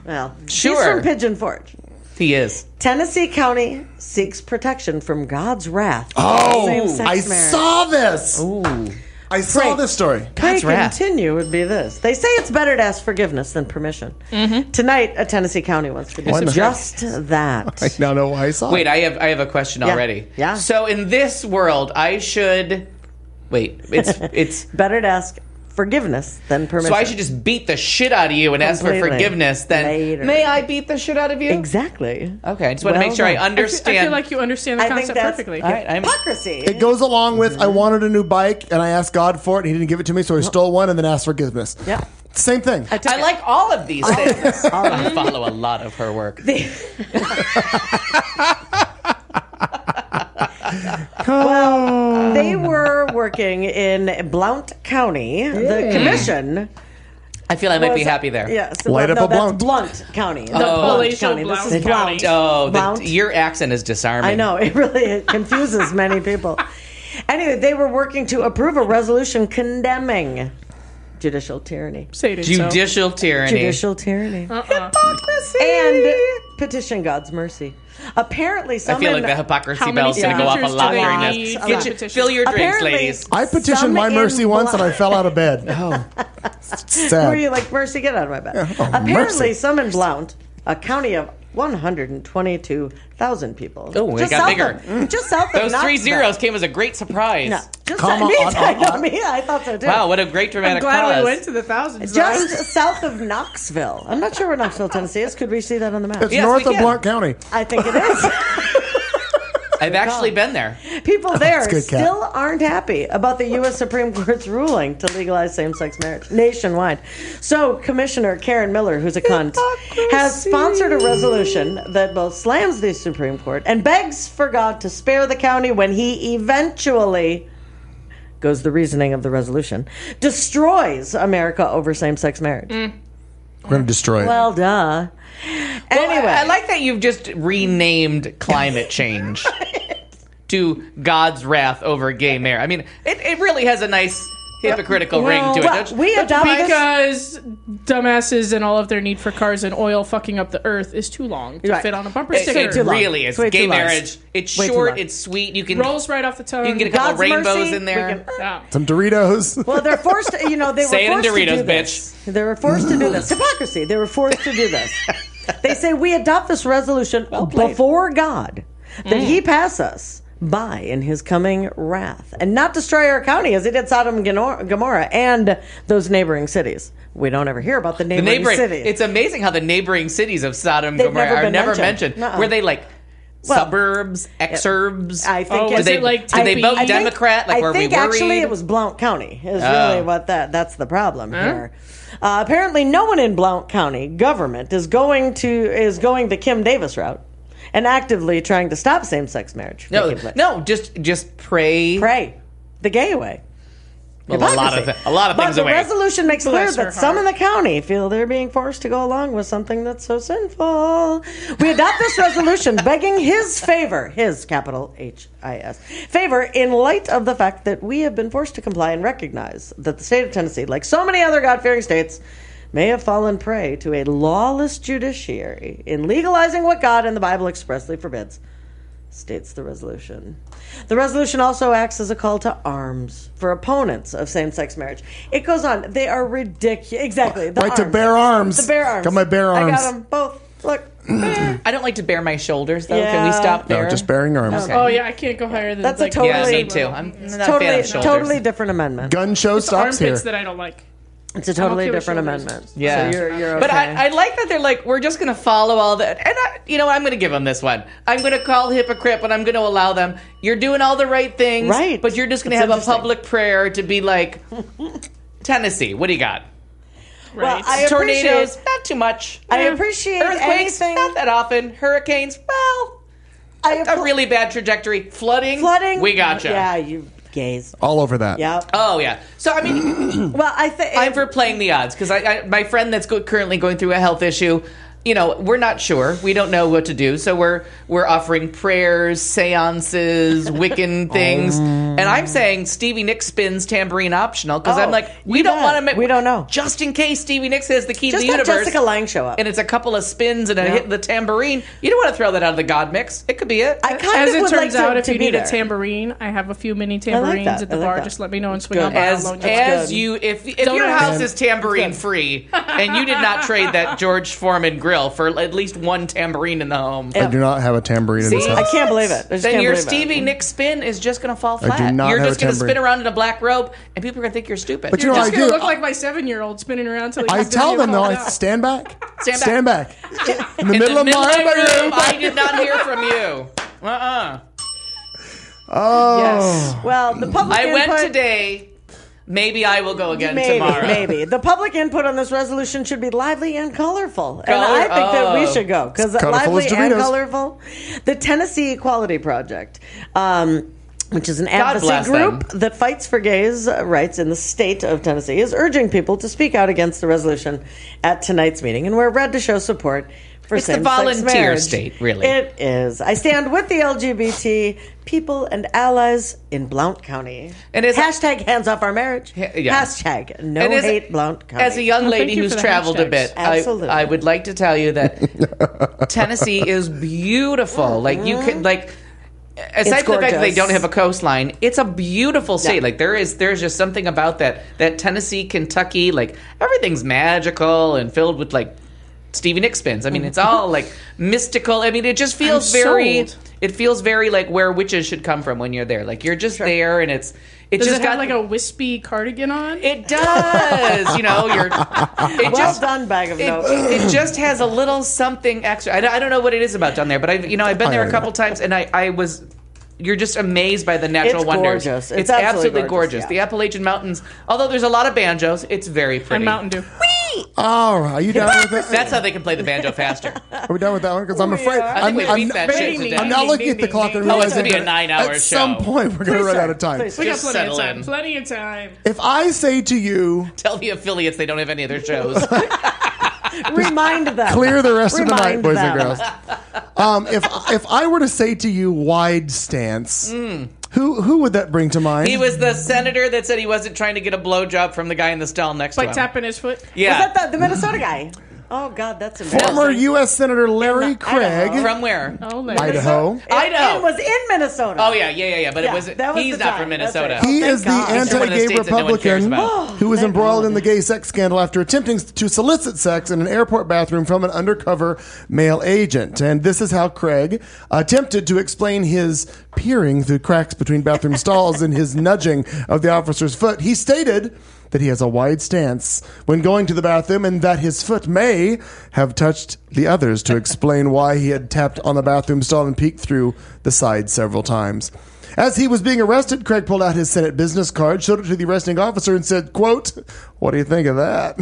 Well, Sure. He's from Pigeon Forge. He is. Tennessee County seeks protection from God's wrath. Oh, Same-sex I marriage. saw this. Ooh. I saw Right. this story. God's May wrath. continue would be this. They say it's better to ask forgiveness than permission. Tonight, a Tennessee County wants to do Why not? just that. I now know why I saw Wait, it. I have a question already. Yeah. So in this world, I should wait. It's Better to ask forgiveness than permission. so I should just beat the shit out of you and ask for Completely. forgiveness. Then Later. may I beat the shit out of you? Exactly. Okay, I just want to Well make sure I done. understand. I feel like you understand the I think concept that's perfectly. All right, I'm Hypocrisy. It goes along with I wanted a new bike and I asked God for it and he didn't give it to me, so I stole one and then asked forgiveness. Yeah. Same thing. I like all of these things. I follow a lot of her work. Well, they were working in Blount County. The commission. I feel I might be was- happy there. Yes. Light up no, a that's Blount. Blount County. The palatial This Blount is County. Blount. Oh, Blount. your accent is disarming. I know. It really confuses many people. Anyway, they were working to approve a resolution condemning judicial tyranny. Say it so. Judicial tyranny. Judicial tyranny. hypocrisy. And petition God's mercy. Apparently, I some feel like the hypocrisy How many bell's going to go off a signatures lot do they during need this. for Get the you, petition? fill your drinks, Apparently- ladies. I petitioned Some my in mercy once and Blount. I fell out of bed. Oh, Sad. Were you like, Mercy, get out of my bed? Oh, Apparently, mercy. some in Blount, a county of 122,000 people. Oh, they just got south bigger. Just south of those 3 Knoxville. zeros came as a great surprise. No, just Comma me, on. I thought so too. Wow, what a great dramatic I'm glad pause. we went to the thousands. Just south of Knoxville. I'm not sure where Knoxville, Tennessee is. Could we see that on the map? It's Yes, north we of can. Blount County. I think it is. I've actually been there. People there good, Kat. still aren't happy about the U.S. Supreme Court's ruling to legalize same-sex marriage nationwide. So, Commissioner Karen Miller, who's a cunt, has sponsored a resolution that both slams the Supreme Court and begs for God to spare the county when he eventually, goes the reasoning of the resolution, destroys America over same-sex marriage. We're going to destroy it. Well, duh. Anyway. I like that you've just renamed climate change to God's wrath over gay marriage. I mean, it really has a nice hypocritical ring to it. Well, don't you? we adopted this. Because dumbasses and all of their need for cars and oil fucking up the earth is too long to Right. fit on a bumper It, sticker. it too long. really is. It's way Gay too long. marriage. It's Way too short. long. It's sweet. You can Rolls right off the tongue. you can get a couple God's rainbows mercy, in there. we can- Yeah. Some Doritos. Well, they're forced to, they Say it were in forced to Doritos, do this. They were forced to do this. Hypocrisy. They were forced to do this. They say we adopt this resolution before God that he pass us by in his coming wrath and not destroy our county as he did Sodom and Gomorrah and those neighboring cities. We don't ever hear about the The neighboring cities. It's amazing how the neighboring cities of Sodom and They've Gomorrah never are been never mentioned. mentioned. Nuh-uh. Were they like Well, suburbs, exurbs? I think Oh, did was they, it like did they vote I think- Democrat? Like, were we worried? actually it was Blount County is really what that's the problem here. Apparently, no one in Blount County government is going the Kim Davis route and actively trying to stop same-sex marriage. No, just pray. the gay way. Well, a lot of But things the away. resolution makes clear Bless her that some in heart. the county feel they're being forced to go along with something that's so sinful. We adopt this resolution begging his favor, his capital H-I-S, favor in light of the fact that we have been forced to comply and recognize that the state of Tennessee, like so many other God-fearing states, may have fallen prey to a lawless judiciary in legalizing what God and the Bible expressly forbids, states the resolution. The resolution also acts as a call to arms for opponents of same-sex marriage. It goes on. They are ridiculous. Exactly. The Right to arms. bear arms. The bare arms. Got my bare I arms. got them both. Look. I don't like to bare my shoulders, though. Can Yeah. we stop there? No, just bearing arms. Okay. Oh yeah, I can't go higher than That's a like, totally- Yeah, me level. too. I'm not a fan of shoulders. Totally different amendment. Gun show It's stops here. armpits that I don't like. It's a totally okay with different shoulders. amendment. Yeah. So you're okay. But I like that they're like, we're just going to follow all that. And, I'm going to give them this one. I'm going to call hypocrite, but I'm going to allow them. You're doing all the right things. Right. But you're just going to It's have a interesting. public prayer to be like, Tennessee, what do you got? Right. I appreciate- Tornadoes, not too much. I appreciate Earthquakes, anything. not that often. Hurricanes, well, a really bad trajectory. Flooding, Flooding. we gotcha. Yeah, you gays. All over that. Yeah. Oh, yeah. So, I mean, Well, I think I'm for playing the odds because my friend that's currently going through a health issue, we're not sure. We don't know what to do. So we're offering prayers, seances, Wiccan things. And I'm saying Stevie Nicks spins tambourine optional because I'm like, we don't want to. We don't know. Just in case Stevie Nicks has the key Just to the have universe. Jessica Lange show up. And it's a couple of spins and a hit the tambourine. You don't want to throw that out of the God mix. It could be it. I kind As of it would turns like out, to if you be need there. a tambourine, I have a few mini tambourines that. at the I like bar. that. Just let me know and swing Good. on by. As I'll loan you. if Don't your ask. house is tambourine free and you did not trade that George Foreman grill for at least one tambourine in the home, I do not have a tambourine in this See? house. I can't believe it. I just then can't your believe it. Stevie Nicks spin is just going to fall do flat. not You're have just a going to tambourine. spin around in a black robe, and people are going to think you're stupid. But You're I just going do. to look like my 7-year-old spinning around till he I comes tell down them and though, falls I out. stand back. Stand back. In the middle of my bedroom. I did not hear from you. Oh. Yes. Well, the public I input... went today. Maybe I will go again Maybe, tomorrow. maybe. The public input on this resolution should be lively and colorful. And I think that we should go because Colorful lively as and Doritos. colorful. The Tennessee Equality Project, which is an advocacy bless group them. that fights for gays' rights in the state of Tennessee, is urging people to speak out against the resolution at tonight's meeting. And we're ready to show support for It's the same-sex volunteer marriage. state, really. It is. I stand with the LGBT people and allies in Blount County. And is- hashtag hands off our marriage. Yeah. Hashtag no And hate Blount County. As a young Well, lady thank you who's for the traveled a hashtags. bit, Absolutely. I would like to tell you that Tennessee is beautiful. Like you can aside from the fact that they gorgeous. don't have a coastline, it's a beautiful state. Yeah. Like there's just something about that Tennessee, Kentucky, like everything's magical and filled with like Stevie Nicks spins. I mean, it's all like mystical. I mean, it just feels I'm very. sold. It feels very like where witches should come from when you're there. Like you're just there, and it Does just it have got like a wispy cardigan on? It does. You're. It well done, bag of notes. it just has a little something extra. I don't know what it is about down there, but I've been there a couple times, and I was. You're just amazed by the natural It's wonders. gorgeous. It's It's absolutely absolutely gorgeous. gorgeous, yeah. The Appalachian Mountains, although there's a lot of banjos, it's very pretty. And Mountain Dew. All right, are you done with it? That's how they can play the banjo faster. Are we done with that one? Because I'm afraid I think we beat that shit to I'm death. now looking at the clock and Oh, it's realizing gonna be a that 9-hour at some show. point we're going to Please, run sir. out of time. Please. We got Just plenty of settle time. in. Plenty of time. If I say to you, Tell the affiliates they don't have any other shows. Remind them. clear the rest of the night, Remind boys them. and girls. If I were to say to you, wide stance, who would that bring to mind? He was the senator that said he wasn't trying to get a blowjob from the guy in the stall next to Like him. tapping his foot. Yeah. Was that the Minnesota guy? Oh, God, that's embarrassing. Former U.S. Senator Larry In Craig, Idaho. From where? Oh, there. Idaho. Idaho. It was in Minnesota. Oh yeah. But Yeah, it wasn't. that was He's the not time. from That's Minnesota. right. He Thank is the God. He's from one of the anti-gay states that no one cares Republican about. who was Thank embroiled God. in the gay sex scandal after attempting to solicit sex in an airport bathroom from an undercover male agent. And this is how Craig attempted to explain his peering through cracks between bathroom stalls and his nudging of the officer's foot. He stated that he has a wide stance when going to the bathroom and that his foot may have touched the others, to explain why he had tapped on the bathroom stall and peeked through the side several times. As he was being arrested, Craig pulled out his Senate business card, showed it to the arresting officer, and said, quote, "What do you think of that?"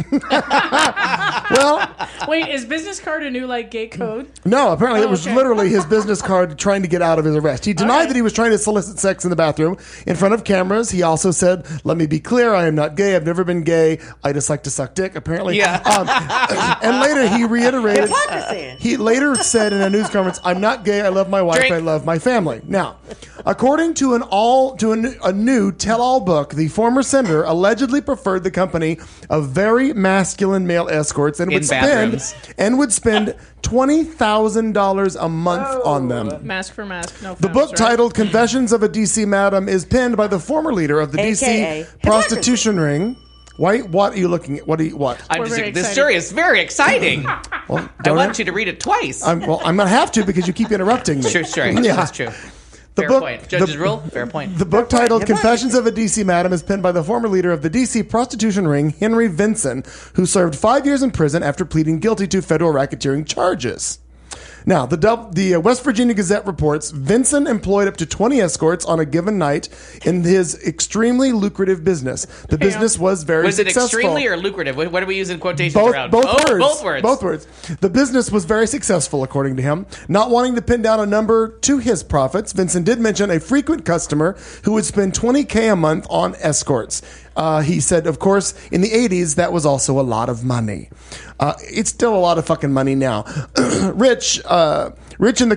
Well, Wait, is business card a new like gay code? no, apparently it was okay. literally his business card trying to get out of his arrest. He denied that he was trying to solicit sex in the bathroom in front of cameras. He also said, "Let me be clear, I am not gay. I've never been gay. I just like to suck dick," apparently. Yeah. And later he reiterated, Hypocrisy. he later said in a news conference, "I'm not gay. I love my wife. Drink. I love my family." Now, according to a new tell-all book, the former senator allegedly preferred the company of very masculine male escorts and In bathrooms. would spend $20,000 a month on them. Mask for mask. No. The book titled "Confessions of a DC Madam" is penned by the former leader of the AKA DC prostitution ring. Why? What are you looking at? What? I'm We're just. very This excited. story is very exciting. Well, I don't want it? you to read it twice. I'm going to have to because you keep interrupting me. Sure. Yeah. That's true. The Fair book- point. Judge's the- rule. Fair point. The book titled "Confessions of a DC Madam" is penned by the former leader of the DC prostitution ring, Henry Vinson, who served 5 years in prison after pleading guilty to federal racketeering charges. Now, the West Virginia Gazette reports Vinson employed up to 20 escorts on a given night in his extremely lucrative business. The business was very Was it successful. extremely or lucrative? What are we using quotations Both, around? both Oh, words. Both words. Both words. The business was very successful, according to him. Not wanting to pin down a number to his profits, Vincent did mention a frequent customer who would spend $20K a month on escorts. He said, of course, in the 80s, that was also a lot of money. It's still a lot of fucking money now. Rich in the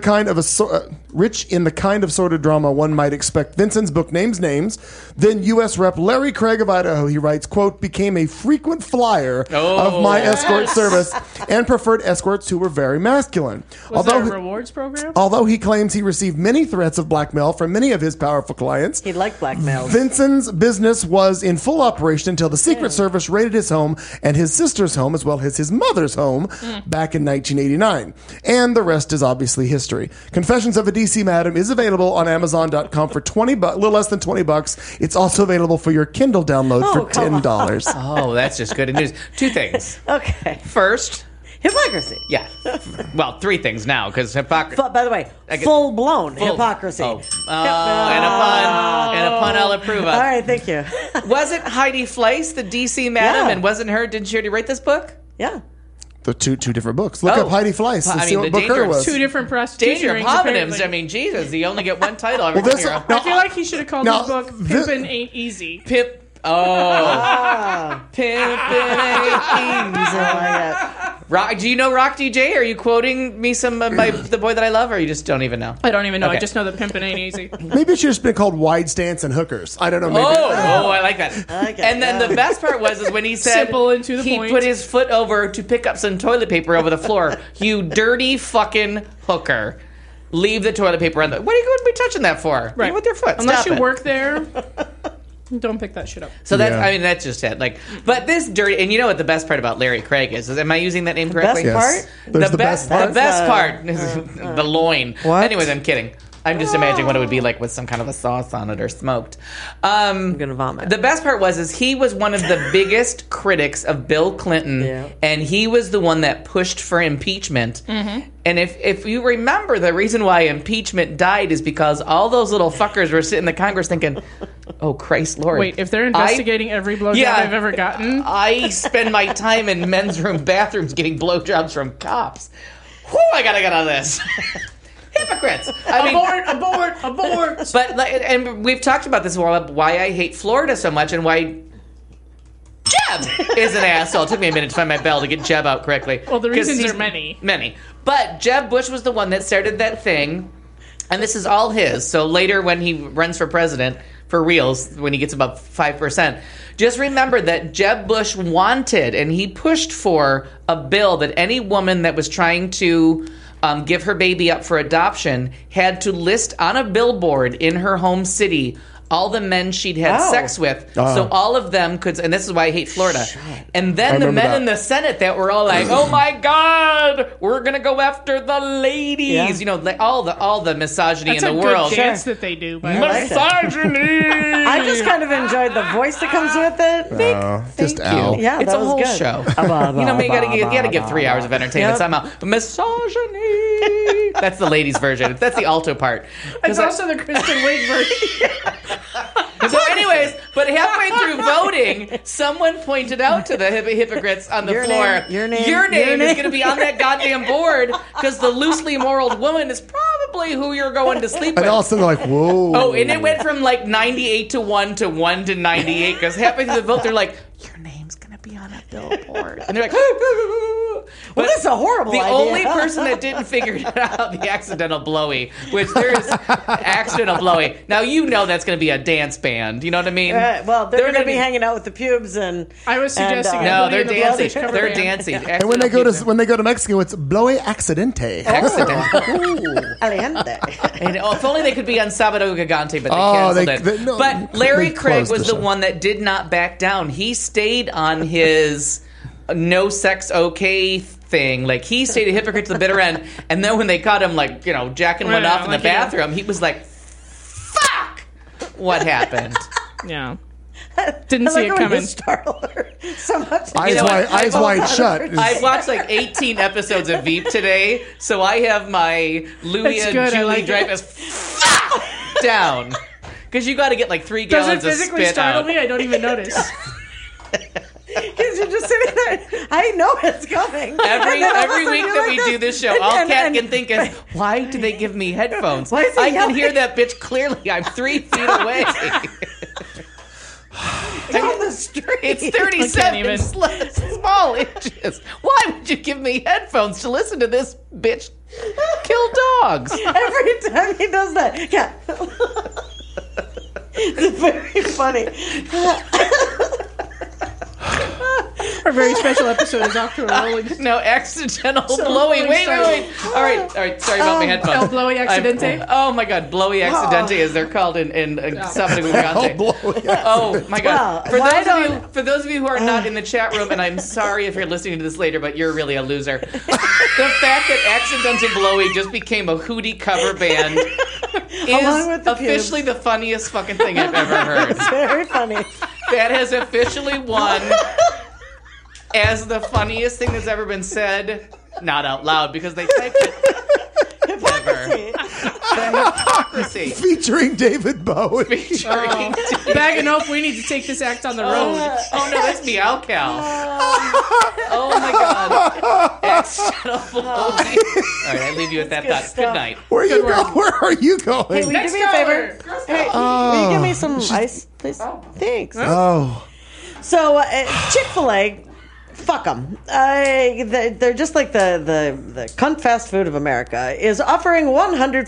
kind of sordid drama one might expect. Vincent's book names names. Then U.S. Rep. Larry Craig of Idaho, he writes, quote, became a frequent flyer of my escort service and preferred escorts who were very masculine. Was there a rewards program? Although he claims he received many threats of blackmail from many of his powerful clients. He liked blackmail. Vincent's business was in full operation until the Secret Service raided his home and his sister's home, as well as his mother's home, back in 1989. And the rest is obviously history. Confessions of a DC Madam is available on Amazon.com for a little less than $20. It's also available for your Kindle download for $10. Oh, that's just good news. Two things. Okay. First, Hypocrisy. yeah. Well, three things now, because hypocrisy. By the way, full-blown hypocrisy. Oh, and a pun I'll approve of. All right, thank you. Wasn't Heidi Fleiss the DC Madam, Yeah. and didn't she already write this book? Yeah. The two different books. Look up Heidi Fleiss and see what book danger her of was. Two different prostitution Danger of rings, homonyms. apparently. I mean, Jesus, you only get one title. Well, this- Hero. no, I feel like he should have called Now, his book Pimpin' Ain't Easy. Pip. Oh. Pimpin' ain't easy. Rock, do you know Rock DJ? Are you quoting me some of the boy that I love, or you just don't even know? I don't even know. Okay. I just know that Pimpin' Ain't Easy. Maybe it should have just been called Wide Stance and Hookers. I don't know. Maybe. Oh, I like that. I like it, And then yeah. the best part was when he said Simple and to the he point. put his foot over to pick up some toilet paper over the floor. You dirty fucking hooker. Leave the toilet paper on the... What are you going to be touching that for? Right. You with your foot. Unless Stop you it. work there, don't pick that shit up. So that's, Yeah. I mean, that's just it. Like, but this dirty, and you know what the best part about Larry Craig is am I using that name correctly? best Yes. part? There's the best part. The best part is the loin. What? Anyways, I'm kidding. I'm just imagining what it would be like with some kind of a sauce on it or smoked. I'm going to vomit. The best part is he was one of the biggest critics of Bill Clinton, Yeah. and he was the one that pushed for impeachment. Mm-hmm. And if you remember, the reason why impeachment died is because all those little fuckers were sitting in the Congress thinking, "Oh Christ, Lord!" Wait, if they're investigating every blowjob Yeah. I've ever gotten, I spend my time in men's room bathrooms getting blowjobs from cops. Whew, I gotta get on this. Hypocrites. I mean, abort. but and we've talked about this before, why I hate Florida so much and why Jeb is an asshole. It took me a minute to find my bell to get Jeb out correctly. Well, the 'Cause reasons he's- are many. Many. But Jeb Bush was the one that started that thing, and this is all his. So later when he runs for president, for reals, when he gets about 5%, just remember that Jeb Bush wanted, and he pushed for, a bill that any woman that was trying to give her baby up for adoption had to list on a billboard in her home city all the men she'd had Oh. sex with, so all of them could, and this is why I hate Florida. And then the remember men that. in the Senate that were all like, "Oh my God, we're gonna go after the ladies," Yeah. you know, like all the misogyny That's in a the good world. dance that they do. By the way. like that. Misogyny. I just kind of enjoyed the voice that comes with it. Just Thank Al. you. Yeah, it's that a was whole good. show. You know, you gotta give 3 hours of entertainment Yep. somehow. Misogyny. That's the ladies' version. That's the alto part. It's also the Kristen Wiig version. So, anyways, but halfway through voting, someone pointed out to the hypocrites on the Your floor, name, your name, your your name is name." going to be on that goddamn board because the loosely moraled woman is probably who you're going to sleep And with. all of a sudden they're like, whoa. Oh, and it went from like 98 to 1 to 1 to 98 because halfway through the vote, they're like, your name's going to be on a billboard. And they're like, Well, that's a horrible the idea. only person that didn't figure it out, the accidental blowy, which there's accidental blowy. Now you know that's going to be a dance band. You know what I mean? Well, they're going to be gonna hanging out with the pubes and... I was suggesting And, No, Booty they're and the dancing. Blowfish cover They're band. dancing. And when they go to Mexico, it's blowy accidente. accident. Aliente. And if only they could be on Sabado Gigante, but they Oh, canceled it. no, but Larry they Craig closed was the the show. one that did not back down. He stayed on his no sex okay thing. Like, he stayed a hypocrite to the bitter end. And then when they caught him, like, you know, jacking one Yeah, off in the like, yeah. bathroom, he was like, fuck! What happened? Yeah. Didn't see it when you coming. startle her so much. Eyes know what? wide, eyes wide shut. I've watched like 18 episodes of Veep today, so I have my Louis It's and good, I Julie like it. Dreyfus down. Because you got to get like 3 Does it gallons of physically spit startle out. me? I don't even notice. Because you're just sitting there. I know it's coming. Every And then all of a every sudden week you're that like we do this show, And- all and- Kat and- can think is, why do they give me headphones? Why is he I can yelling? hear that bitch clearly. I'm 3 feet away. on the street. It's I can't 37 even. small inches. Why would you give me headphones to listen to this bitch kill dogs? Every time he does that. Yeah. It's very funny. Our very special episode is off to a rolling. No, accidental blowy. Wait. All right. Sorry about my headphones. El blowy accidente? Oh my God, blowy accidente, as they're called in Sábado Gigante. Oh my God. Well, For those of you who are not in the chat room, and I'm sorry if you're listening to this later, but you're really a loser. The fact that Accidental Blowy just became a Hootie cover band Along is with the officially the funniest fucking thing I've ever heard. It's very funny. That has officially won as the funniest thing that's ever been said. Not out loud, because they typed it. Hypocrisy. The hypocrisy. Featuring David Bowie. Featuring Bagging up, we need to take this act on the road. Oh no, that's Meow Cow. Oh my God. Accidental Blowy. All right, I leave you with that thought. Good night. Where Good you go? work. Where are you going? Hey, will you do me a favor? Hey, will you give me some ice, please? Thanks. Oh, So, Chick-fil-A, fuck them. They're just like the cunt fast food of America, is offering 100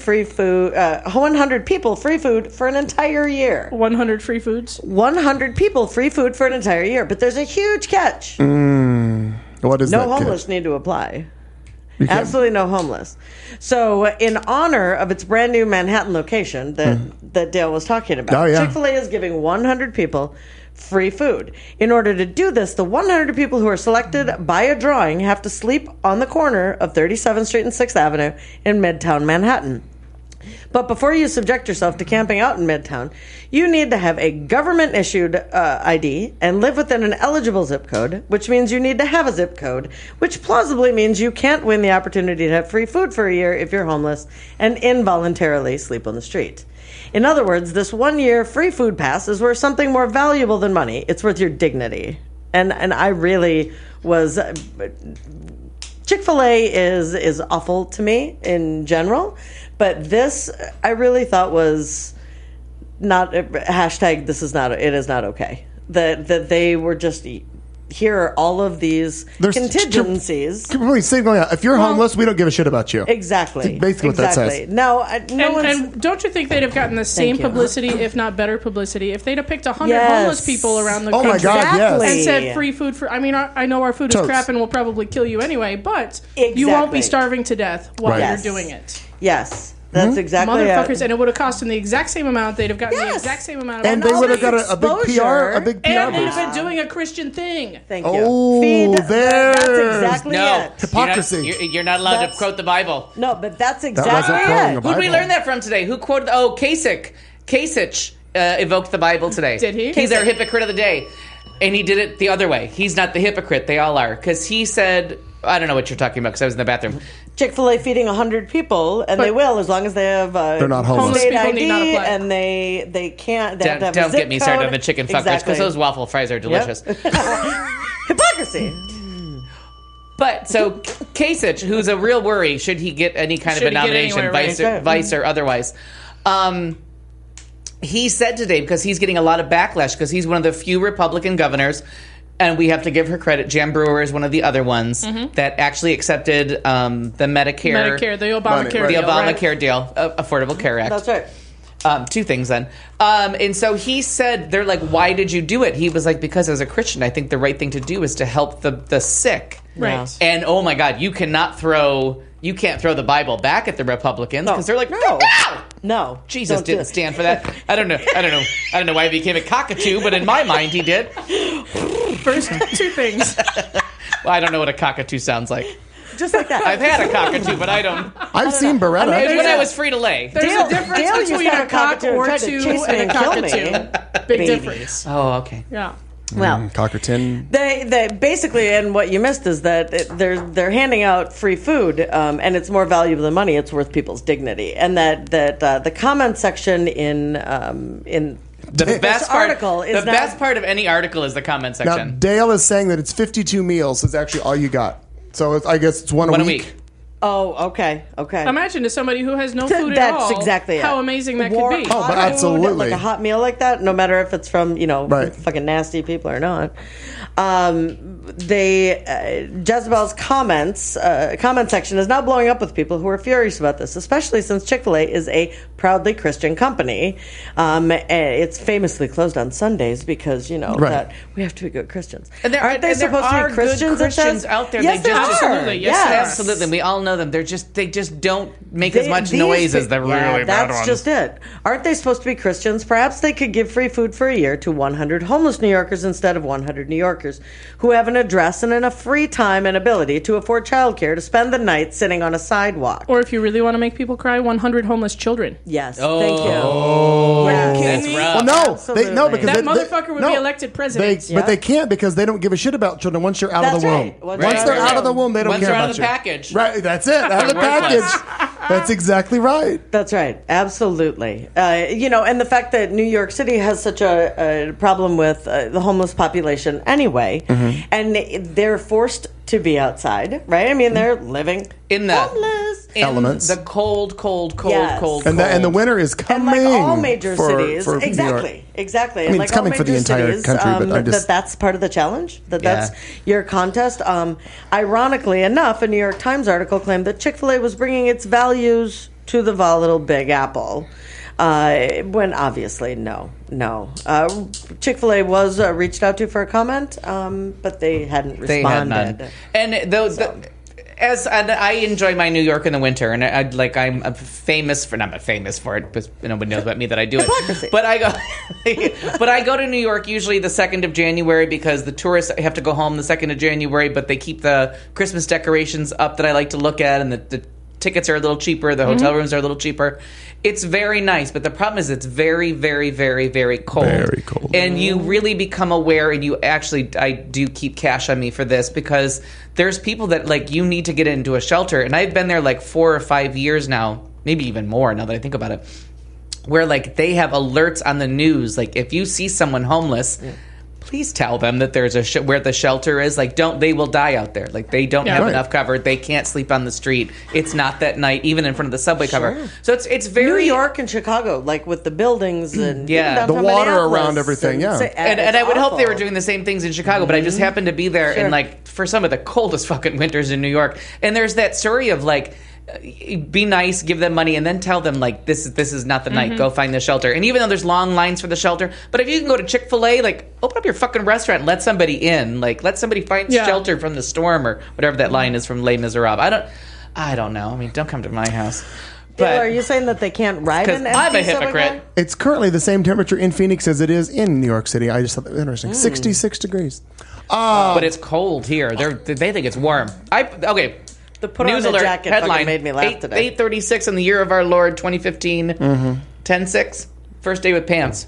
people free food for an entire year. 100 free foods. 100 people free food for an entire year. But there's a huge catch. what is No that? homeless need to apply. Absolutely no homeless. So, in honor of its brand new Manhattan location that Dale was talking about, Oh, yeah. Chick-fil-A is giving 100 people free food. In order to do this, the 100 people who are selected by a drawing have to sleep on the corner of 37th Street and 6th Avenue in Midtown Manhattan. But before you subject yourself to camping out in Midtown, you need to have a government-issued ID and live within an eligible zip code, which means you need to have a zip code, which plausibly means you can't win the opportunity to have free food for a year if you're homeless and involuntarily sleep on the street. In other words, this 1 year free food pass is worth something more valuable than money. It's worth your dignity. And I really was... Chick-fil-A is awful to me in general, but this I really thought was not hashtag. This is not. It is not okay. That they were just here are all of these There's contingencies. Completely signaling out. If you're homeless, we don't give a shit about you. Exactly. Basically what that says. No, And don't you think they'd have gotten the same you. publicity, if not better publicity, if they'd have picked 100 Yes. homeless people around the Oh my God, Exactly. yes. and said free food for... I mean, I know our food is Totes. crap and will probably kill you anyway, but you won't be Exactly. starving to death while Right. you're Yes. doing it. Yes, that's exactly Motherfuckers, it. and it would have cost them the exact same amount. They'd have gotten the Yes. exact same amount of And money. they all would have this got a big exposure. PR And they'd have boost. been doing a Christian thing. Thank you. Oh, Feed, there's- that's exactly No. it. Hypocrisy. You're not allowed That's- to quote the Bible. No, but that's wasn't exactly quoting a it. Bible. Who'd we learn that from today? Who quoted? Oh, Kasich. Kasich evoked the Bible today. Did he? He's our hypocrite of the day. And he did it the other way. He's not the hypocrite. They all are. Because he said, I don't know what you're talking about because I was in the bathroom. Chick-fil-A feeding 100 people, and they will as long as they have They're not homeless. state Homeless people need not ID, apply. and they can't. They have to have a Don't zip get me started code. on the chicken fuckers Exactly. because those waffle fries are delicious. Hypocrisy. But so Kasich, who's a real worry, should he get any kind Should of a he get nomination, anywhere, vice, right? vice or otherwise, he said today, because he's getting a lot of backlash because he's one of the few Republican governors, and we have to give her credit. Jan Brewer is one of the other ones that actually accepted the Medicare, The Obamacare right. the deal. Obamacare deal, Affordable Care Act. That's right. Two things then. And so he said, they're like, why did you do it? He was like, because as a Christian, I think the right thing to do is to help the sick. Right. And oh my God, you can't throw the Bible back at the Republicans because they're like, No. Jesus Don't do didn't it. stand for that. I don't know why he became a cockatoo, but in my mind he did. First two things. Well, I don't know what a cockatoo sounds like. Just like that. I've had a cockatoo, but I don't. I've seen Beretta. I mean, It was when Yeah. I was free to lay. There's Dale- a difference Dale used to between have a a cock cockatoo and or tried to two chase me and a and kill me. cockatoo. Big Baby. difference. Oh, okay. Yeah. Well, Cockerton. they basically, and what you missed is that they're handing out free food, and it's more valuable than money. It's worth people's dignity, and that the comment section in The best part. article is the now- best part of any article is the comment Now, section. Dale is saying that it's 52 meals is actually all you got. So I guess it's one a week. Oh, okay. Imagine to somebody who has no food at That's all. exactly how it. amazing that War- could be. Oh, but hot absolutely. food, like a hot meal like that, no matter if it's from Right. fucking nasty people or not. Jezebel's comment section is now blowing up with people who are furious about this, especially since Chick-fil-A is a proudly Christian company. It's famously closed on Sundays because Right. that we have to be good Christians. And there, Aren't they and there supposed to are be good Christians? it Christians says? out there. Yes, They there just- are. Absolutely, yes, Yes. there are. Absolutely, we all know them. They just don't make as much These noise as the really bad that's ones. just it. Aren't they supposed to be Christians? Perhaps they could give free food for a year to 100 homeless New Yorkers instead of 100 New Yorkers who have an address and enough free time and ability to afford childcare to spend the night sitting on a sidewalk. Or if you really want to make people cry, 100 homeless children. Yes, Oh. thank you. Oh. Yes. That's rough. Well, no, Absolutely. because That they, motherfucker would be no, elected president. But they can't because they don't give a shit about children once you're out of That's the womb. right. Once Once you're they're out of out of the the womb, they don't Once care they're out about of the you. package. Right, that's it. Out of the They're worthless. package. That's exactly right. That's right. Absolutely. And the fact that New York City has such a problem with the homeless population anyway, and they're forced to be outside, right? I mean, they're living In the homeless. in Elements. the cold, Yes. And the winter is And coming. like all major for cities, New York. exactly. I mean, and like it's coming all for the major entire cities, country, but I just- that's part of the challenge. That's Yeah. your contest. Ironically enough, a New York Times article claimed that Chick-fil-A was bringing its values to the volatile Big Apple. When obviously no. Chick-fil-A was reached out to for a comment, but they hadn't responded. They had none. And those. And I enjoy my New York in the winter, and I'm famous for not famous for it, because nobody knows about me that I do it. Hypocrisy. But I go to New York usually the 2nd of January because the tourists have to go home the 2nd of January, but they keep the Christmas decorations up that I like to look at, and the tickets are a little cheaper, the hotel rooms are a little cheaper. It's very nice, but the problem is it's very, very, very, very cold. Very cold. And you really become aware, and I do keep cash on me for this, because there's people that, you need to get into a shelter, and I've been there, 4 or 5 years now, maybe even more now that I think about it, where, they have alerts on the news, if you see someone homeless... Yeah. Please tell them that there's where the shelter is. They will die out there. They don't have enough cover. They can't sleep on the street. It's not that night, even in front of the subway cover. So it's very New York and Chicago, with the buildings and Yeah. even downtown The water Minneapolis around everything, yeah. And I would hope they were doing the same things in Chicago, but I just happened to be there Sure. in for some of the coldest fucking winters in New York. And there's that story of be nice, give them money, and then tell them this is not the night. Go find the shelter. And even though there's long lines for the shelter, but if you can go to Chick-fil-A, open up your fucking restaurant, and let somebody in, let somebody find shelter from the storm or whatever that line is from Les Miserables. I don't know. I mean, don't come to my house. But are you saying that they can't ride an empty I'm a subway hypocrite. car? It's currently the same temperature in Phoenix as it is in New York City. I just thought that was interesting. 66 degrees. But it's cold here. They think it's warm. The put News on the alert jacket headline fucking made me laugh today. 8:36 in the year of our Lord 2015. 10:06. First day with pants.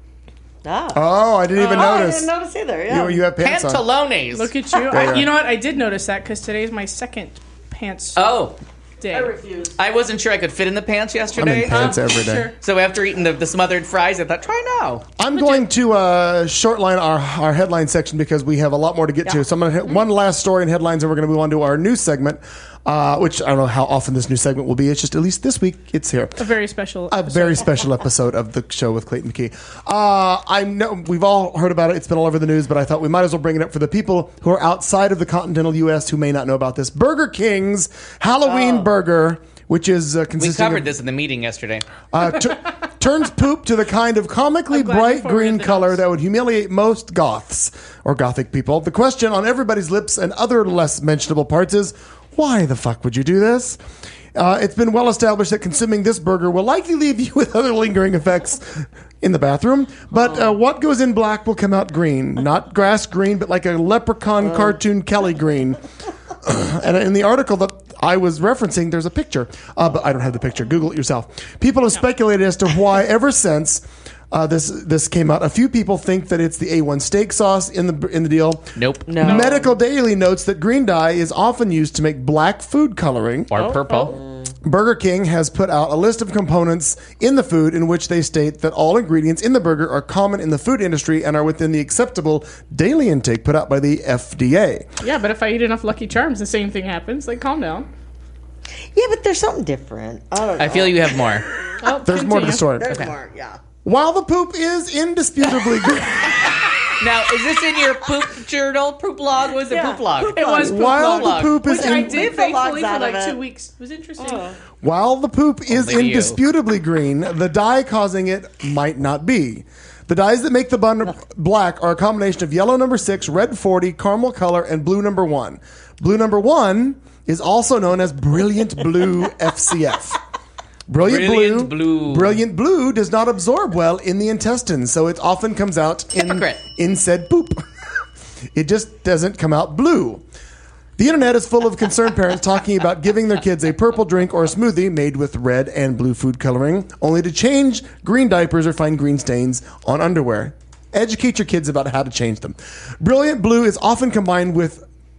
Oh, I didn't even I notice. didn't notice either. Yeah. You have pants on. Pantalones. Look at you. Yeah. You know what? I did notice that because today's my second pants Oh, day. I refuse. I wasn't sure I could fit in the pants I'm yesterday. in pants every day. Sure. So after eating the smothered fries, I thought, try now. I'm going to shortline our headline section because we have a lot more to get to. So I'm going to hit one last story and headlines, and we're going to move on to our news segment, which I don't know how often this news segment will be. It's just at least this week it's here. A very special A very special episode of the show with Clayton McKee. I know we've all heard about it. It's been all over the news, but I thought we might as well bring it up for the people who are outside of the continental U.S. who may not know about this. Burger King's Halloween burger, which is We consisting covered of, this in the meeting yesterday. turns poop to the kind of comically I'm glad you bright forwarded green the color notes. that would humiliate most goths or gothic people. The question on everybody's lips and other less mentionable parts is, why the fuck would you do this? It's been well established that consuming this burger will likely leave you with other lingering effects in the bathroom. But what goes in black will come out green. Not grass green, but like a leprechaun cartoon Kelly green. And in the article that I was referencing, there's a picture. But I don't have the picture. Google it yourself. People have speculated as to why ever since this came out. A few people think that it's the A1 steak sauce in the deal. Nope. No. Medical Daily notes that green dye is often used to make black food coloring. Or purple. Burger King has put out a list of components in the food in which they state that all ingredients in the burger are common in the food industry and are within the acceptable daily intake put out by the FDA. Yeah, but if I eat enough Lucky Charms, the same thing happens. Calm down. Yeah, but there's something different. I don't know. I feel you have more. Oh, There's more to the story. There's more, yeah. While the poop is indisputably green. Now, is this in your poop journal, poop log? Was it Yeah, poop log? poop It was poop While log, the poop is which I in, did Leave the thankfully logs for out of like it. 2 weeks. It was interesting. while the poop is Only to you. indisputably green, the dye causing it might not be. The dyes that make the bun black are a combination of yellow number 6, red 40, caramel color, and blue number 1. Blue number 1 is also known as brilliant blue FCF. Brilliant blue does not absorb well in the intestines, so it often comes out Hypocrite. in said poop. It just doesn't come out blue. The internet is full of concerned parents talking about giving their kids a purple drink or a smoothie made with red and blue food coloring, only to change green diapers or find green stains on underwear. Educate your kids about how to change them. Brilliant blue is often combined with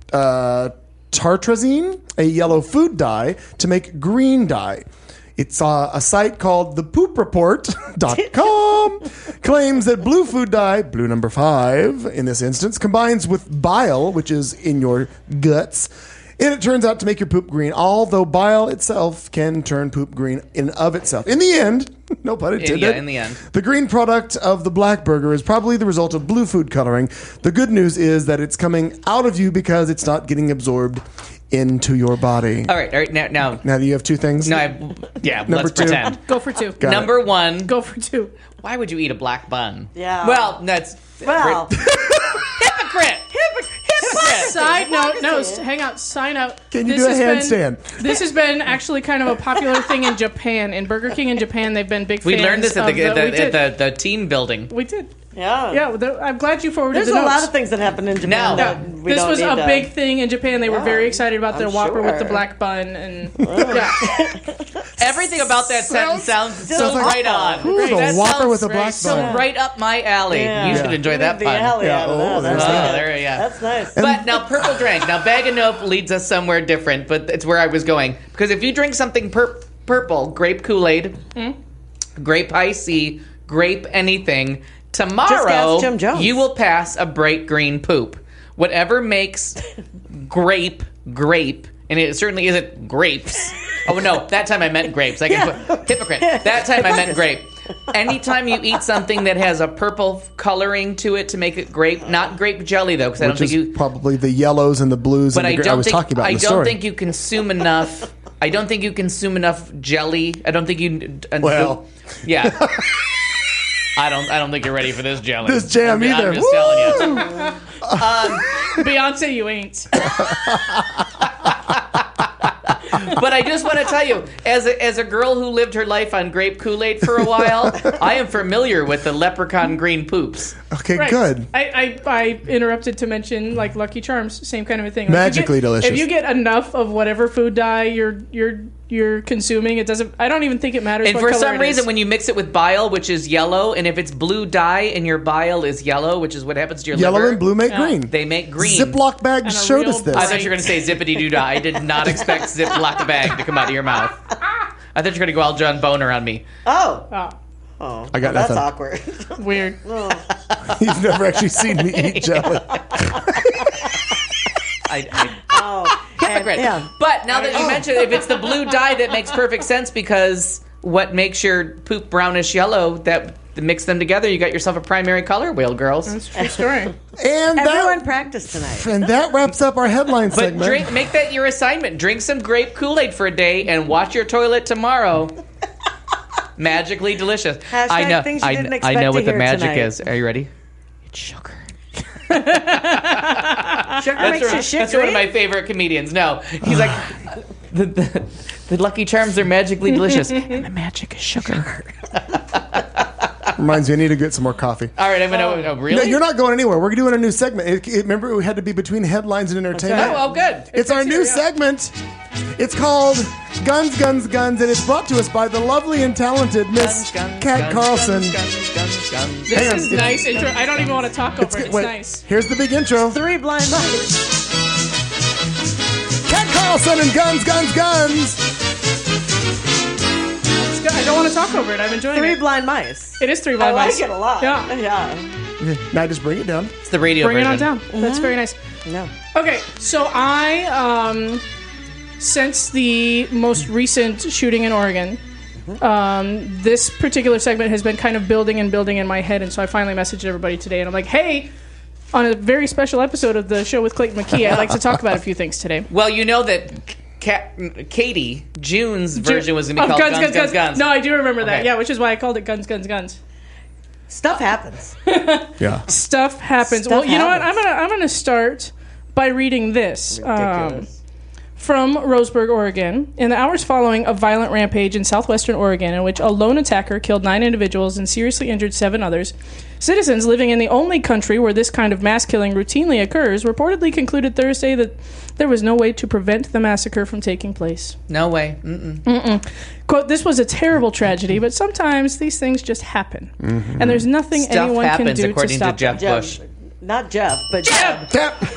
tartrazine, a yellow food dye, to make green dye. It's a site called thepoopreport.com claims that blue food dye, blue number 5 in this instance, combines with bile, which is in your guts, and it turns out to make your poop green, although bile itself can turn poop green in of itself. In the end, no pun intended. In the end. The green product of the black burger is probably the result of blue food coloring. The good news is that it's coming out of you because it's not getting absorbed into your body. All right. Now, Now you have two things. let's Number 2. pretend. Go for 2. Got Number 1, Go for 2. why would you eat a black bun? Yeah. Well, that's Well, hypocrite. Side note, no, Hypocrisy. hang out. Side note. Can you This do a has handstand? This has been actually kind of a popular thing in Japan. In Burger King in Japan, they've been big fans. We learned this at of we did. the team building. We did. yeah. Yeah, I'm glad you forwarded There's the a notes. lot of things that happen in Japan. Now- that Yeah, we this don't was need a to- big thing in Japan. They were very excited about their I'm Whopper with the sure. black bun, and yeah, Everything about that sentence sounds so Sounds like- right on. Ooh, the That Whopper sounds with a black so bun. right up my alley. Yeah. You should enjoy that The pun. alley out of Yeah, that. there's That's that. good. There, yeah. That's nice. But now, purple drink. Now, Bag of Nope leads us somewhere different, but it's where I was going. Because if you drink something purple, grape Kool-Aid, grape Hi-C, grape anything, Just tomorrow ask Jim Jones. you will pass a bright green poop. Whatever makes grape, and it certainly isn't grapes. Oh, no, that time I meant grapes. I can put hypocrite. That time I meant grape. Anytime you eat something that has a purple coloring to it to make it grape, not grape jelly though, because I don't Which think is you. probably the yellows and the blues But and I the, I don't was think talking about I in the don't story. think you consume enough. I don't think you consume enough jelly. I don't think you. Well. yeah. I don't think you're ready for this jelly. This jam either. I'm just telling you. Beyonce, you ain't. But I just want to tell you, as a girl who lived her life on grape Kool-Aid for a while, I am familiar with the leprechaun green poops. Okay, Right. good. I interrupted to mention like Lucky Charms, same kind of a thing. Like, Magically delicious. If you get enough of whatever food dye you're consuming, it doesn't. I don't even think it matters. And what for color some it reason, is. when you mix it with bile, which is yellow, and if it's blue dye and your bile is yellow, which is what happens to your Yellow liver, and blue make green. they make green. Ziploc bags And a showed real us this. I thought you were going to say zippity doo dah. I did not expect Ziploc bag to come out of your mouth. I thought you were going to go all John Boner on me. Oh. Oh, I got That's nothing. awkward. weird. You've never actually seen me eat jelly. Oh. Hypocrite. Yeah. But now that you mentioned it, if it's the blue dye, that makes perfect sense because what makes your poop brownish yellow, that mix them together, you got yourself a primary color wheel, girls. That's a true story. And Everyone that, practice tonight. and that wraps up our headline But segment. make that your assignment. Drink some grape Kool-Aid for a day and watch your toilet tomorrow. Magically delicious. Hashtag I know. things you didn't I expect know to what the hear magic tonight. is. Are you ready? It's sugar. Sugar makes you shit That's one of my favorite comedians. No, he's like the Lucky Charms are magically delicious, and the magic is sugar. Reminds me, I need to get some more coffee. All right, I'm gonna. Oh, really? No, you're not going anywhere. We're doing a new segment. Remember, we had to be between headlines and entertainment. Oh, good. It's our new segment. It's called Guns, Guns, Guns, and it's brought to us by the lovely and talented Miss Kat Carlson. This Hang on, is it's- nice intro. I don't even want to talk over it. It's Wait, nice. Here's the big intro. 3 blind mice. Kat Carlson and Guns, Guns, Guns. It's good. I don't want to talk over it. I'm enjoying 3 it. blind mice. It is 3 I blind like mice. it a lot. Yeah. Yeah. Now just bring it down. It's the radio Bring it version. on down. That's very nice. No. Okay, so I since the most recent shooting in Oregon, this particular segment has been kind of building and building in my head, and so I finally messaged everybody today, and I'm like, hey, on a very special episode of the show with Clayton McKee, I'd like to talk about a few things today. Well, you know that Katie, June's version was going to be called Guns, Guns. No, I do remember that, Okay. yeah, which is why I called it Guns, Guns, Guns. Stuff happens. Yeah. Stuff happens. Stuff Well, you know what? happens. I'm gonna start by reading this. Ridiculous. From Roseburg, Oregon. In the hours following a violent rampage in southwestern Oregon in which a lone attacker killed 9 individuals and seriously injured 7 others, citizens living in the only country where this kind of mass killing routinely occurs reportedly concluded Thursday that there was no way to prevent the massacre from taking place. No way. Quote, this was a terrible tragedy, but sometimes these things just happen. And there's nothing Stuff anyone can happens, do to according to stop Jeff them. Bush. Not Jeff, but Jeb.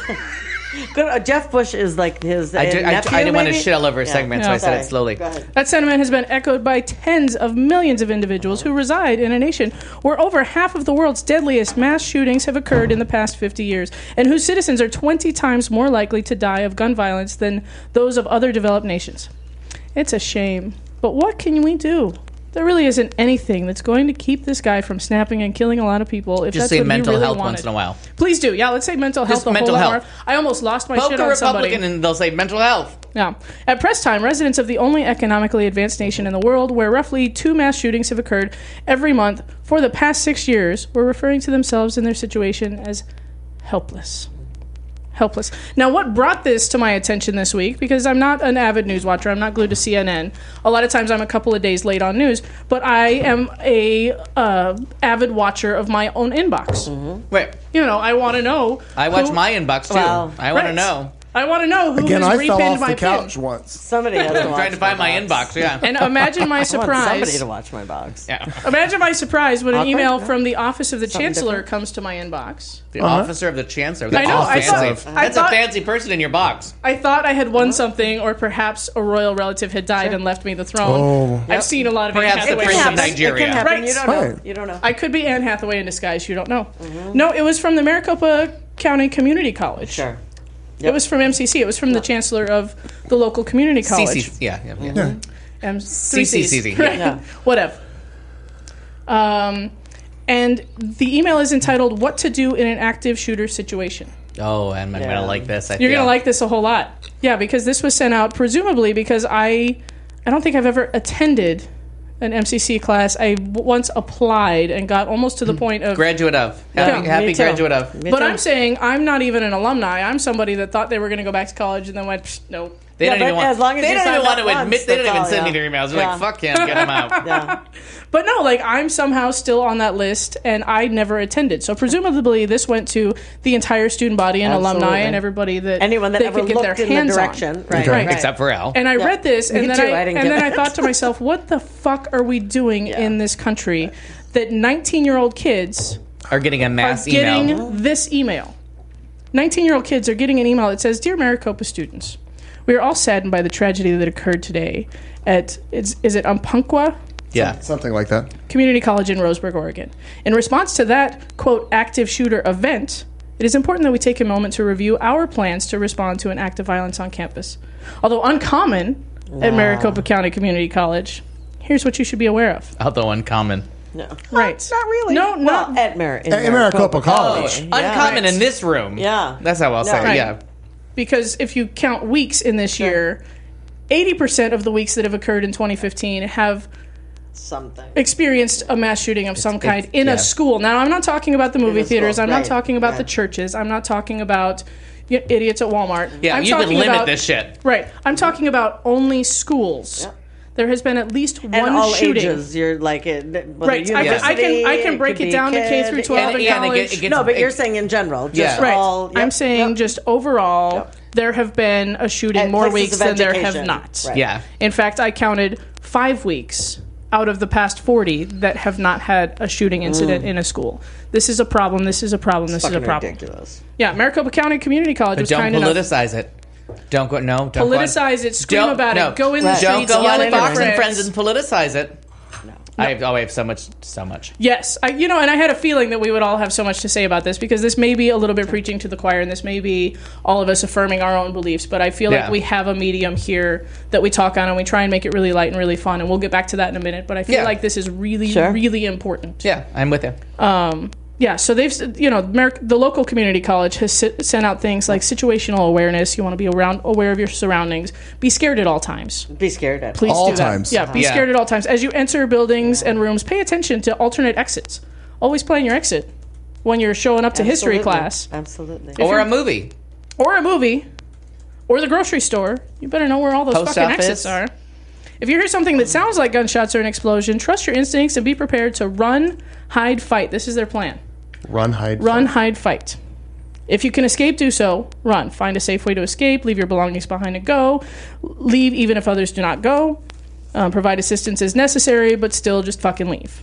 Jeff Bush is like his nephew, I didn't want to maybe? shit all over a segment, so I said it slowly. Go ahead. That sentiment has been echoed by tens of millions of individuals who reside in a nation where over half of the world's deadliest mass shootings have occurred in the past 50 years, and whose citizens are 20 times more likely to die of gun violence than those of other developed nations. It's a shame, but what can we do? There really isn't anything that's going to keep this guy from snapping and killing a lot of people. If Just that's say what mental he really health wanted. once in a while. Please do. Yeah, let's say mental health. Just a mental whole lot health. more. I almost lost my Poke shit a on somebody. Republican and they'll say mental health. Yeah. At press time, residents of the only economically advanced nation in the world where roughly 2 mass shootings have occurred every month for the past 6 years were referring to themselves and their situation as helpless. Helpless. Now, what brought this to my attention this week, because I'm not an avid news watcher, I'm not glued to CNN. A lot of times I'm a couple of days late on news, but I am a avid watcher of my own inbox. Wait, You know, I want to know. I watch who- my inbox too. Wow. I want to Right. know. I want to know who Again, has I repinned fell off my the couch pin. once. Somebody has to I'm watch trying to find my box. inbox. Yeah. And imagine my I want somebody surprise. to watch my box. Yeah. Imagine my surprise when an Awkward, email yeah. from the office of the Something chancellor different. comes to my inbox. The officer of the chancellor. That's I know, all I fancy. thought- That's I thought- a fancy person in your box. I thought I had won something, or perhaps a royal relative had died and left me the throne. I've seen a lot of Anne Perhaps the Hathaway Prince of movies. Nigeria. It can happen. Right. You don't know. Right. You don't know. I could be Anne Hathaway in disguise. You don't know. No, it was from the Maricopa County Community College. Sure. It was from MCC. It was from the chancellor of the local community college. CC. Yeah. Three Cs. CCCC, Right. yeah. Whatever. And the email is entitled "What to Do in an Active Shooter Situation." Oh, and I'm gonna like this. You're gonna like this a whole lot. Yeah, because this was sent out presumably because I don't think I've ever attended an MCC class. I once applied and got almost to the point of. graduate of. Happy, Yeah, happy me too. graduate of. Me But too. I'm saying I'm not even an alumni. I'm somebody that thought they were going to go back to college and then went, "Psh, no. They Yeah, don't even but want. as long as they you don't even signed want up to admit. once, They don't that's even all, send me yeah. their emails. They're Yeah. like, "Fuck him, get him out." Yeah. But no, like I'm somehow still on that list and I never attended. So presumably this went to the entire student body and alumni Absolutely. and everybody that Anyone that they ever could get their looked in the hands direction. on. Right. Okay. Right. Except for Al. And I read this, Me and then too, I I didn't and get then I it. thought to myself, "What the fuck are we doing in this country that 19-year-old kids Are getting a are mass getting email. this email? 19-year-old kids are getting an email that says, "Dear Maricopa students, we are all saddened by the tragedy that occurred today at is it Umpqua Yeah. Something like that. Community College in Roseburg, Oregon. In response to that, quote, active shooter event, it is important that we take a moment to review our plans to respond to an act of violence on campus. Although uncommon at Maricopa County Community College, here's what you should be aware of." Although uncommon. No. Right. Not really. No, well, not at Maricopa College. Uncommon in this room. Yeah. That's how I'll say it. Right. Yeah. because if you count weeks in this year, 80% of the weeks that have occurred in 2015 have something. experienced a mass shooting of some kind in yeah. a school. Now, I'm not talking about the movie a school, theaters. I'm not right, talking about the right. churches. I'm not talking about idiots at Walmart. Yeah, I'm you could talking limit about, this shit. Right. I'm talking about only schools. Yep. There has been at least And one all shooting. ages, you're like it. Right. I can break it down to K through 12 and yeah, and college. it gets- No, but you're saying in general. Just Yeah. Right. all. I'm yep, saying yep. just overall, Yep. there have been a shooting At more places weeks of than there have education. not. Right. Yeah. In fact, I counted 5 weeks out of the past 40 that have not had a shooting incident in a school. This is a problem. This is a problem. This is a Fucking problem. ridiculous. Yeah, Maricopa County Community College But was don't kind enough. politicize it. Don't go. No. Don't Politicize it. Scream Don't- about no. it. Go in the Right. Don't streets. go Yell on at your Fox and friends. Friends and politicize it. I have so much. Yes, and I had a feeling that we would all have so much to say about this because this may be a little bit preaching to the choir, and this may be all of us affirming our own beliefs. But I feel like we have a medium here that we talk on, and we try and make it really light and really fun. And we'll get back to that in a minute. But I feel like this is really, really important. Yeah, I'm with you. Yeah, so they've, the local community college has sent out things like situational awareness. You want to be aware of your surroundings. Be scared at all times. Be scared at Please all do that. times. Yeah, be scared at all times. As you enter buildings and rooms, pay attention to alternate exits. Always plan your exit when you're showing up to history class. Absolutely. Or a movie. Or the grocery store. You better know where all those Post fucking office. exits are. If you hear something that sounds like gunshots or an explosion, trust your instincts and be prepared to run, hide, fight. This is their plan. Run, hide, fight. If you can escape, do so. Run. Find a safe way to escape. Leave your belongings behind and go. Leave even if others do not go. Provide assistance as necessary, but still just fucking leave.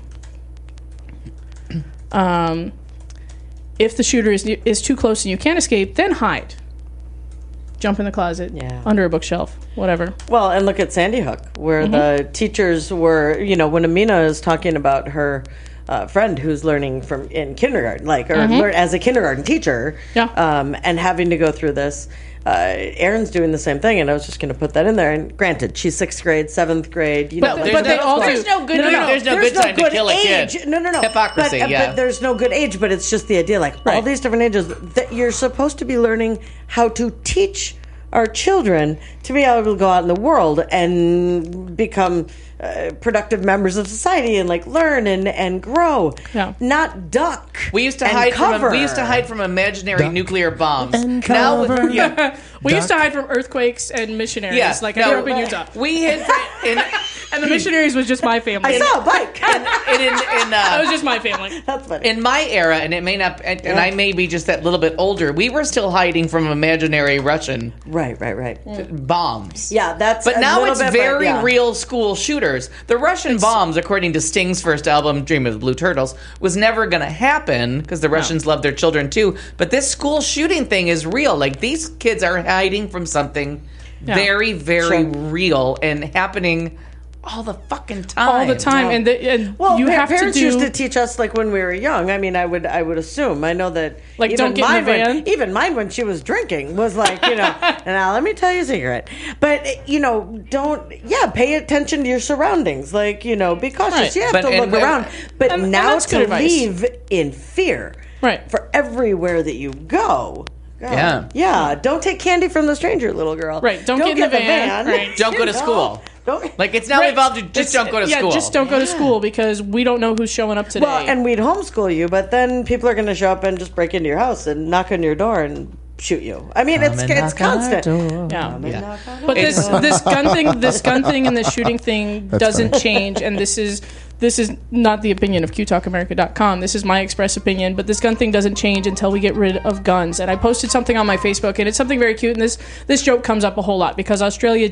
If the shooter is too close and you can't escape, then hide. Jump in the closet, under a bookshelf, whatever. Well, and look at Sandy Hook, where the teachers were, when Amina is talking about her friend who's learning in kindergarten, learn as a kindergarten teacher, and having to go through this. Erin's doing the same thing, and I was just going to put that in there. And granted, she's 6th grade, 7th grade. There's no good time to kill a kid. No. Hypocrisy, but there's no good age. But it's just the idea, all these different ages that you're supposed to be learning how to teach our children to be able to go out in the world and become productive members of society and learn and grow, not duck. We used to hide from imaginary nuclear bombs. And cover. We used to hide from earthquakes and missionaries. I grew up in Utah. We hid and the missionaries was just my family. I saw a bike. That was just my family. That's funny. In my era, and it may not, and I may be just that little bit older. We were still hiding from imaginary Russian right bombs. Yeah, that's. But now it's very real school shooters. The Russian bombs, according to Sting's first album, Dream of the Blue Turtles, was never going to happen because the Russians love their children too. But this school shooting thing is real. These kids are hiding from something very, very real and happening all the fucking time. All the time. You have parents to do... used to teach us when we were young. I mean, I would assume. I know that don't get in the van. Even mine when she was drinking was now let me tell you a secret. But pay attention to your surroundings. Be cautious. Right. You have to look around. But now to leave in fear. Right. For everywhere that you go. God. Yeah. Don't take candy from the stranger, little girl. Right. Don't get in the van. Right. Don't go to school. It's now evolved to just don't go to school. Yeah, just don't go to school because we don't know who's showing up today. Well, and we'd homeschool you, but then people are going to show up and just break into your house and knock on your door and shoot you. I mean, it's constant. Yeah. But this gun thing and this shooting thing doesn't change, and this is not the opinion of QTalkAmerica.com. This is my express opinion, but this gun thing doesn't change until we get rid of guns. And I posted something on my Facebook, and it's something very cute, and this joke comes up a whole lot because Australia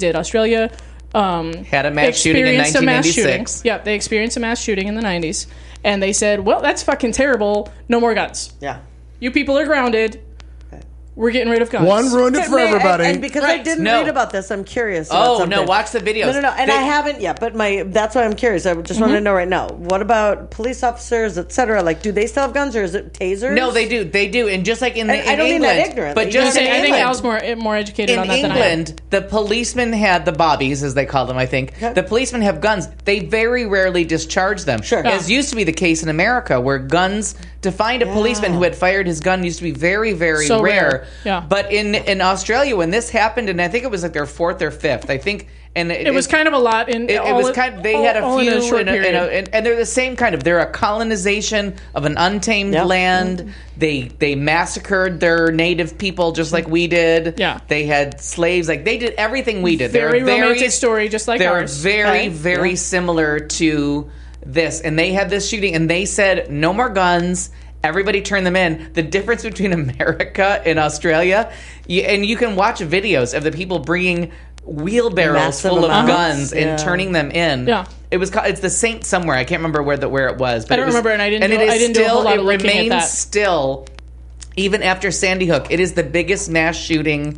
had a mass shooting in 1996. Yeah, they experienced a mass shooting in the 90s, and they said, well, that's fucking terrible. No more guns. Yeah. You people are grounded. We're getting rid of guns. One ruined it for everybody. And because I didn't read about this, I'm curious about something. Watch the videos. No. And I haven't yet, but that's why I'm curious. I just want to know right now. What about police officers, etc.? Do they still have guns, or is it tasers? No, they do. And just like in England. I don't mean that ignorant. But just in I England. think Al's more educated on that than I am. In England, the policemen had the bobbies, as they call them, I think. Okay. The policemen have guns. They very rarely discharge them. Sure. As used to be the case in America, where guns... To find a policeman who had fired his gun used to be very, very rare. Yeah. But in Australia, when this happened, and I think it was their 4th or 5th, I think, and it was kind of a lot. They had a few, and they're the same kind of. They're a colonization of an untamed land. They massacred their native people just like we did. Yeah. They had slaves. They did everything we did. Very romantic story, just like ours. They're very similar to this, and they had this shooting, and they said no more guns. Everybody turn them in. The difference between America and Australia, and you can watch videos of the people bringing wheelbarrows full of guns and turning them in. Yeah, it's the Saint somewhere. I can't remember where it was. But I don't remember, and I didn't do a whole lot of looking at that. Still, even after Sandy Hook, it is the biggest mass shooting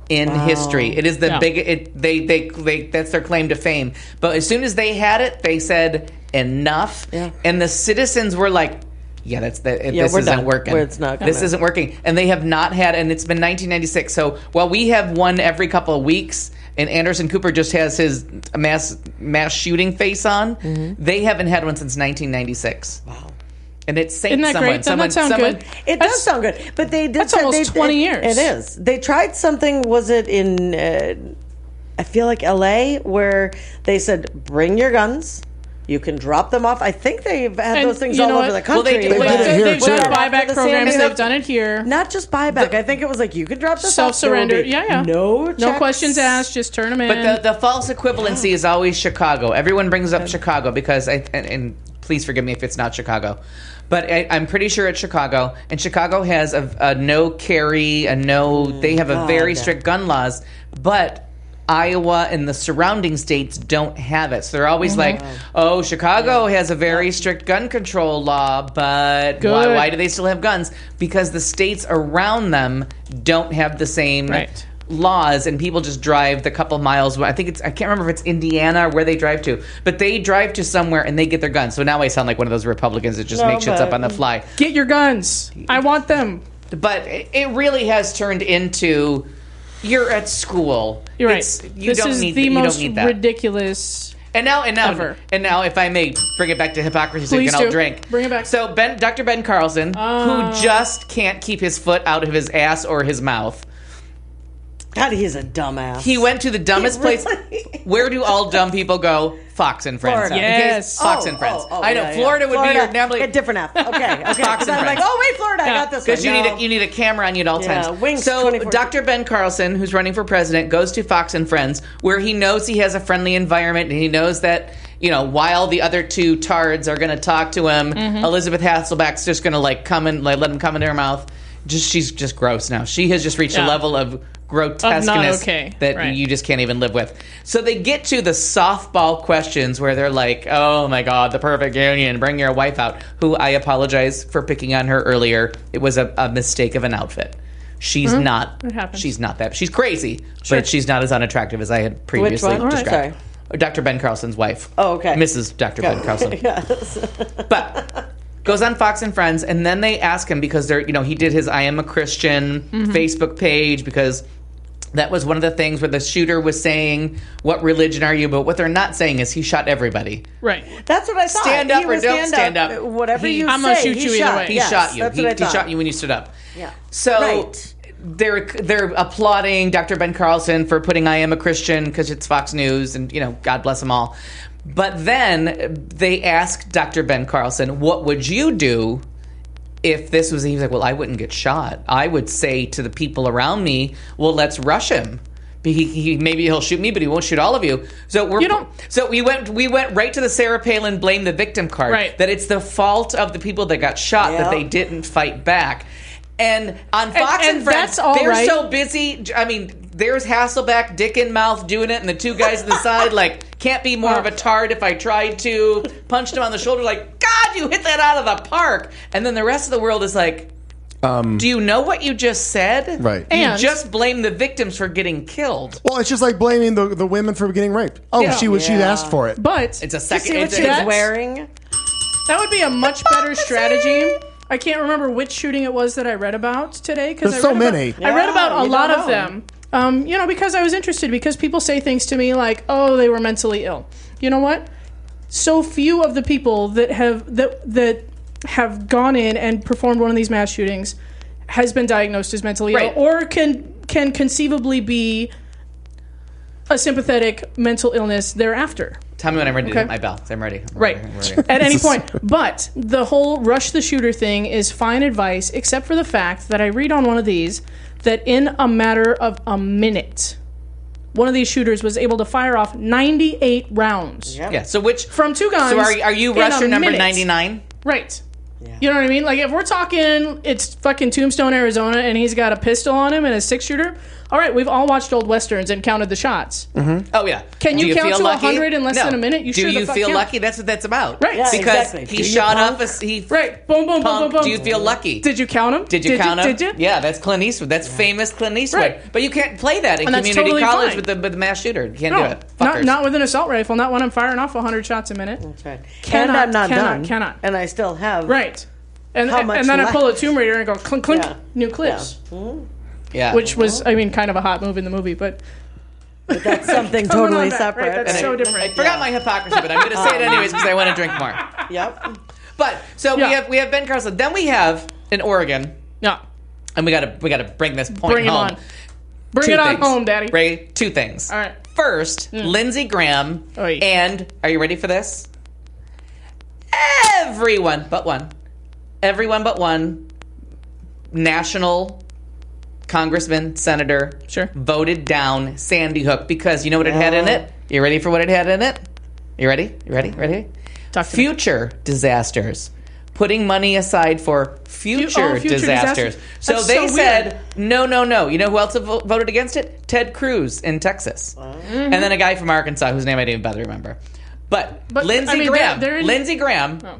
in history. It is the big. They that's their claim to fame. But as soon as they had it, they said enough, and the citizens were like, "Yeah, this isn't done. working. It's not gonna. This isn't working." And they have not had, and it's been 1996. So while we have one every couple of weeks, and Anderson Cooper just has his mass shooting face on, they haven't had one since 1996. Wow. And it's Isn't that great? Doesn't that sound good? It does sound good, but they did. That's almost 20 years. It is. They tried something. Was it in? I feel like L.A. where they said, "Bring your guns. You can drop them off." I think they've had those things all over the country. Well, they've too. done buyback programs. They've done it here. Not just buyback. I think it was like you could drop this self-surrender. off. Yeah. No questions asked. Just turn them in. But the false equivalency is always Chicago. Everyone brings up Chicago because and please forgive me if it's not Chicago. But I'm pretty sure it's Chicago, and Chicago has a no carry, they have a very strict gun laws, but Iowa and the surrounding states don't have it. So they're always like, oh, Chicago has a very strict gun control law, but why do they still have guns? Because the states around them don't have the same laws, and people just drive the couple miles. I can't remember if it's Indiana or where they drive to, but they drive to somewhere and they get their guns. So now I sound like one of those Republicans that just make shits up on the fly. Get your guns. I want them. But it really has turned into, you're at school. You're right. You don't need that. Ridiculous. And now, ever. And now, if I may bring it back to hypocrisy, so you Please can all do. drink. Bring it back. So Dr. Ben Carlson, who just can't keep his foot out of his ass or his mouth. God, he is a dumbass. He went to the dumbest place. Where do all dumb people go? Fox and Friends. Florida. Yes. Fox and Friends. I know. Florida would be your normally a different app. Okay. Fox and I'm like, Friends. oh wait, Florida, I got this. Because one. you need a camera on you at all times. Winks So 24/7. Dr. Ben Carlson, who's running for president, goes to Fox and Friends, where he knows he has a friendly environment, and he knows that, while the other two tards are going to talk to him, Elizabeth Hasselbeck's just going to let him come into her mouth. She's just gross now. She has just reached a level of grotesqueness that you just can't even live with. So they get to the softball questions where they're like, oh my God, the perfect union, bring your wife out, who I apologize for picking on her earlier. It was a mistake of an outfit. She's not. It happens. She's not that. She's crazy, but she's not as unattractive as I had previously Which one? described. Sorry. Dr. Ben Carlson's wife. Oh, okay. Mrs. Dr. Ben Carlson. Yes. But goes on Fox and Friends, and then they ask him because he did his I Am a Christian Facebook page, because that was one of the things where the shooter was saying, what religion are you? But what they're not saying is he shot everybody. Right. That's what I thought. Stand up or don't stand up. Whatever you I'm say, gonna shoot you either way. He shot you. That's what I He thought. shot you when you stood up. Yeah. So Right. they're applauding Dr. Ben Carlson for putting I Am a Christian because it's Fox News, and God bless them all. But then they asked Dr. Ben Carlson, what would you do if this was, he was like, well, I wouldn't get shot. I would say to the people around me, well, let's rush him. Maybe he'll shoot me, but he won't shoot all of you. So we went right to the Sarah Palin blame the victim card. Right. That it's the fault of the people that got shot that they didn't fight back. And on Fox and Friends, that's all they're right. so busy. I mean, there's Hasselbeck, dick in mouth, doing it, and the two guys on the side, like, can't be more of a tard if I tried to. Punched him on the shoulder, like, God, you hit that out of the park. And then the rest of the world is like, do you know what you just said? Right. You just blame the victims for getting killed. Well, it's just like blaming the women for getting raped. Oh, she asked for it. But It's a See second. what It's she was a, wearing? that would be a much better strategy. I can't remember which shooting it was that I read about today. There's so many. I read about a you lot don't of know. them. Because I was interested, because people say things to me like, oh, they were mentally ill. You know what? So few of the people that have gone in and performed one of these mass shootings has been diagnosed as mentally ill, or can conceivably be a sympathetic mental illness thereafter. tell me when I'm ready to hit my bell. I'm ready. I'm Right. ready. At any point. But the whole rush the shooter thing is fine advice, except for the fact that I read on one of these that in a matter of a minute, one of these shooters was able to fire off 98 rounds. Yep. Yeah. So which From two guns. So are you in a rusher number minute. 99? Right. You know what I mean? Like, if we're talking, it's fucking Tombstone, Arizona, and he's got a pistol on him and a 6-shooter, all right, we've all watched old westerns and counted the shots. Oh yeah. Can Do you count feel to lucky? 100 in less No. than a minute? You Do sure the you fuck feel can't. lucky? That's what that's about. Right. Yeah, Because exactly. he Do you shot pump? off a Right. Boom, boom, boom, boom, pump. boom. Do you feel lucky? Did you count them? Did you count them? Did you? Yeah, that's Clint Eastwood. That's famous Clint Eastwood. Right. But you can't play that in And that's community totally college fine. with the mass shooter. You can't do No, it. Fuckers. not with an assault rifle. Not when I'm firing off 100 shots a minute. That's right. Cannot, and I'm not cannot, done. cannot. And I still have. Right. And How much and then I left? pull a Tomb Raider and go clink clink, Yeah. new clips, Yeah. which was I mean kind of a hot move in the movie, but But that's something coming totally on back, separate. Right, that's And so I different. forgot my hypocrisy, but I'm going to say it anyways because I want to drink more. Yep. But so Yeah. we have Ben Carson. Then we have in Oregon, Yeah, and we got to bring this point bring it home. on. Bring Two it on things. home, Daddy. Ray, two things. All right. First, Lindsey Graham Oy. and are you ready for this? Everyone but one national congressman, senator Sure. voted down Sandy Hook because you know what it had in Yeah. it? You ready for what it had in it? You ready? You ready? Ready? Talk to me. Future disasters. Putting money aside for future, future disasters. disasters. So That's they so said, no. You know who else voted against it? Ted Cruz in Texas. And then a guy from Arkansas whose name I didn't even bother to remember. But Lindsey I mean, Graham. they're in- Lindsey Graham. Oh.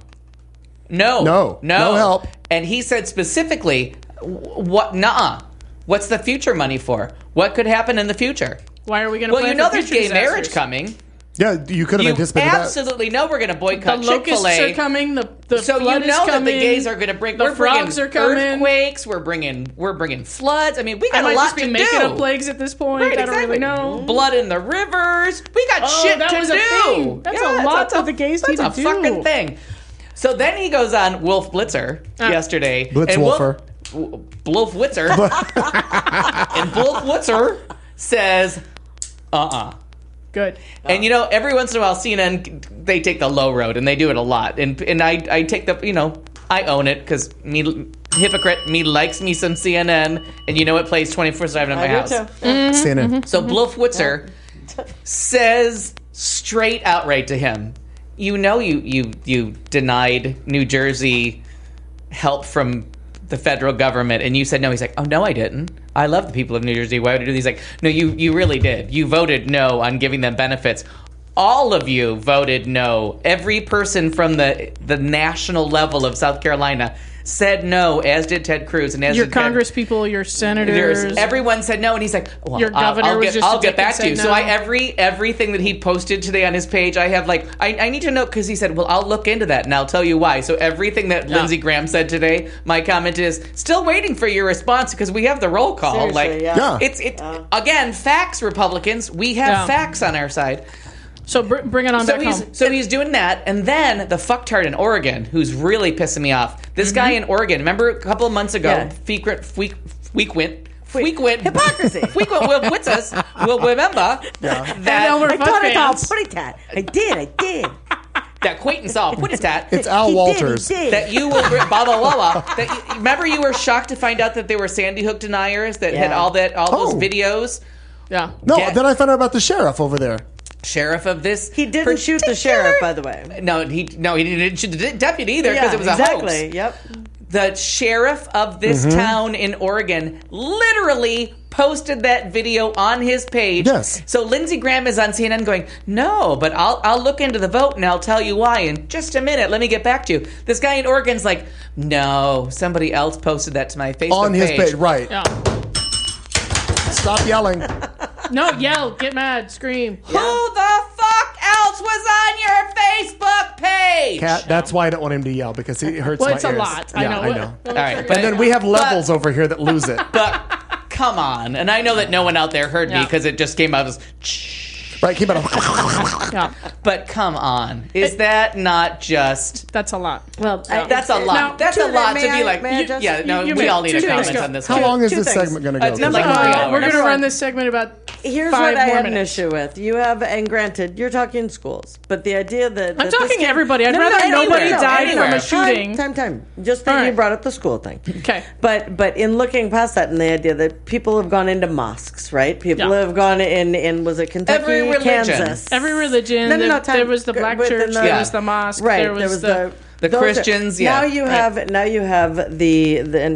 No help. And he said specifically, what? Nuh-uh. What's the future money for? What could happen in the future? Why are we going to? Well, you know there's gay future marriage disasters? coming. Yeah, you could have You anticipated that. absolutely know we're going to The boycott locusts Chick-fil-A. are coming. The So you flood is know that coming. the gays are going to bring. The We're frogs bringing are coming. earthquakes. We're bringing floods. I mean, we I got might a lot just be to making do. up plagues at this point. Right, I don't really exactly. know. Blood in the rivers. We got Oh, shit that to was a do. thing. That's a lot that the gays need to That's a do. fucking thing. So then he goes on Wolf Blitzer yesterday. and Blitzwolfer. Wolf Blitzer. And Wolf Blitzer says, Good. And you know, every once in a while, CNN they take the low road, and they do it a lot. And I take the I own it because me hypocrite me likes me some CNN, and you know it plays 24/7 in my house. CNN. So Blufwitzer says straight outright to him, you know you denied New Jersey help from the federal government, and you said no. He's like, oh no, I didn't. I love the people of New Jersey. Why would I do? He's like, no, you really did. You voted no on giving them benefits. All of you voted no. Every person from the national level of South Carolina said no, as did Ted Cruz, and as Your did Ted- Congress people, your senators. Everyone said no, and he's like, well, Your governor I'll was get, just a I'll get dick and back to you. said So no. everything that he posted today on his page, I have like, I need to know, because he said, well, I'll look into that, and I'll tell you why. So everything that Lindsey Graham said today, my comment is, still waiting for your response, because we have the roll call. Seriously, like, yeah. it's again, facts, Republicans. We have Yeah. facts on our side. So bring it on back home. So he's doing that, and then the fucktard in Oregon, who's really pissing me off. This guy in Oregon, remember a couple of months ago, Yeah. Frequent Hypocrisy. Frequent will remember that Elmer I taught it all Fudd putty tat. I did. that Quayton saw put his tat. It's Al He Walters. did. That you were blah blah blah blah. Remember you were shocked to find out that they were Sandy Hook deniers that had Yeah. all those Oh. videos. Yeah. No, Yeah. then I found out about the sheriff over there. Sheriff of this. He didn't shoot the sheriff, by the way. No, he didn't shoot the deputy either because Yeah, it was a exactly. hoax. Yep. The sheriff of this town in Oregon literally posted that video on his page. Yes. So Lindsey Graham is on CNN going, no, but I'll look into the vote and I'll tell you why in just a minute. Let me get back to you. This guy in Oregon's like, no, somebody else posted that to my Facebook On his page, right. Yeah. Stop yelling. No, yell, get mad, scream. Who the fuck else was on your Facebook page? Cat, that's why I don't want him to yell, because he hurts Well, my it's ears. a lot. Yeah, I know. I know. All right, And then we have levels over here that lose it. But come on. And I know that no one out there heard me Yeah. because it just came out as... Right, keep it on. Yeah, But come on. Is that not just... that's a lot. Well, That's a lot. Now, That's a lot to be like. may I just- Yeah, no, you we may- all need two a things comment go. on this. How one. long is two this things. segment going to go? It's like 3 hours. We're going to Number run one. this segment about Here's 5 what I more have an minutes. issue with. You have, and granted, you're talking schools, but the idea that I'm talking everybody. I'd rather nobody died from a shooting. Time. Just that All you right. brought up the school thing. Okay. But in looking past that, and the idea that people have gone into mosques, right? People Yeah. have gone in was it Kentucky, Every religion. Kansas? Every religion. No, There was the black within church. the- There was the mosque. Right. There was the The those are- Christians, yeah. Now you have the and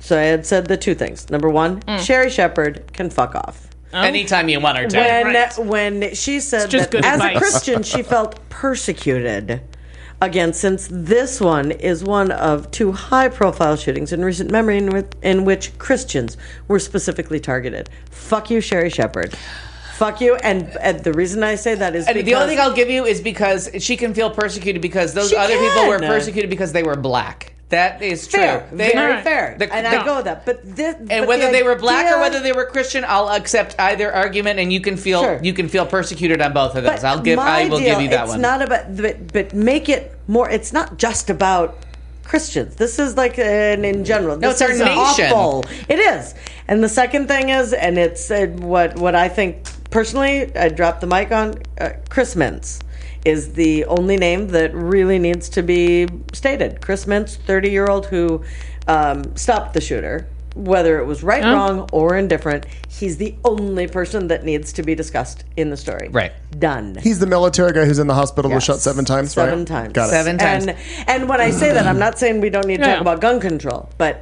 So I had said the two things. Number one, Sherry Shepherd can fuck off. Anytime you want her to. When she said just that good as advice. a Christian she felt persecuted. Again, since this one is one of two high-profile shootings in recent memory in which Christians were specifically targeted. Fuck you, Sherry Shepherd. Fuck you. And the reason I say that is And because... the only thing I'll give you is because she can feel persecuted because those She other people were can. persecuted because they were black. That is true. fair, very fair. the- and no. I go with that. But And whether they were black or whether they were Christian, I'll accept either argument, and you can feel persecuted on both of those. I will give you that one. It's not about, but make it more. It's not just about Christians. This is like in general. No, This it's our is nation. awful. It is. And the second thing is, and it's what I think personally, I dropped the mic on. Chris Mintz is the only name that really needs to be stated. Chris Mintz, 30-year-old who stopped the shooter, whether it was right, wrong, or indifferent. He's the only person that needs to be discussed in the story. Right. Done. He's the military guy who's in the hospital, was Yes. shot 7 times. Seven right? times. Got it. 7 times. And when I say that, I'm not saying we don't need to Yeah. talk about gun control, but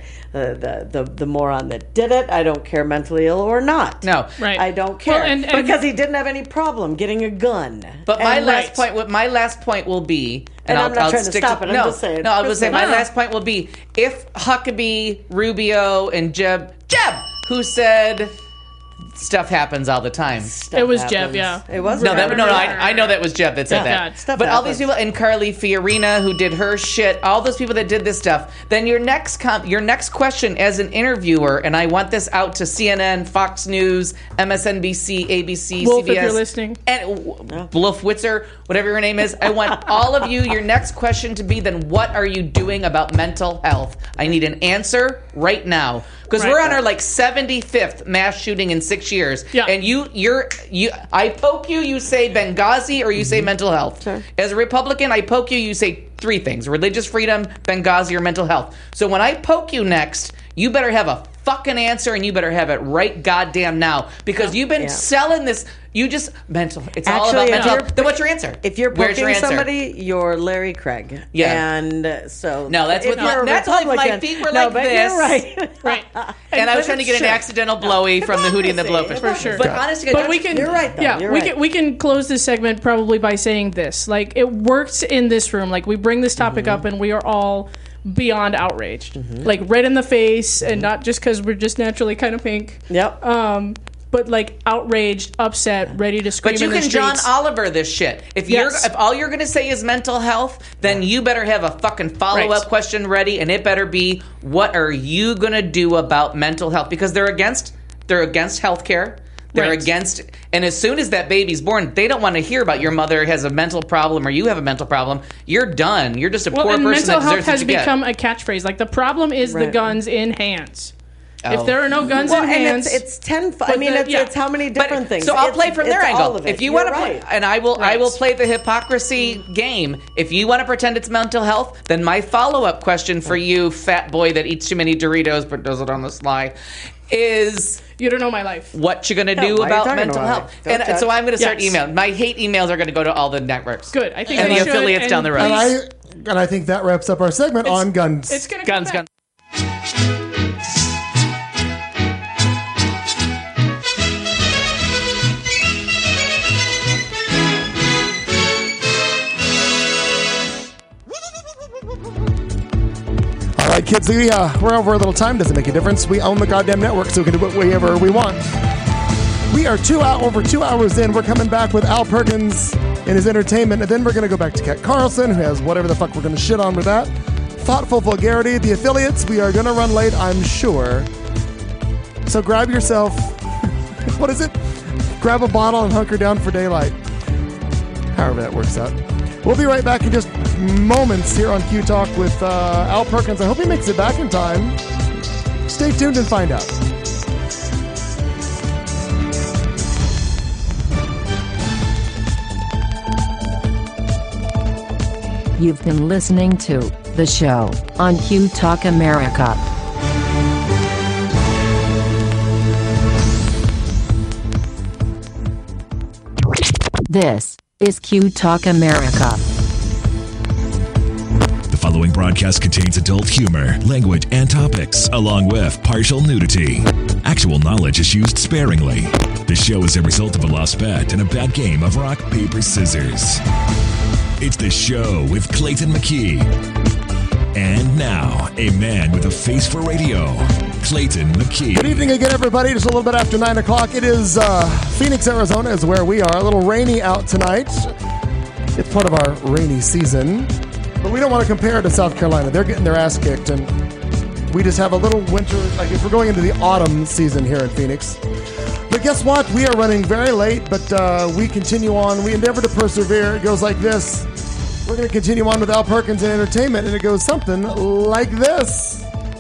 the moron that did it, I don't care mentally ill or not. No. Right. I don't care. Well, and- because he didn't have any problem getting a gun. But my And- last point will be, And I'm not trying to stick stop it, I'm no, just saying. No, I was saying my No. last point will be if Huckabee, Rubio, and Jeb, who said stuff happens all the time. Stuff It was happens. Jeb, yeah. It was No, Jeb. I know that was Jeb that said Yeah. that. Stuff but all these happens. people, and Carly Fiorina, who did her shit, all those people that did this stuff. Then your next question as an interviewer, and I want this out to CNN, Fox News, MSNBC, ABC, Wolf, CBS, if you're listening. and Bluffwitzer, whatever your name is. I want all of you. Your next question to be then, what are you doing about mental health? I need an answer right now. Because we're on our 75th mass shooting in 6 years, Yeah. and I poke you, you say Benghazi, or you say mental health. Sure. As a Republican, I poke you, you say 3 things: religious freedom, Benghazi, or mental health. So when I poke you next, you better have a fucking answer, and you better have it right goddamn now, because you've been selling this. You just it's all about Actually, mental if health. Then what's your answer? If you're Where's your poking answer? somebody, you're Larry Craig. Yeah. And so... No, that's if what you're a that's like my Republican- feet were no, like but this. You're right. Right. And I was but trying to get an sure. accidental blowy from the Hootie and the Blowfish. For sure. But honestly, But we can. You're right, though. Yeah, You're we right. can. We can close this segment probably by saying this: like, it works in this room. Like, we bring this topic up, and we are all beyond outraged, like red in the face, and not just because we're just naturally kind of pink. Yep. But like outraged, upset, ready to scream But you in the can John streets. Oliver this shit. If Yes. if all you're going to say is mental health, then you better have a fucking follow-up Right. question ready, and it better be, what are you going to do about mental health? Because they're against healthcare. They're Right. against, and as soon as that baby's born, they don't want to hear about your mother has a mental problem or you have a mental problem. You're done. You're just a Well, poor and person mental that health deserves what has you get. become a catchphrase. Like, the problem is the Right. guns in hands. Oh. If there are no guns Well, in and hands, it's 10. I mean, it's how many different things. So I'll It's- play from their it's all angle. of it. If you You're want to right. play, and I will Right. play the hypocrisy game. If you want to pretend it's mental health, then my follow-up question for you, fat boy that eats too many Doritos but does it on the sly, is you don't know my life. what you going to Yeah, do why are you about talking mental about health. it? Don't And judge. so I'm going to start Yes. emailing. My hate emails are going to go to all the networks. Good. I think And they the should, affiliates and down the road. please- And I think that wraps up our segment on guns. It's gonna Guns, come back. guns. All right, kids, we're over a little time. Doesn't make a difference. We own the goddamn network, so we can do whatever we want. We are over 2 hours in. We're coming back with Al Perkins in his entertainment, and then we're going to go back to Kat Carlson, who has whatever the fuck we're going to shit on with that. Thoughtful vulgarity. The affiliates, we are going to run late, I'm sure. So grab yourself, what is it? Grab a bottle and hunker down for daylight. However that works out. We'll be right back in just moments here on Q Talk with Al Perkins. I hope he makes it back in time. Stay tuned and find out. You've been listening to The Show on Q Talk America. This is Q Talk America. The following following broadcast contains adult humor, language, and topics, along with partial nudity. Actual knowledge is used sparingly. The show is a result of a lost bet and a bad game of rock, paper, scissors. It's The Show with Clayton McKee. And now, a man with a face for radio, Clayton McKee. Good evening again, everybody. Just a little bit after 9 o'clock. It is Phoenix, Arizona is where we are. A little rainy out tonight. It's part of our rainy season. But we don't want to compare it to South Carolina. They're getting their ass kicked. And we just have a little winter. I guess we're going into the autumn season here in Phoenix. But guess what? We are running very late, but we continue on. We endeavor to persevere. It goes like this. We're going to continue on with Al Perkins and Entertainment, and it goes something like this.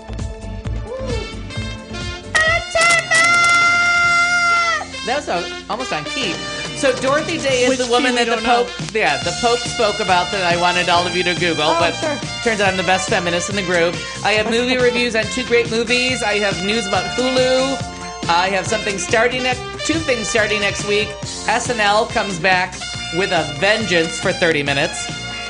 That was almost on key. So Dorothy Day is Which the woman key that we the don't Pope, the Pope spoke about that I wanted all of you to Google. But sure. turns out I'm the best feminist in the group. I have movie reviews on two great movies. I have news about Hulu. I have two things starting next week. SNL comes back with a vengeance for 30 minutes.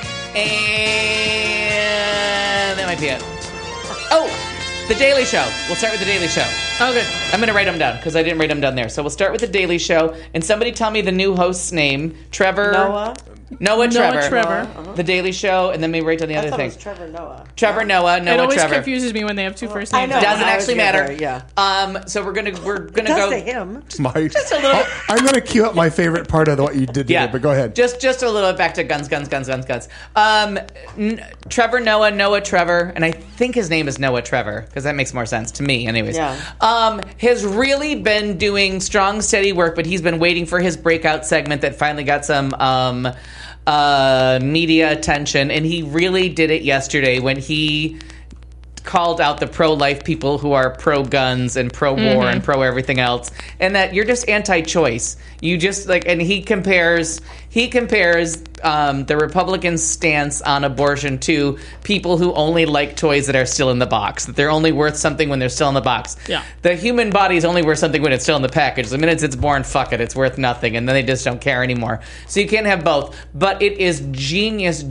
And that might be it. Oh, The Daily Show. We'll start with The Daily Show. Oh, good. I'm going to write them down because I didn't write them down there. So we'll start with The Daily Show. And somebody tell me the new host's name. Trevor. Noah Trevor. The Daily Show. And then maybe write down the other thing. It was Trevor Noah. Trevor Noah. It always Trevor. confuses me when they have two first I names. know. Doesn't I actually always get matter. there, yeah. So we're gonna It go. does to him. Just a little. I'm going to cue up my favorite part of what you did today, but go ahead. Just a little bit back to guns. Trevor Noah Trevor, and I think his name is Noah Trevor because that makes more sense to me, anyways. Yeah. Has really been doing strong, steady work, but he's been waiting for his breakout segment that finally got some media attention, and he really did it yesterday when he called out the pro-life people who are pro-guns and pro-war and pro-everything else, and that you're just anti-choice. You just and he compares the Republican stance on abortion to people who only like toys that are still in the box, that they're only worth something when they're still in the box. Yeah. The human body is only worth something when it's still in the package. The minute it's born, fuck it, it's worth nothing, and then they just don't care anymore. So you can't have both. But it is genius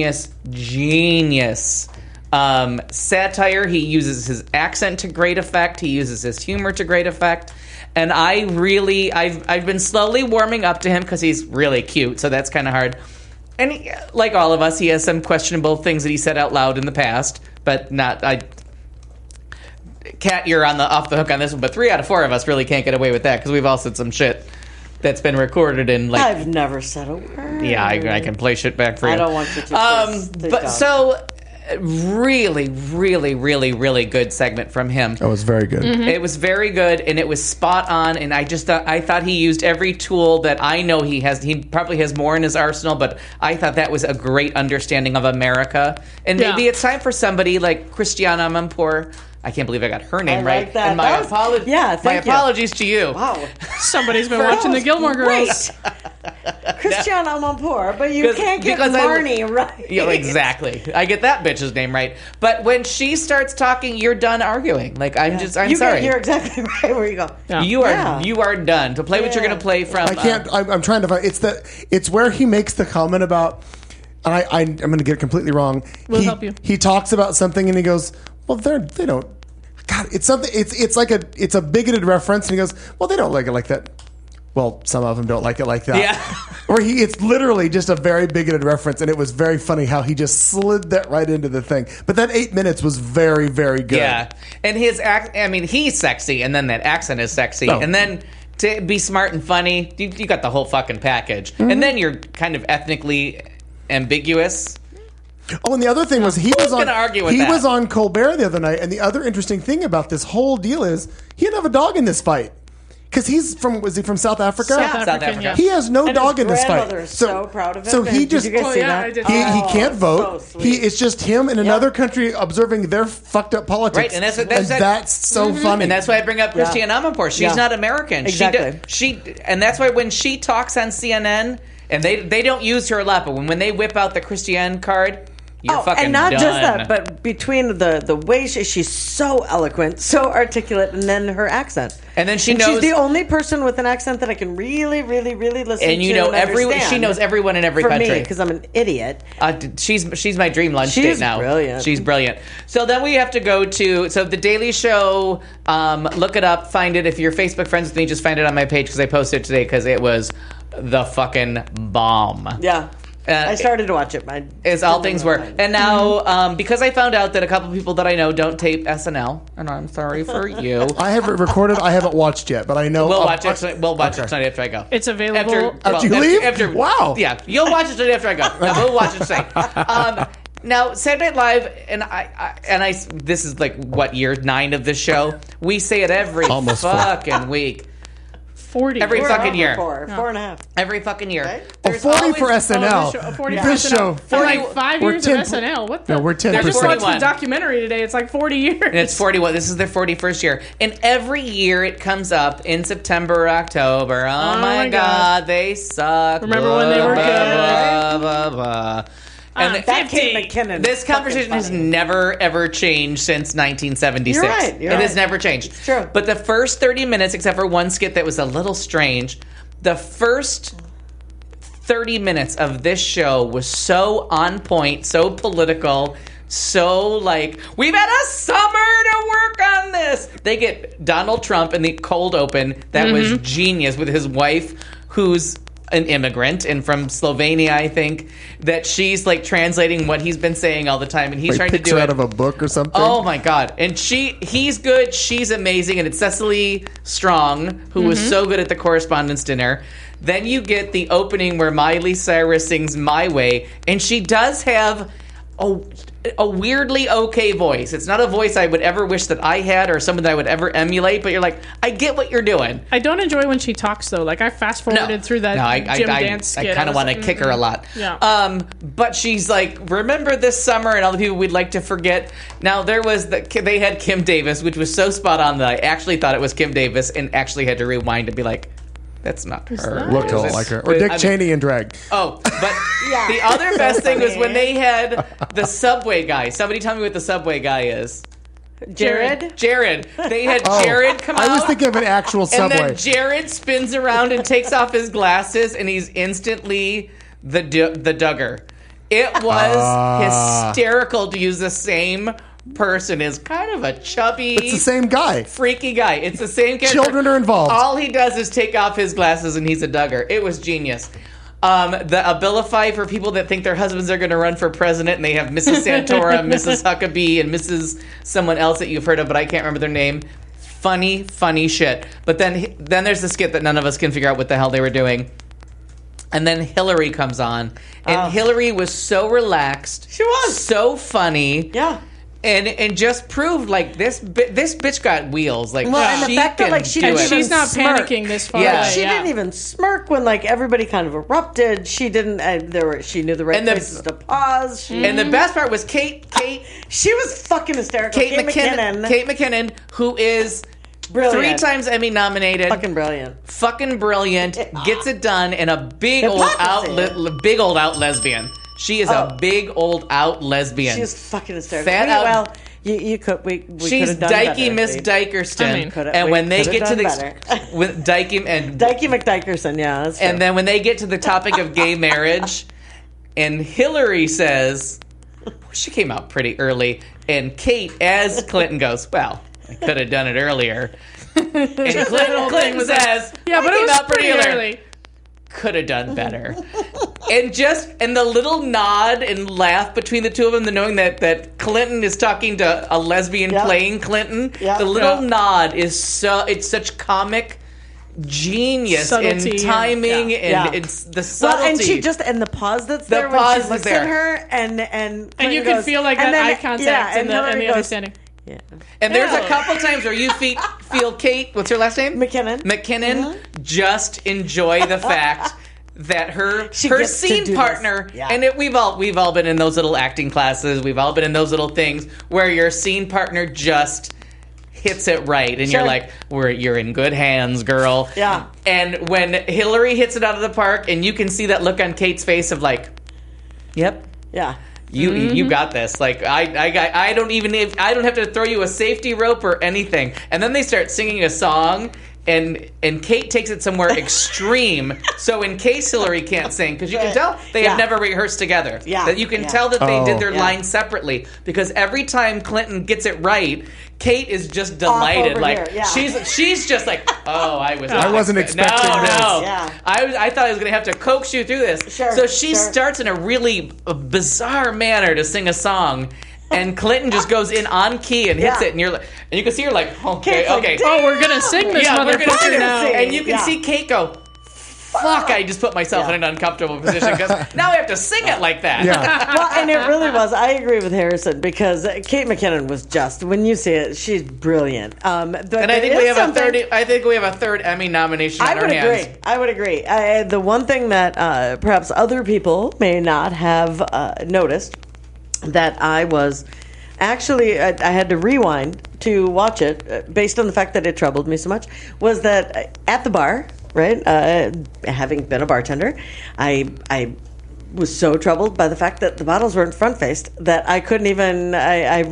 satire. He uses his accent to great effect. He uses his humor to great effect. And I've been slowly warming up to him because he's really cute, so that's kind of hard. And he, like all of us, he has some questionable things that he said out loud in the past, but not... Kat, you're off the hook on this one, but 3 out of 4 of us really can't get away with that because we've all said some shit that's been recorded in I've never said a word. Yeah, I can play shit back for you. I don't want you to. Please but don't. so... Really, really, really, really good segment from him. That was very good. It was very good, and it was spot on. And I thought he used every tool that I know he has. He probably has more in his arsenal, but I thought that was a great understanding of America. And maybe it's time for somebody like Christiana Amanpour. I can't believe I got her name like right. that. And my That was- yeah, thank you. apologies to you. Wow. Somebody's been watching the Gilmore Girls. Christiane Amanpour, but you can't get Marnie right. Yeah, exactly. I get that bitch's name right. But when she starts talking, you're done arguing. Like I'm sorry. You're exactly right where you go. Yeah. You are done. To play what you're going to play from. I can't. I'm trying to find. It's where he makes the comment about. And I'm going to get it completely wrong. We'll help you. He talks about something and he goes, "Well, they don't." God, it's something. It's like it's a bigoted reference, and he goes, "Well, they don't like it like that." Well, some of them don't like it like that. Yeah. Or it's literally just a very bigoted reference, and it was very funny how he just slid that right into the thing. But that 8 minutes was very, very good. Yeah, and his he's sexy, and then that accent is sexy, Oh. and then to be smart and funny, you got the whole fucking package, and then you're kind of ethnically ambiguous. Oh, and the other thing was he was on Colbert the other night, and the other interesting thing about this whole deal is he didn't have a dog in this fight. Because was he from South Africa? South African, yeah. He has no And dog his in this grandmother fight. is so proud of him. So he Did just you guys see yeah, that? I did. he can't vote. So sweet. It's just him in another country observing their fucked up politics. Right, and that's so funny. And that's why I bring up Christiane Amanpour. She's not American. Exactly. And that's why when she talks on CNN, and they don't use her a lot, but when they whip out the Christiane card, you're fucking and not done. just that, but between the way she's so eloquent, so articulate, and then her accent. And then she's the only person with an accent that I can really, really, really listen to. And you know everyone. She knows everyone in every country. For me, because I'm an idiot. She's my dream lunch date now. Brilliant. She's brilliant. So then we have to go to The Daily Show. Look it up, find it. If you're Facebook friends with me, just find it on my page because I posted it today because it was the fucking bomb. Yeah. I started to watch it. As all things were. And now, because I found out that a couple people that I know don't tape SNL, and I'm sorry for you. I haven't recorded. I haven't watched yet, but I know We'll watch it tonight after I go. It's available. After you leave? Wow. Yeah, you'll watch it tonight after I go. No, we'll watch it tonight. Now, Saturday Night Live, and I, this is like, what, year 9 of this show? We say it every fucking week. 40. Every fucking year. 4.5. Every fucking year. Right? Oh, 40 for SNL. 40 This show. 40, like 5 we're years 10 of SNL. What the? No, we're 10%. I just watched the 41. documentary today. It's like 40 years. And it's 41. This is their 41st year. And every year it comes up in September or October. Oh my God, they suck. Remember when they were good? Blah, blah, blah. And That Kate McKinnon. this conversation has never, ever changed since 1976. You're right. It has never changed. It's true. But the first 30 minutes, except for one skit that was a little strange, the first 30 minutes of this show was so on point, so political, so like, we've had a summer to work on this. They get Donald Trump in the cold open. That was genius, with his wife, who's an immigrant and from Slovenia, I think, that she's like translating what he's been saying all the time, and he's trying to do it out of a book or something. Oh my God! And he's good. She's amazing, and it's Cecily Strong, who was so good at the correspondence dinner. Then you get the opening where Miley Cyrus sings "My Way," and she does have a weirdly okay voice. It's not a voice I would ever wish that I had or someone that I would ever emulate, but you're like, I get what you're doing. I don't enjoy when she talks, though. Like, I fast-forwarded through that gym dance skit. I kind of want to kick her a lot. Yeah. But she's like, remember this summer and all the people we'd like to forget. Now, they had Kim Davis, which was so spot on that I actually thought it was Kim Davis and actually had to rewind and be like, that's not her. Looked a lot like her. Or Dick Cheney in drag. Oh, but the other best thing was when they had the Subway guy. Somebody tell me what the Subway guy is. Jared. They had Jared come out. I was thinking of an actual Subway. And then Jared spins around and takes off his glasses, and he's instantly the Duggar. It was hysterical to use the same person as kind of a chubby, It's the same guy. freaky guy. It's the same character. Children are involved. All he does is take off his glasses, and he's a Duggar. It was genius. The Abilify for people that think their husbands are going to run for president, and they have Mrs. Santora, Mrs. Huckabee, and Mrs. someone else that you've heard of, but I can't remember their name. Funny shit. But then there's the skit that none of us can figure out what the hell they were doing. And then Hillary comes on, and Hillary was so relaxed. She was. So funny. Yeah. And just proved like this bitch got wheels. Like, and the fact that like she didn't even She's not smirk. panicking this far. Yeah. away, She didn't even smirk when like everybody kind of erupted. She didn't. She knew the right places to pause. And the best part was Kate. She was fucking hysterical. Kate McKinnon, who is Brilliant. 3 times Emmy nominated. Fucking brilliant. Gets it done, and a big old out lesbian. She is a big old out lesbian. She's fucking hysterical. You could. We She's could have done Dykey better, Miss babe. Dykerson, and when they get to with Dykey McDykerson, yeah, that's true. and then when they get to the topic of gay marriage, and Hillary says she came out pretty early, and Kate as Clinton goes, well, I could have done it earlier, and Clinton says, Yeah, but I it came was out pretty early. Could have done better. And the little nod and laugh between the two of them, the knowing that Clinton is talking to a lesbian playing Clinton. Yep. The little nod is it's such comic genius Subtlety and timing and it's the subtlety. and she and the pause that's there when pause she looks is there. at her and And you Clinton can goes, feel like and that then- eye contact and the Hillary other goes, standing. Yeah. And there's a couple times where you feel Kate, what's her last name? McKinnon. Just enjoy the fact that her She gets to scene do partner, this. Yeah. and we've all been in those little acting classes. We've all been in those little things where your scene partner just hits it right, and you're like, you're in good hands, girl. Yeah. And when Hillary hits it out of the park, and you can see that look on Kate's face of like, yep. Yeah. You got this. Like I don't have to throw you a safety rope or anything. And then they start singing a song. And Kate takes it somewhere extreme. So in case Hillary can't sing, because you can tell they have never rehearsed together. Yeah. That you can tell that they did their lines separately. Because every time Clinton gets it right, Kate is just delighted. Like she's just like, oh, I wasn't expecting this. No. Yeah. I thought I was going to have to coax you through this. So she starts in a really bizarre manner to sing a song. And Clinton just goes in on key and hits it, and you can see her like, okay. Oh, we're gonna sing this motherfucker now. And you can see Kate go, fuck, I just put myself in an uncomfortable position because now I have to sing it like that. Yeah. Well, and it really was. I agree with Harrison because Kate McKinnon was just, when you see it, she's brilliant. And I think we have a third Emmy nomination in our hands. I would agree. The one thing that perhaps other people may not have noticed that I was actually, I had to rewind to watch it based on the fact that it troubled me so much, was that at the bar, right, having been a bartender, I was so troubled by the fact that the bottles weren't front faced that I couldn't even, my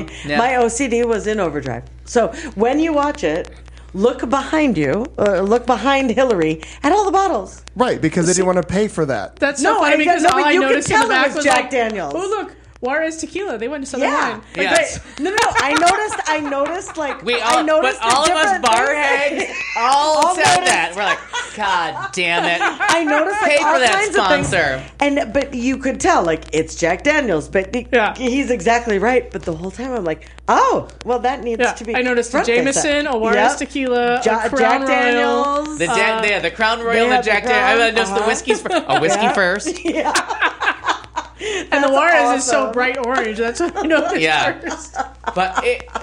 OCD was in overdrive. So when you watch it, look behind you, look behind Hillary at all the bottles. Right, because they didn't want to pay for that. That's so funny because all I noticed in the back was Jack Daniels. Oh, look. Juarez Tequila. They went to Southern Wine. Yes. No. I noticed like I noticed but all of us bar heads all said that. We're like, God damn it! I noticed like, pay all for that kinds sponsor. Of things. But you could tell like it's Jack Daniels, but he's exactly right. But the whole time I'm like, oh, well that needs to be. I noticed a Jameson, a Juarez Tequila, a Crown Jack Royal. Daniels, the Crown Royal, the Jack Daniels. I noticed the whiskey's first. A whiskey first. Yeah. And the Juarez is so bright orange. That's what I noticed first. But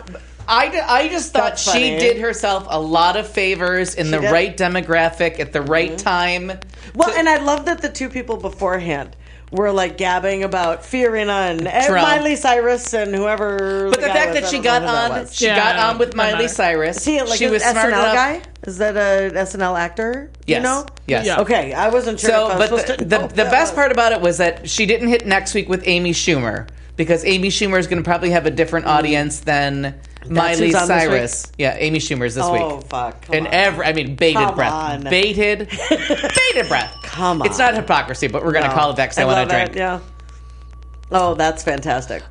I just thought she did herself a lot of favors in the right demographic at the right time. Well, and I love that the two people beforehand were like gabbing about Fiorina and Miley Cyrus and whoever. But the fact that she got on with Miley Cyrus. Is he like she was an smart SNL enough. guy? Is that a SNL actor? Yes. You know? Yes. Yeah. Okay, I wasn't sure. So, if I was supposed to know the that. best part about it was that she didn't hit next week with Amy Schumer because Amy Schumer is going to probably have a different audience than Miley Cyrus. Yeah, Amy Schumer's this week. Oh fuck! Bated breath. Bated breath. Come on. It's not hypocrisy, but we're going to call it that because I want to drink. Yeah. Oh, that's fantastic.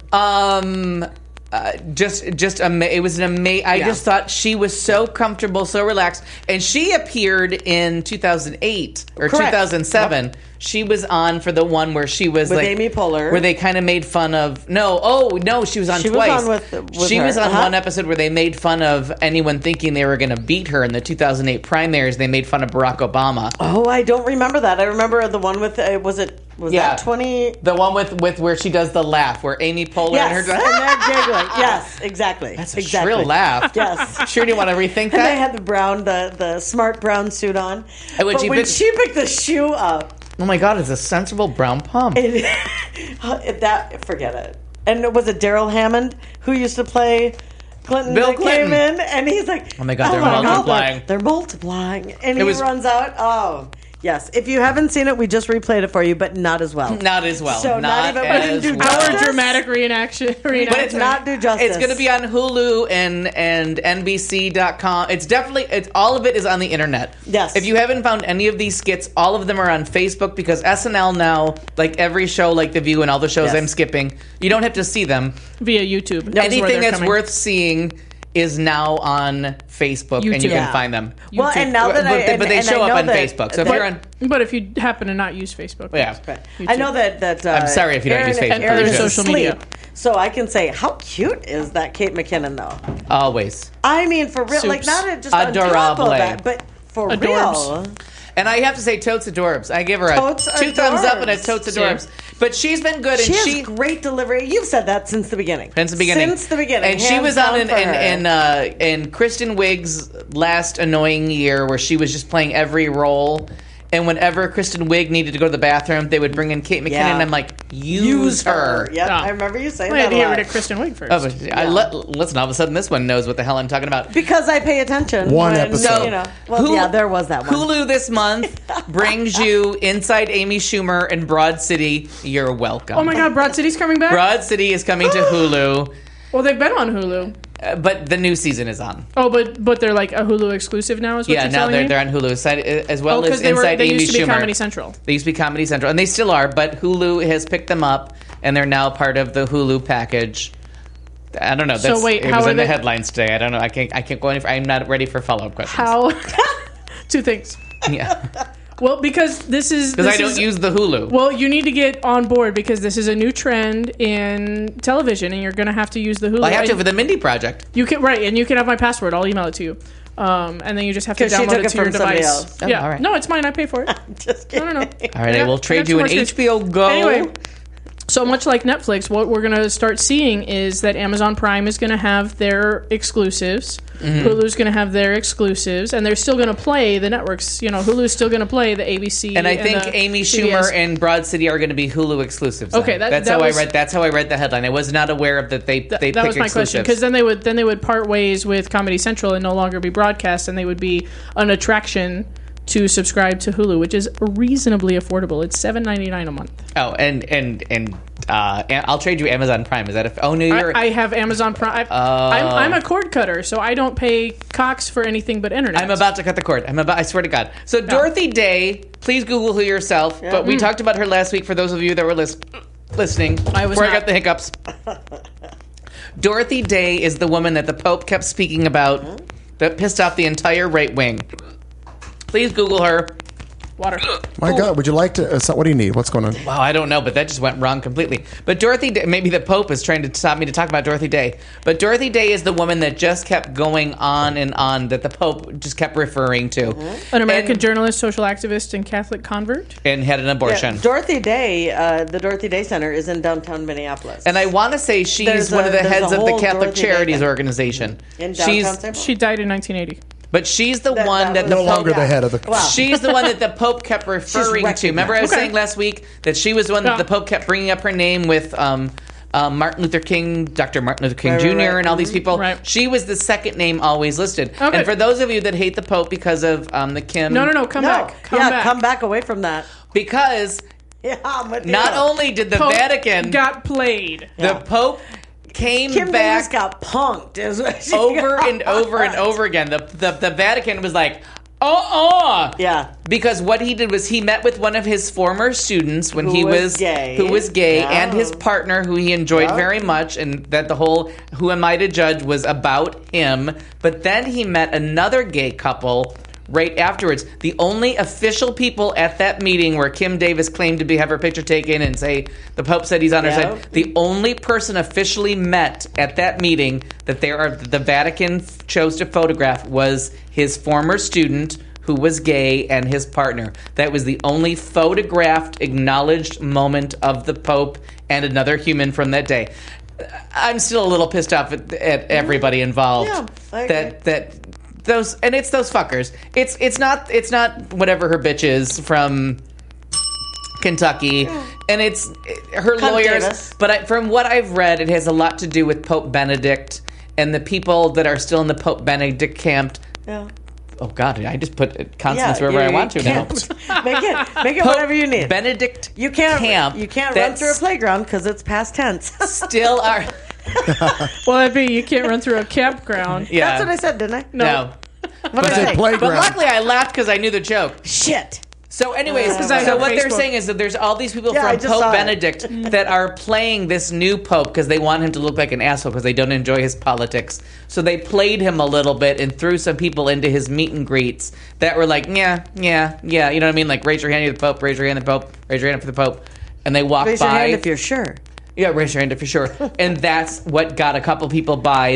It was an amazing. I just thought she was so comfortable, so relaxed, and she appeared in 2008 or 2007. Yep. She was on for the one where she was with like Amy Poehler, where they kind of made fun of. She was on twice. She was on one episode where they made fun of anyone thinking they were going to beat her in the 2008 primaries. They made fun of Barack Obama. Oh, I don't remember that. I remember the one with was that 20? The one with where she does the laugh, where Amy Poehler and her. And they're giggling. Yes, exactly. That's a shrill laugh. Yes. Sure, do you want to rethink that? And they had the smart brown suit on. And when she picked the shoe up. Oh my God! It's a sensible brown pump. Forget it. And was it Daryl Hammond who used to play Clinton? Bill Clinton came in, and he's like, "Oh my God, they're multiplying! They're multiplying!" And he runs out. Oh. Yes, if you haven't seen it, we just replayed it for you, but not as well. Not as well. So not even as do our dramatic reenaction. But it's not do justice. It's going to be on Hulu and NBC.com. It's definitely all of it is on the internet. Yes. If you haven't found any of these skits, all of them are on Facebook because SNL now, like every show, like The View and all the shows I'm skipping, you don't have to see them via YouTube. Anything that's worth seeing is now on Facebook, and you can find them. Well, and now that but they show up on Facebook. So if you're on, but if you happen to not use Facebook, I know that. I'm sorry if you don't use Facebook. And other social media. So I can say, how cute is that Kate McKinnon though? Always. I mean, for real, like not just on top of that, but for real. And I have to say, totes adorbs. I give her two thumbs up and a totes adorbs. But she's been good, and she has great delivery. You've said that since the beginning. Since the beginning. And she was on in Kristen Wiig's last annoying year, where she was just playing every role. And whenever Kristen Wiig needed to go to the bathroom, they would bring in Kate McKinnon, and I'm like, use her. Yep, Oh. I remember you saying I had that to a get lot. rid of Kristen Wiig first. Oh, but listen, all of a sudden this one knows what the hell I'm talking about. Because I pay attention. One when, episode. You know, well, yeah, there was that one. Hulu this month brings you Inside Amy Schumer and Broad City. You're welcome. Oh my God, Broad City's coming back? Broad City is coming to Hulu, Well, they've been on Hulu. but the new season is on. Oh, but they're like a Hulu exclusive now, is what Yeah, you're now telling me? they're on Hulu, as well Oh, as because Inside they Amy used to be Schumer. Comedy Central. They used to be Comedy Central, and they still are, but Hulu has picked them up, and they're now part of the Hulu package. I don't know. So That's, wait, it how was are in the they- headlines today. I don't know. I can't go any. I'm not ready for follow-up questions. How? Two things. Yeah, Well, because this is... because I don't use the Hulu. Well, you need to get on board because this is a new trend in television, and you're going to have to use the Hulu. I have to And for the Mindy Project. You can and you can have my password. I'll email it to you, and then you just have to 'Cause she download took it it to your from somebody device. else. Oh, Yeah, all right. no, it's mine. I pay for it. Just kidding. All No. right, I I got- will I trade got you too an much HBO Go. Anyway, so much like Netflix, what we're going to start seeing is that Amazon Prime is going to have their exclusives. Mm-hmm. Hulu's going to have their exclusives, and they're still going to play the networks. You know, Hulu's still going to play the ABC. And I think the Amy CBS. Schumer and Broad City are going to be Hulu exclusives. then. Okay, that's that how was- I read. That's how I read the headline. I was not aware of that. They That pick was my question, exclusives. because then they would part ways with Comedy Central and no longer be broadcast, and they would be an attraction to subscribe to Hulu, which is reasonably affordable. It's $7.99 a month. Oh, and I'll trade you Amazon Prime. Is that oh no, you're I have Amazon Prime. I'm a cord cutter, so I don't pay Cox for anything but internet. I'm about to cut the cord. I swear to God. So Dorothy Day, please Google her yourself. But we talked about her last week for those of you that were listening. I was before I not. got the hiccups. Dorothy Day is the woman that the Pope kept speaking about that pissed off the entire right wing. Please Google her. Water. My God, would you like to? What do you need? What's going on? Wow, I don't know, but that just went wrong completely. But Dorothy Day, maybe the Pope is trying to stop me to talk about Dorothy Day. But Dorothy Day is the woman that just kept going on and on that the Pope just kept referring to. An American And- journalist, social activist, and Catholic convert. And had an abortion. Yeah, Dorothy Day, the Dorothy Day Center is in downtown Minneapolis. And I want to say she's There's one of the there's heads a of the whole Catholic Dorothy Day Charities Center. Organization. in downtown She's, St. Paul. She died in 1980. but she's the That- one that that the was- No Pope. longer the head of the. Wow. She's the one that the Pope kept referring to. Remember, I was Okay. saying last week that she was the one that Yeah. the Pope kept bringing up her name with Martin Luther King, Dr. Martin Luther King Right, Jr., right, right. and all these people. Right. She was the second name always listed. Okay. And for those of you that hate the Pope because of the Kim, No, No, come back. come back away from that. because Yeah, I'm with not you. only did the Pope Vatican, got played. the Pope came Kim back Davis got punked. Is what she over got. and over and over again. The Vatican was like, Yeah. Because what he did was he met with one of his former students when Who he was gay. who was gay, Yeah. and his partner, who he enjoyed Yeah. very much, and that the whole "Who Am I to Judge" was about him. But then he met another gay couple right afterwards. The only official people at that meeting where Kim Davis claimed to have her picture taken and say the Pope said he's on her Yeah. side. The only person officially met at that meeting that the Vatican chose to photograph was his former student who was gay and his partner. That was the only photographed, acknowledged moment of the Pope and another human from that day. I'm still a little pissed off at everybody involved. Yeah, I agree. that those, and it's those fuckers. It's not whatever her bitch is from Kentucky, and it's her Cunt lawyers. Davis. But from what I've read, it has a lot to do with Pope Benedict and the people that are still in the Pope Benedict camp. Yeah. Oh God, I just put consonants wherever you I want to now. can't- make it Pope whatever you need. Benedict you can't camp. run that's through a playground because it's past tense. Still are. Well, that'd be you can't run through a campground. Yeah. That's what I said, didn't I? No. What did I It's a say? playground. But luckily, I laughed because I knew the joke. Shit. So, anyways, Because I so have what they're Facebook. saying is that there's all these people Yeah, I from just Pope saw it. Benedict that are playing this new Pope because they want him to look like an asshole because they don't enjoy his politics. So they played him a little bit and threw some people into his meet and greets that were like, yeah. You know what I mean? Like, raise your hand to the Pope, raise your hand to the Pope, raise your hand for the Pope. And they walk Raise by. your hand if you're sure. Yeah, raise your hand if you're sure. And that's what got a couple people by.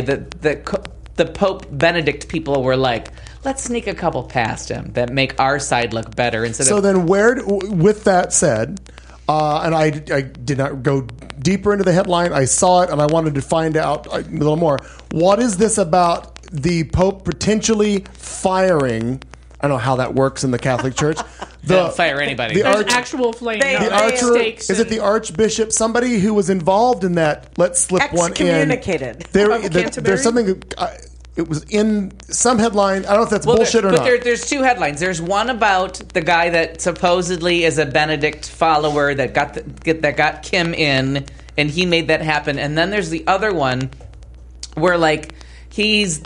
The Pope Benedict people were like, let's sneak a couple past him that make our side look better instead So of. then, with that said, and I did not go deeper into the headline. I saw it and I wanted to find out a little more. What is this about the Pope potentially firing? I don't know how that works in the Catholic Church. They'll fire anybody. There's actual flame. The Stakes is it the Archbishop? Somebody who was involved in that. Let's slip one in. Excommunicated. There's something. It was in some headline. I don't know if that's bullshit or not. But there's two headlines. There's one about the guy that supposedly is a Benedict follower that got Kim in, and he made that happen. And then there's the other one where like he's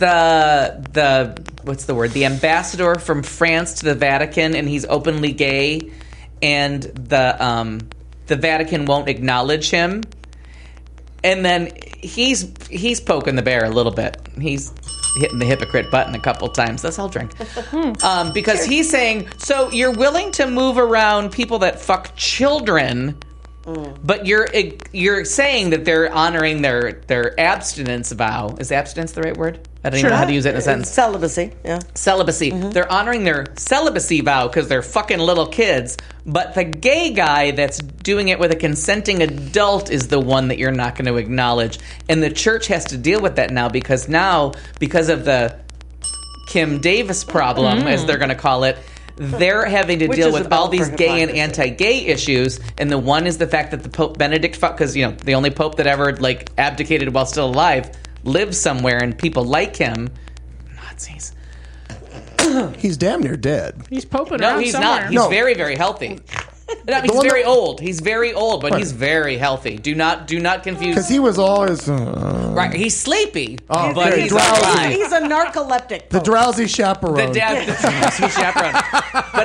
the what's the word? The ambassador from France to the Vatican, and he's openly gay, and the Vatican won't acknowledge him. And then he's poking the bear a little bit. He's hitting the hypocrite button a couple times. That's all drink. Because he's saying, so you're willing to move around people that fuck children, but you're saying that they're honoring their abstinence vow. Is abstinence the right word? I don't even know how to use it in a sentence. Celibacy, yeah. Celibacy. Mm-hmm. They're honoring their celibacy vow because they're fucking little kids. But the gay guy that's doing it with a consenting adult is the one that you're not going to acknowledge. And the church has to deal with that now because of the Kim Davis problem, as they're going to call it, they're having to deal with all these gay and anti-gay issues. And the one is the fact that the Pope Benedict, because the only pope that ever like abdicated while still alive, lives somewhere, and people like him. Nazis. He's damn near dead. He's poping No, around he's somewhere. not. He's very, very healthy. No, he's very old. He's very old, but he's very healthy. Do not confuse. Because he was always Right, he's sleepy, Oh, but okay. he's Drowsy. alive. He's a narcoleptic. the drowsy chaperone. The chaperone. But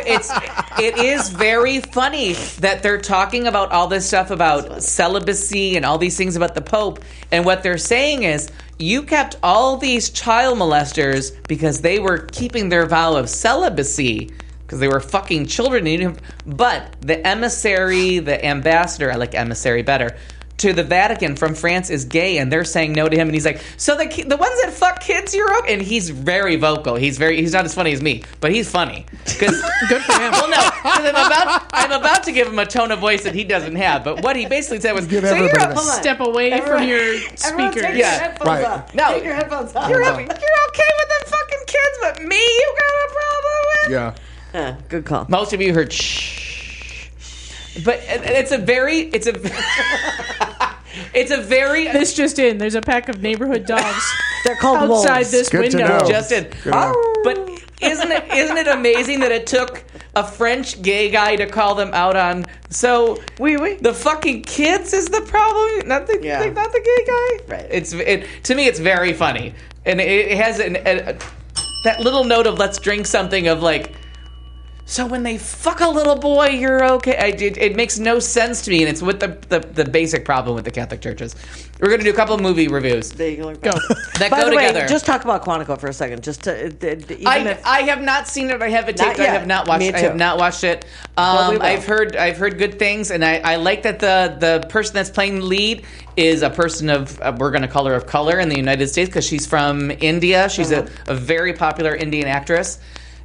it is very funny that they're talking about all this stuff about celibacy and all these things about the Pope, and what they're saying is you kept all these child molesters because they were keeping their vow of celibacy because they were fucking children. But the emissary, the ambassador, I like emissary better, to the Vatican from France is gay, and they're saying no to him. And he's like, so the ones that fuck kids, you're okay? And he's very vocal. He's not as funny as me, but he's funny. Good for him. Well, no, because I'm about to give him a tone of voice that he doesn't have. But what he basically said was, Give so you're everybody a that. Step away from your Everyone speakers. take your headphones right. off. No. Take your headphones off. You're okay with them fucking kids, but me, you got a problem with? Yeah. Yeah, good call. Most of you heard shh. But it's a very This just in. There's a pack of neighborhood dogs They're called outside wolves. this Good to window. know. Justin. Good enough. But isn't it amazing that it took a French gay guy to call them out on? So the fucking kids is the problem, not the not the gay guy. Right. To me, it's very funny, and it has that little note of let's drink something of like. So when they fuck a little boy, you're okay. It makes no sense to me, and it's with the basic problem with the Catholic churches. We're going to do a couple of movie reviews. There you go. That By go the way, together. just talk about Quantico for a second. Just to, even if I have not seen it. I have it taped. Not I have yet. not watched. Me I have too. not watched it. Well, we will. I've heard good things, and I like that the person that's playing the lead is a person of we're going to call her of color in the United States because she's from India. She's a very popular Indian actress.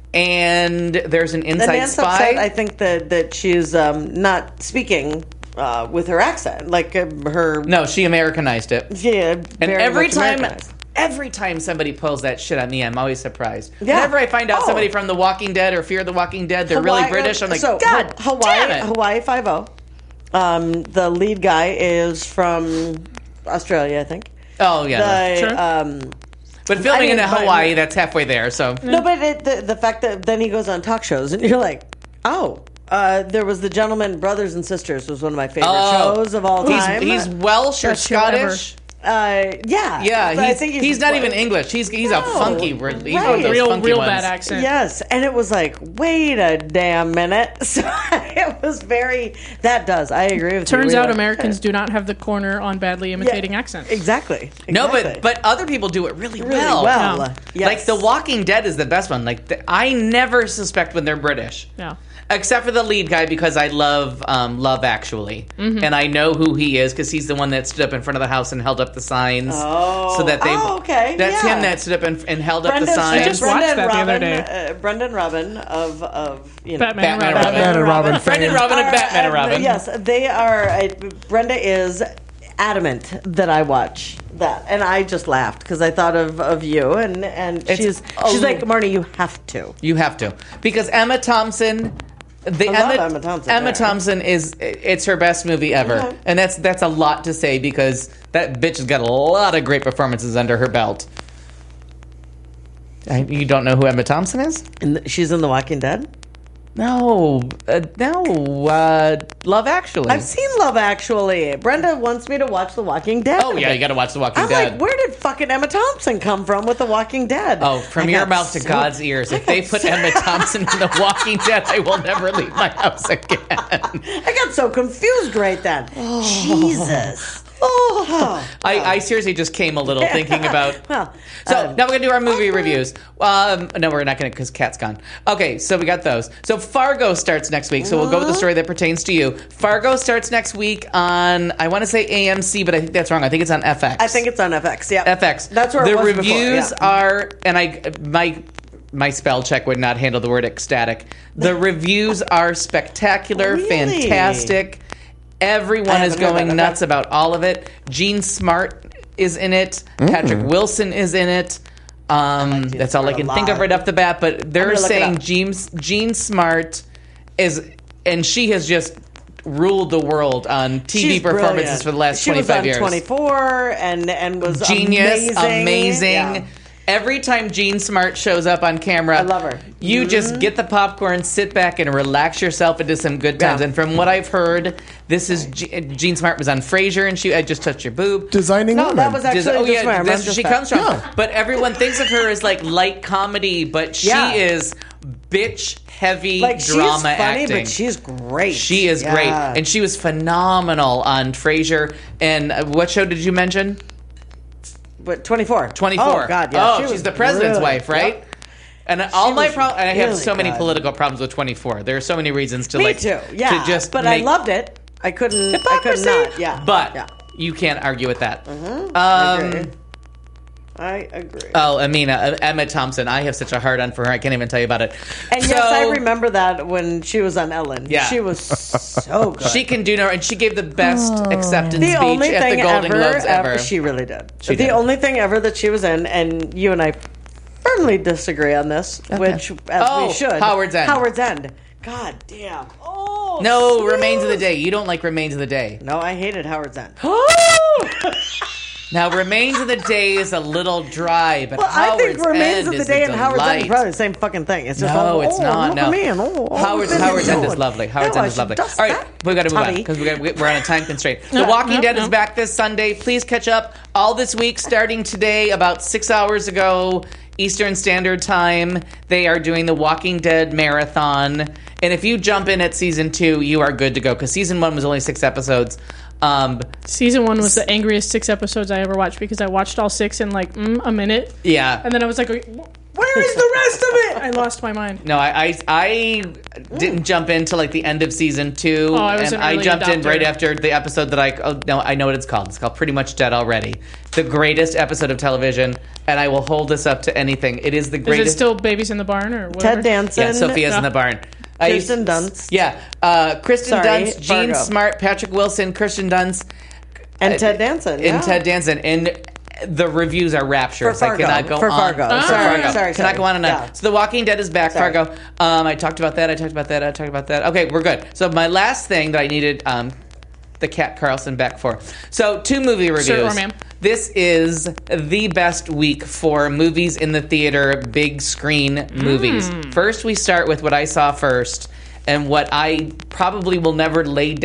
And there's an inside Nan's spy. upset, I think that she's not speaking with her accent, like her. No, she Americanized it. Yeah, And very every much time, Americanized. every time somebody pulls that shit on me, I'm always surprised. Yeah. Whenever I find out Oh. somebody from The Walking Dead or Fear the Walking Dead, they're really British. I'm like, so, God damn it. Hawaii Five-0. The lead guy is from Australia, I think. Oh yeah, The, Sure. but filming in but- Hawaii, that's halfway there. So No, but the fact that then he goes on talk shows and you're like, oh, there was The Gentleman Brothers and Sisters was one of my favorite shows of all time. He's Welsh or Best show ever. Scottish. Yeah, Yeah, but I think he's not even English. He's a funky. He's one of right. those funky Real ones. bad accent. Yes, and it was like, wait a damn minute. So it was very. That does. I agree with you. Turns We out were- Americans do not have the corner on badly imitating accents. Exactly. No, exactly. but other people do it really, really well. well. No. Yes. Like The Walking Dead is the best one. Like I never suspect when they're British. Yeah. Except for the lead guy, because I love Love Actually, and I know who he is because he's the one that stood up in front of the house and held up the signs. Oh. So that they. Oh, okay. That's Yeah. him that stood up and held up the Brendan, signs. I just watched Brendan that the other Robin, day. Brendan Robin of Batman, Batman and Robin. Batman and Robin Brendan fame. Robin of Batman and Robin. Yes, they are. Brenda is adamant that I watch that, and I just laughed because I thought of you, and she's like, Marnie, you have to. You have to, because Emma Thompson love Emma Thompson. Emma there. Thompson it's her best movie ever. Yeah. And that's a lot to say because that bitch has got a lot of great performances under her belt. You don't know who Emma Thompson is? She's in The Walking Dead? No. Love Actually. I've seen Love Actually. Brenda wants me to watch The Walking Dead. Oh, yeah, you got to watch The Walking I'm Dead. like, where did fucking Emma Thompson come from with The Walking Dead? Oh, from your mouth to God's ears. If they put Emma Thompson in The Walking Dead, I will never leave my house again. I got so confused right then. Jesus. Oh. I seriously just came a little thinking about... Well, So now we're going to do our movie reviews. No, we're not going to because Kat's gone. Okay, so we got those. So Fargo starts next week. So we'll go with the story that pertains to you. Fargo starts next week on, I want to say AMC, but I think that's wrong. I think it's on FX. I think it's on FX, yeah. FX. That's where it the was reviews before, yeah. are, and my spell check would not handle the word ecstatic. The reviews are spectacular, Really? fantastic. Everyone is haven't heard going that. nuts about all of it. Gene Smart is in it. Patrick Wilson is in it. That's all I can think of right off the bat. But they're gonna look it saying up. Gene Smart is, and she has just ruled the world on TV She's performances brilliant. for the last she 25 was years. on 24 and was Genius, amazing. Yeah. Every time Gene Smart shows up on camera, I love her. You just get the popcorn, sit back, and relax yourself into some good times. Yeah. And from what I've heard, this is Gene Smart was on Frasier, and I just touched your boob. Designing No, women. that was actually Oh just yeah, where I'm that's where just she that. comes from. Yeah. But everyone thinks of her as like light comedy, but she Yeah. is bitch heavy Like, she's drama funny, acting. but she's great. She is Yeah. great, and she was phenomenal on Frasier. And what show did you mention? But 24. 24. Oh, God, yeah. Oh, She she's was the president's brilliant. wife, right? Yep. And all my was problems, and I have really so many good. political problems with 24. There are so many reasons to Me like too. Yeah. to just but make, I loved it. I could Hypocrisy. not. Yeah. But yeah. you can't argue with that. I agree. Oh, Amina, Emma Thompson. I have such a hard on for her. I can't even tell you about it. And yes, I remember that when she was on Ellen. Yeah. She was so good. She can do no, and she gave the best acceptance the only speech at the thing Golden Globes ever. She really did. She the did. only thing ever that she was in, and you and I firmly disagree on this, which as we should. Howard's End. Howard's End. God damn. Oh No, sweet. Remains of the Day. You don't like Remains of the Day. No, I hated Howard's End. Now, Remains of the Day is a little dry, but Well, I Howard's think Remains End of the is Day a and Howard's End is delight. probably the same fucking thing. It's just No, it's not. Look No. at me and Howard's End is lovely. Howard's End is lovely. All right, we got to move on because we're on a time constraint. The Walking Dead is back this Sunday. Please catch up all this week, starting today, about 6 hours ago, Eastern Standard Time. They are doing the Walking Dead marathon, and if you jump in at season 2, you are good to go because season 1 was only 6 episodes. Season 1 was the angriest 6 episodes I ever watched because I watched all 6 in like a minute, Yeah. and then I was like, "Where is the rest of it?" I lost my mind. No, I didn't jump into like the end of season 2. Oh, I was and an I early jumped in adopter. right after the episode that I know what it's called. It's called Pretty Much Dead Already. The greatest episode of television, and I will hold this up to anything. It is the Is greatest. it still Babies in the Barn or whatever? Ted Danson. Yeah, Sophia's in the barn. Kirsten Dunst. Yeah, Kristen Sorry, Dunst, Gene Fargo. Smart, Patrick Wilson, Kirsten Dunst, And Ted Danson. and Ted Danson. And the reviews are rapturous. For Fargo. I cannot go For on. Fargo. For Sorry, Fargo. sorry, Cannot go on and on. yeah. So The Walking Dead is back, Sorry. Fargo. I talked about that. Okay, we're good. So my last thing that I needed the Kat Carlson back for. So 2 movie reviews. Sure, ma'am. This is the best week for movies in the theater, big screen movies. First, we start with what I saw first, and what I probably will never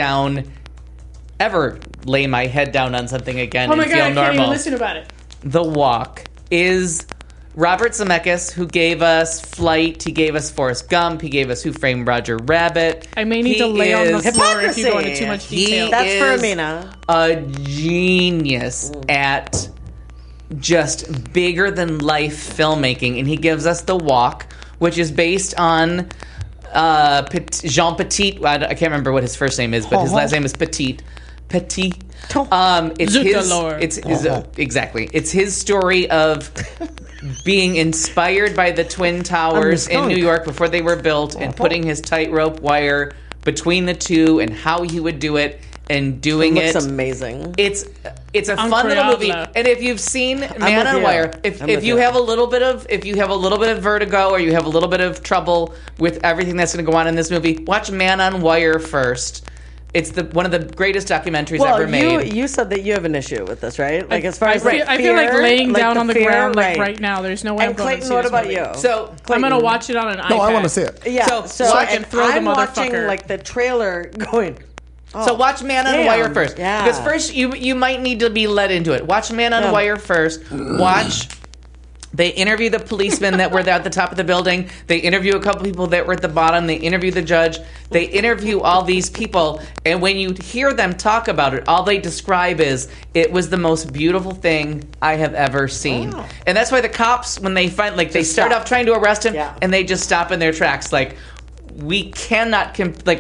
ever lay my head down on something again Oh my and god, feel I can't normal. even listen about it. The Walk is Robert Zemeckis, who gave us Flight, he gave us Forrest Gump, he gave us Who Framed Roger Rabbit. I may need He to lay on the is floor if you go into Hypocrisy. too much He detail. That's for is Amina. a genius at just bigger than life filmmaking, and he gives us The Walk, which is based on Jean Petit. I can't remember what his first name is, but his last name is Petit. It's Zut his. alors. It's his. Exactly. It's his story of being inspired by the Twin Towers in New York before they were built, and putting his tightrope wire between the two, and how he would do it. and doing It it. looks amazing. It's a fun little movie, and if you've seen Man on Wire, if you have a little bit of vertigo or you have a little bit of trouble with everything that's going to go on in this movie, watch Man on Wire first. It's one of the greatest documentaries ever made. You said that you have an issue with this, right? Like as far as I feel like laying down on the ground right now. There's no way I'm And going to Clayton, see what this about movie. you? So I'm going to watch it on an iPad. No, I want to see it. Yeah, so I can throw the I'm watching motherfucker. like the trailer going. So watch Man on damn. Wire first. Yeah. Because first you might need to be led into it. Watch Man on Wire first. Watch. They interview the policemen that were at the top of the building. They interview a couple people that were at the bottom. They interview the judge. They interview all these people. And when you hear them talk about it, all they describe is, it was the most beautiful thing I have ever seen. Wow. And that's why the cops, when they find, like, they start stop. off trying to arrest him, Yeah. and they just stop in their tracks. Like, we cannot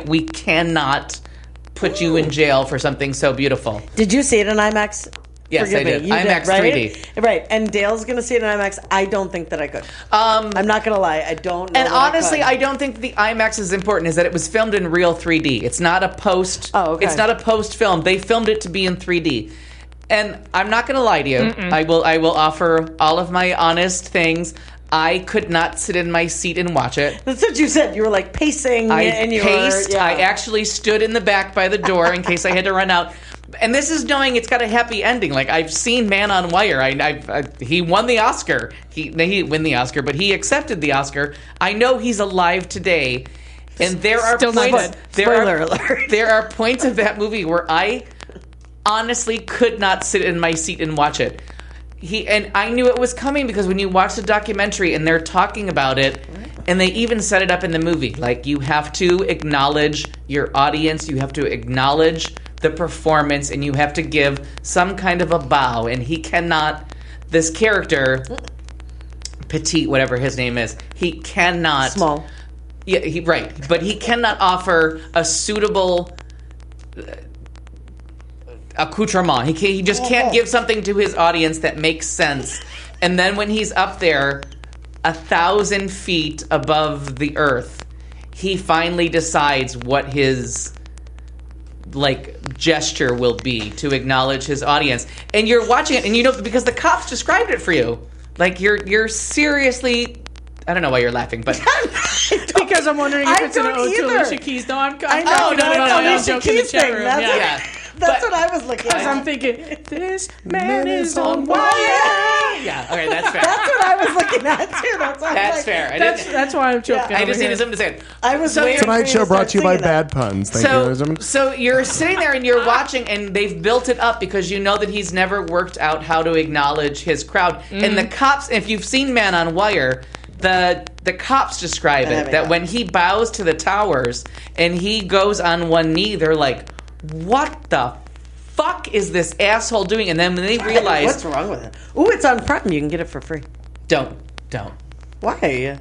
put you in jail for something so beautiful. Did you see it in IMAX? Yes, Forgive I did. Me. You IMAX right? 3D. Right, and Dale's going to see it in IMAX. I don't think that I could. I'm not going to lie. I don't know And that honestly, I I don't think the IMAX is important. Is that it was filmed in real 3D. It's not a post. Oh, okay. It's not a post film. They filmed it to be in 3D. And I'm not going to lie to you. I will offer all of my honest things. I could not sit in my seat and watch it. That's what you said. You were like pacing. I and you paced. Were, yeah. I actually stood in the back by the door in case I had to run out. And this is knowing it's got a happy ending. Like, I've seen Man on Wire. He won the Oscar. He didn't win the Oscar, but he accepted the Oscar. I know he's alive today. And there are Still not points. dead. Spoiler alert. There are points of that movie where I honestly could not sit in my seat and watch it. And I knew it was coming because when you watch the documentary and they're talking about it, and they even set it up in the movie, like, you have to acknowledge your audience, you have to acknowledge the performance, and you have to give some kind of a bow. And he cannot, this character, Petit, whatever his name is, he cannot. Small. Yeah, right. But he cannot offer a suitable accoutrement. He just can't give something to his audience that makes sense. And then when he's up there 1,000 feet above the earth, he finally decides what his gesture will be to acknowledge his audience. And you're watching it, and you know, because the cops described it for you. Like, you're seriously, I don't know why you're laughing, but Because I'm wondering if I it's an don't ode to either. Alicia Keys. No, I'm I know. no, that's I'm Alicia joking in the Keys chat thing. room. That's, yeah. that's But- what I was looking Because at. I'm thinking, this man is on wire. yeah, okay, that's fair. That's what I was looking at too. That's why I'm That's like, fair. That's why I'm joking. I over just here. needed something to say. I was So waiting you're- for Tonight's you show to brought to you start by singing that. Bad Puns. Thank you, Elizabeth. So you're sitting there and you're watching, and they've built it up because you know that he's never worked out how to acknowledge his crowd. And the cops, if you've seen Man on Wire, the cops describe it, that when he bows to the towers and he goes on one knee, they're like, what the fuck is this asshole doing? And then when they realize, What's wrong with it? Ooh, it's on Prime. You can get it for free. don't. Why?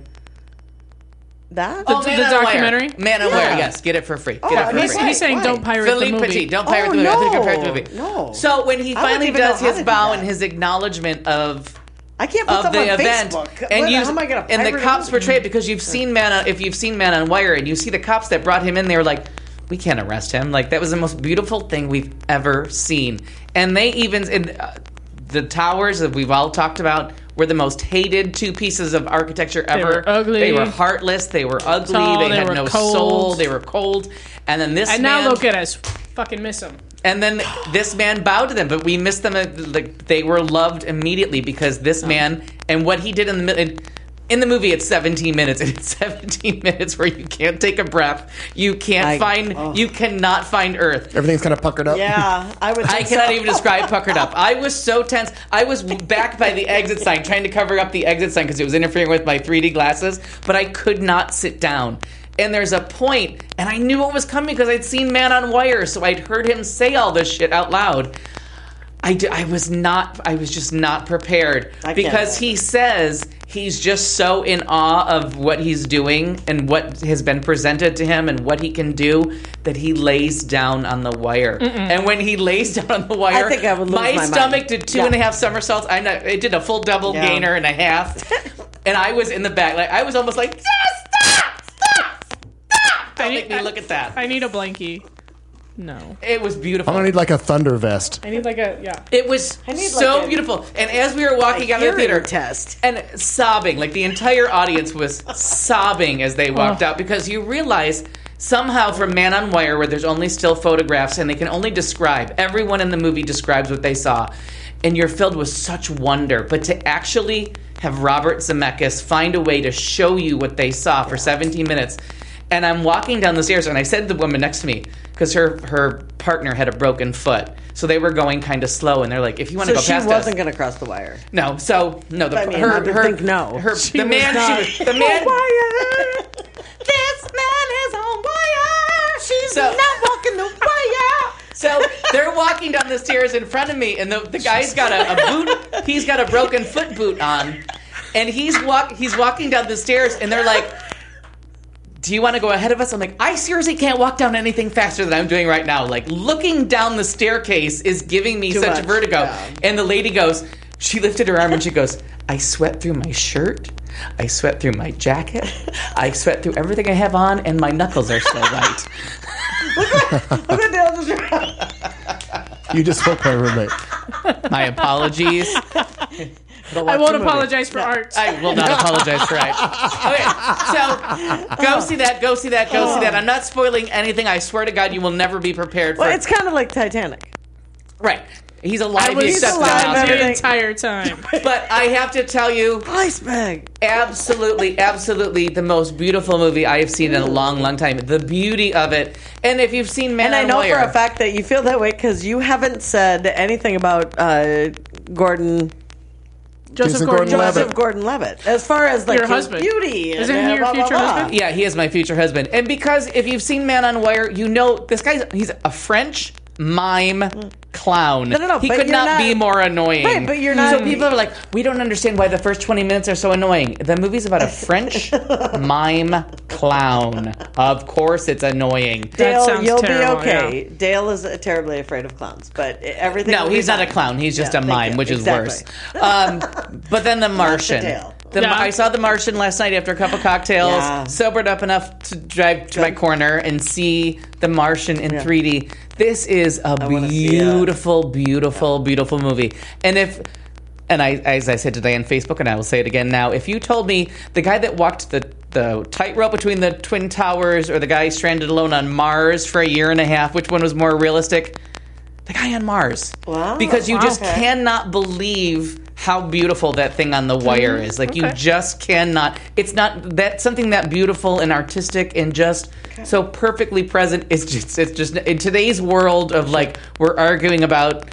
That? Oh, the Man on Wire. documentary? Man on Yeah. Wire, yes. Get it for free. Get it for he's free. He's saying Why? don't pirate Philippe the movie. Petit, don't pirate the movie. Oh, I think you're no. pirate the movie. No. So when he I wouldn't finally even know does how his to do bow that. and his acknowledgement of I can't put of something the on event, Facebook. and How am I gonna and the pirate cops it? portray it because you've seen if you've seen Man on Wire and you see the cops that brought him in, they were like, we can't arrest him. Like, that was the most beautiful thing we've ever seen. And they even the towers that we've all talked about were the most hated two pieces of architecture ever. were ugly. They were heartless. They were ugly. Tall, they they had were no cold. soul. They were cold. And then this And man, now look at us. Fucking miss him. and then this man bowed to them, but we missed them. Like, they were loved immediately because this man and what he did in the movie. It's 17 minutes, and it's 17 minutes where you can't take a breath. You can't you cannot find Earth. Everything's kind of puckered up. Yeah, I would. I think cannot so. even describe puckered up. I was so tense. I was back by the exit sign, trying to cover up the exit sign because it was interfering with my 3D glasses, but I could not sit down. And there's a point, and I knew what was coming because I'd seen Man on Wire, so I'd heard him say all this shit out loud. I was just not prepared because he says he's just so in awe of what he's doing and what has been presented to him and what he can do that he lays down on the wire. And when he lays down on the wire, I think I would lose my stomach mind. did 2.5 somersaults. It did a full double Yeah. gainer and a half, and I was in the back. Like, I was almost like, stop! Don't make me look at that. I need a blankie. No. It was beautiful. I'm gonna need like a thunder vest. I need like a, yeah. It was need so like a- beautiful. And as we were walking out of the theater, test. and sobbing, like the entire audience was sobbing as they walked out, because you realize somehow from Man on Wire, where there's only still photographs and they can only describe, everyone in the movie describes what they saw, and you're filled with such wonder. But to actually have Robert Zemeckis find a way to show you what they saw for 17 minutes. And I'm walking down the stairs, and I said to the woman next to me, because her partner had a broken foot, so they were going kind of slow, and they're like, "If you want to So go she past wasn't us." going to cross the wire. No, so no. The, I mean, I would think no. The man. The man. This man is on wire. She's not walking the wire. So they're walking down the stairs in front of me, and the guy's got a boot. He's got a broken foot boot on, and he's walking down the stairs, and they're like, "Do you want to go ahead of us?" I'm like, I seriously can't walk down anything faster than I'm doing right now. Like, looking down the staircase is giving me such much, vertigo. yeah. And the lady goes, she lifted her arm and she goes, "I sweat through my shirt. I sweat through my jacket. I sweat through everything I have on, and my knuckles are still white." Look at Dale just You just spoke my roommate. My apologies. I won't apologize for art. I will not apologize for it. Okay, so go see that. Go see that. Go see that. I'm not spoiling anything. I swear to God, you will never be prepared for Well, it. it's kind of like Titanic. Right. He's alive. I was He accepted alive, an Oscar. the everything. entire time. But I have to tell you, Ice bag. absolutely, absolutely the most beautiful movie I have seen in a long, long time. The beauty of it. And if you've seen Man And I on know Wire, for a fact that you feel that way because you haven't said anything about Gordon. Joseph Jason Gordon-Levitt. Gordon-Levitt. Joseph Gordon-Levitt. As far as like Your his husband. beauty. Isn't and he your blah, blah, future blah. husband? yeah, he is my future husband. And because if you've seen Man on Wire, you know this he's a French mime clown. No, He but could you're not not- be more annoying. Right, but you're not- So people are like, we don't understand why the first 20 minutes are so annoying. The movie's about a French mime clown. Of course it's annoying. Dale, sounds you'll terrible, be okay. Dale is terribly afraid of clowns, but everything. No, will be he's not a fine. clown. He's just Yeah, a thank mime, you. which is Exactly. worse. But then The Martian. Dale. Yeah. I saw The Martian last night after a couple cocktails, Yeah. sobered up enough to drive to my corner and see The Martian in 3D. This is a wanna see it. beautiful, beautiful, beautiful movie. And as I said today on Facebook, and I will say it again now, if you told me the guy that walked the tightrope between the Twin Towers or the guy stranded alone on Mars for a year and a half, which one was more realistic? The guy on Mars. Wow. Because you just Okay. cannot believe how beautiful that thing on the wire is. Like, you Okay. just cannot. It's not that something that beautiful and artistic and just so perfectly present. It's just in today's world of like we're arguing about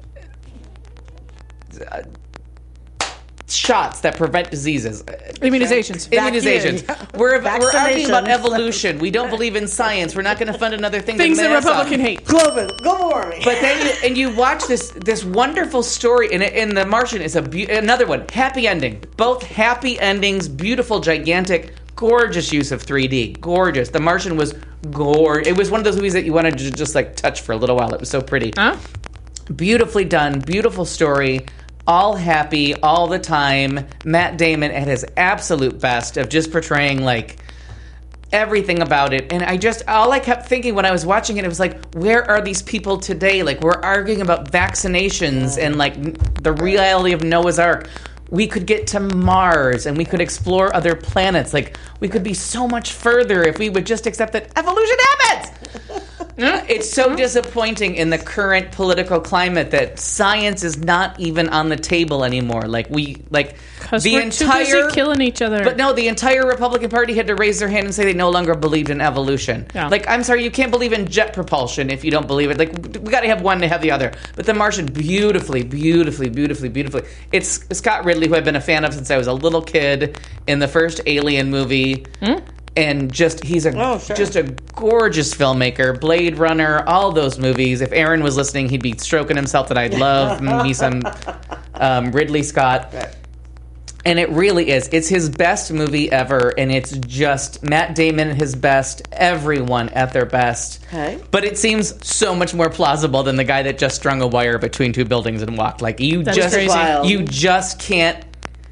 shots that prevent diseases. Immunizations. Immunizations. We're arguing about Vaccinations. evolution. We don't believe in science. We're not going to fund another thing. Things to that mess up. Republican hate. Global warming. But then you watch this wonderful story, and in The Martian is another one, happy ending. Both happy endings, beautiful, gigantic, gorgeous use of 3D, gorgeous. The Martian was gorgeous. It was one of those movies that you wanted to just like touch for a little while. It was so pretty, Huh? beautifully done, beautiful story. All happy all the time. Matt Damon at his absolute best of just portraying like everything about it. And all I kept thinking when I was watching it was like, where are these people today? Like, we're arguing about vaccinations and like the reality of Noah's Ark. We could get to Mars and we could explore other planets. Like, we could be so much further if we would just accept that evolution happens. It's so disappointing in the current political climate that science is not even on the table anymore. Because The we're too busy killing each other. But no, the entire Republican Party had to raise their hand and say they no longer believed in evolution. Yeah. Like, I'm sorry, you can't believe in jet propulsion if you don't believe it. Like, we got to have one to have the other. But The Martian, beautifully, beautifully, beautifully, beautifully. It's Scott Ridley, who I've been a fan of since I was a little kid in the first Alien movie. And he's just a gorgeous filmmaker. Blade Runner, all those movies. If Aaron was listening, he'd be stroking himself that I'd love me some Ridley Scott. And it really is. It's his best movie ever, and it's just Matt Damon at his best, everyone at their best. Okay. But it seems so much more plausible than the guy that just strung a wire between two buildings and walked. Like, That's crazy. Wild. you just can't.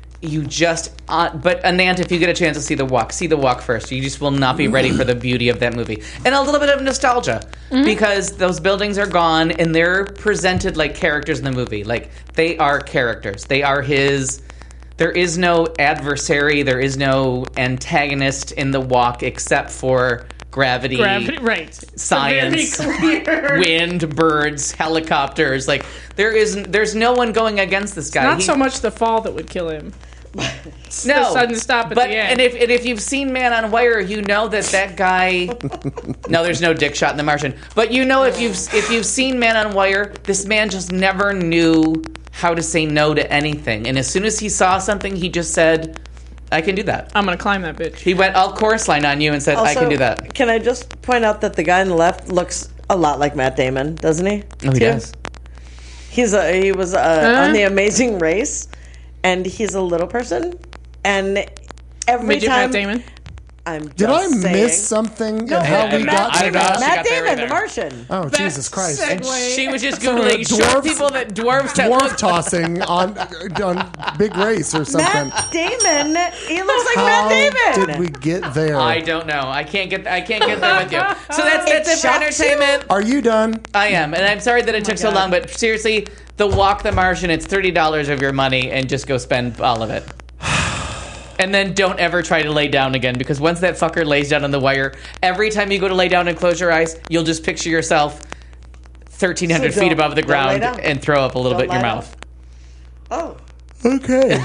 But Anant, if you get a chance to see The Walk first. You just will not be ready for the beauty of that movie. And a little bit of nostalgia. because those buildings are gone and they're presented like characters in the movie. Like, they are characters. They are his. There is no adversary. There is no antagonist in the walk except for gravity, right? Science, Very clear. wind, birds, helicopters. Like, there's no one going against this guy. Not so much the fall that would kill him. No, the sudden stop at but the end. and if you've seen Man on Wire, you know that guy. No, there's no dick shot in The Martian. But you know, if you've seen Man on Wire, this man just never knew how to say no to anything. And as soon as he saw something, he just said, "I can do that." I'm gonna climb that bitch. He went all chorus line on you and said, "I can do that." Can I just point out that the guy on the left looks a lot like Matt Damon, doesn't he? Oh, he does. He was on The Amazing Race, and he's a little person, and every Midget time Matt Damon. I'm just Did I saying, miss something in how we Matt got to Damon, that? Matt got there Damon, either. the Martian. Oh, Jesus Christ. segue. She was just So googling short dwarves- people that dwarves that Dwarf look. tossing on Big Race or something. Matt Damon, he looks like How Matt Damon. did we get there? I don't know. I can't get there with you. So that's it for shocks you? entertainment. Are you done? I am, and I'm sorry that it took so long, but seriously, the Walk the Martian, it's $30 of your money, and just go spend all of it. And then don't ever try to lay down again, because once that fucker lays down on the wire, every time you go to lay down and close your eyes, you'll just picture yourself 1,300 So feet don't- above the don't lay ground down. and throw up a little Don't bit in your lie mouth. Oh, Okay.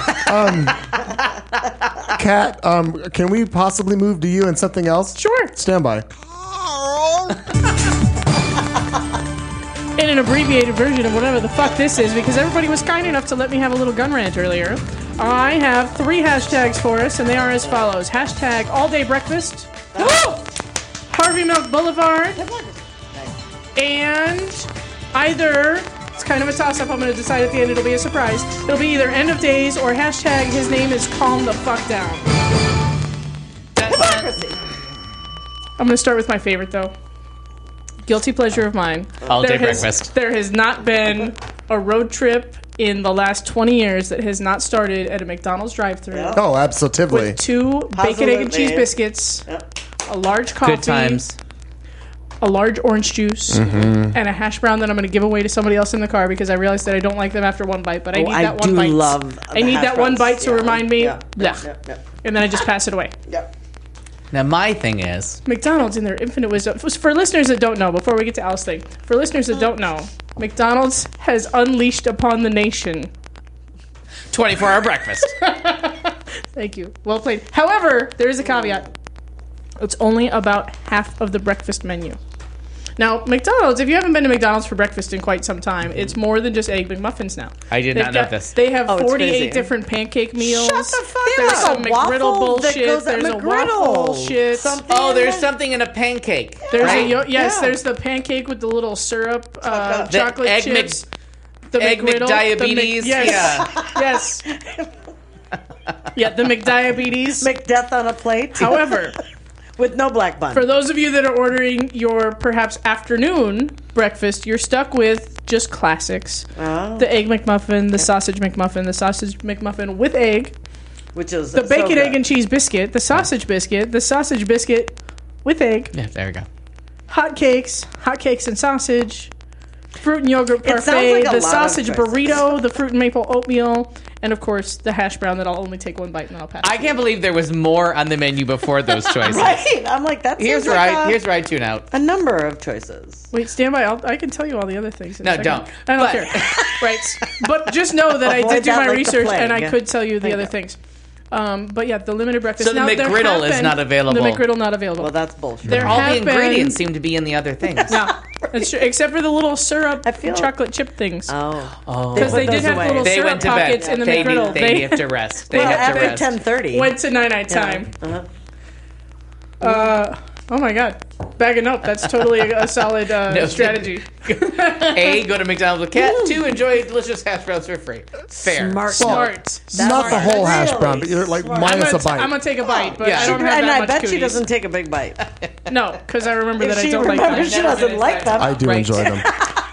Kat, can we possibly move to you and something else? Sure. Stand by. In an abbreviated version of whatever the fuck this is, because everybody was kind enough to let me have a little gun rant earlier. I have 3 hashtags for us, and they are as follows. Hashtag all day breakfast. Harvey Milk Boulevard. And either, it's kind of a toss-up, I'm going to decide at the end, it'll be a surprise. It'll be either end of days or hashtag his name is calm the fuck down. I'm going to start with my favorite, though. Guilty pleasure of mine. All day breakfast. There has not been a road trip in the last 20 years that has not started at a McDonald's drive-thru Oh, absolutely. with 2 bacon, egg, and cheese Positively. biscuits, a large coffee, Good times. a large orange juice, and a hash brown that I'm going to give away to somebody else in the car because I realized that I don't like them after one bite, but I need that one do bite. love I need the that hash one browns. bite to Yeah. remind me, Yeah. blech. Yep. And then I just pass it away. Yep. Now, my thing is, McDonald's in their infinite wisdom. For listeners that don't know, before we get to Al's thing, for listeners that don't know, McDonald's has unleashed upon the nation. 24-hour breakfast. Thank you. Well played. However, there is a caveat. It's only about half of the breakfast menu. Now, McDonald's, if you haven't been to McDonald's for breakfast in quite some time, it's more than just Egg McMuffins now. I did They've not know got- this. They have Oh, it's 48 crazy. different pancake meals. Shut the fuck There's up. some A waffle McGriddle that bullshit. goes at There's a McGriddle. waffle shit. Something Oh, there's that- something in a pancake. There's right? Yeah. there's the pancake with the little syrup, Chocolate. The chocolate egg chips. The Egg McGriddle, McDiabetes. yes. Yeah, the McDiabetes. McDeath on a plate. However, with no black bun. for those of you that are ordering your perhaps afternoon breakfast, you're stuck with just classics. Oh. The Egg McMuffin, the Sausage McMuffin with egg, Which is the bacon, egg, and cheese biscuit, the sausage biscuit with egg, Yeah, there we go. hotcakes and sausage, fruit and yogurt sounds parfait, like a the lot of sausage choices. burrito, the fruit and maple oatmeal, and of course the hash brown that I'll only take one bite and then I'll pass. I can't believe there was more on the menu before those choices. Right. I'm like, that Here's seems where like here's where I tune out. a number of choices. Wait, stand by. I can tell you all the other things. In a No, second. don't. I don't But- care. Right. But just know that I Avoid did do that my like the research plague. and I could tell you the Thank other you. things. But yeah, the limited breakfast. So the Now, there McGriddle have is been- not available. The McGriddle not available. Well, that's bullshit. There All the have ingredients been, seem to be in the other things. No, that's true. Except for the little syrup I feel- chocolate chip things. Oh. Because they put did those have away. little They syrup went to bed. pockets in the They McGriddle. They have to rest. They Well, have to after rest. 10:30. went to night time. Oh my god. Bagging up. That's totally a solid strategy. A, go to McDonald's with Cat. 2, enjoy delicious hash browns for free. Fair. Smart. Not the whole hash really brown, but you're like smart. minus a I'm bite. gonna take a bite, but Yeah. I don't have And that I much bet she cooties. doesn't take a big bite. No, because I remember that If I she don't like remembers them. she doesn't like them. I do Right. enjoy them.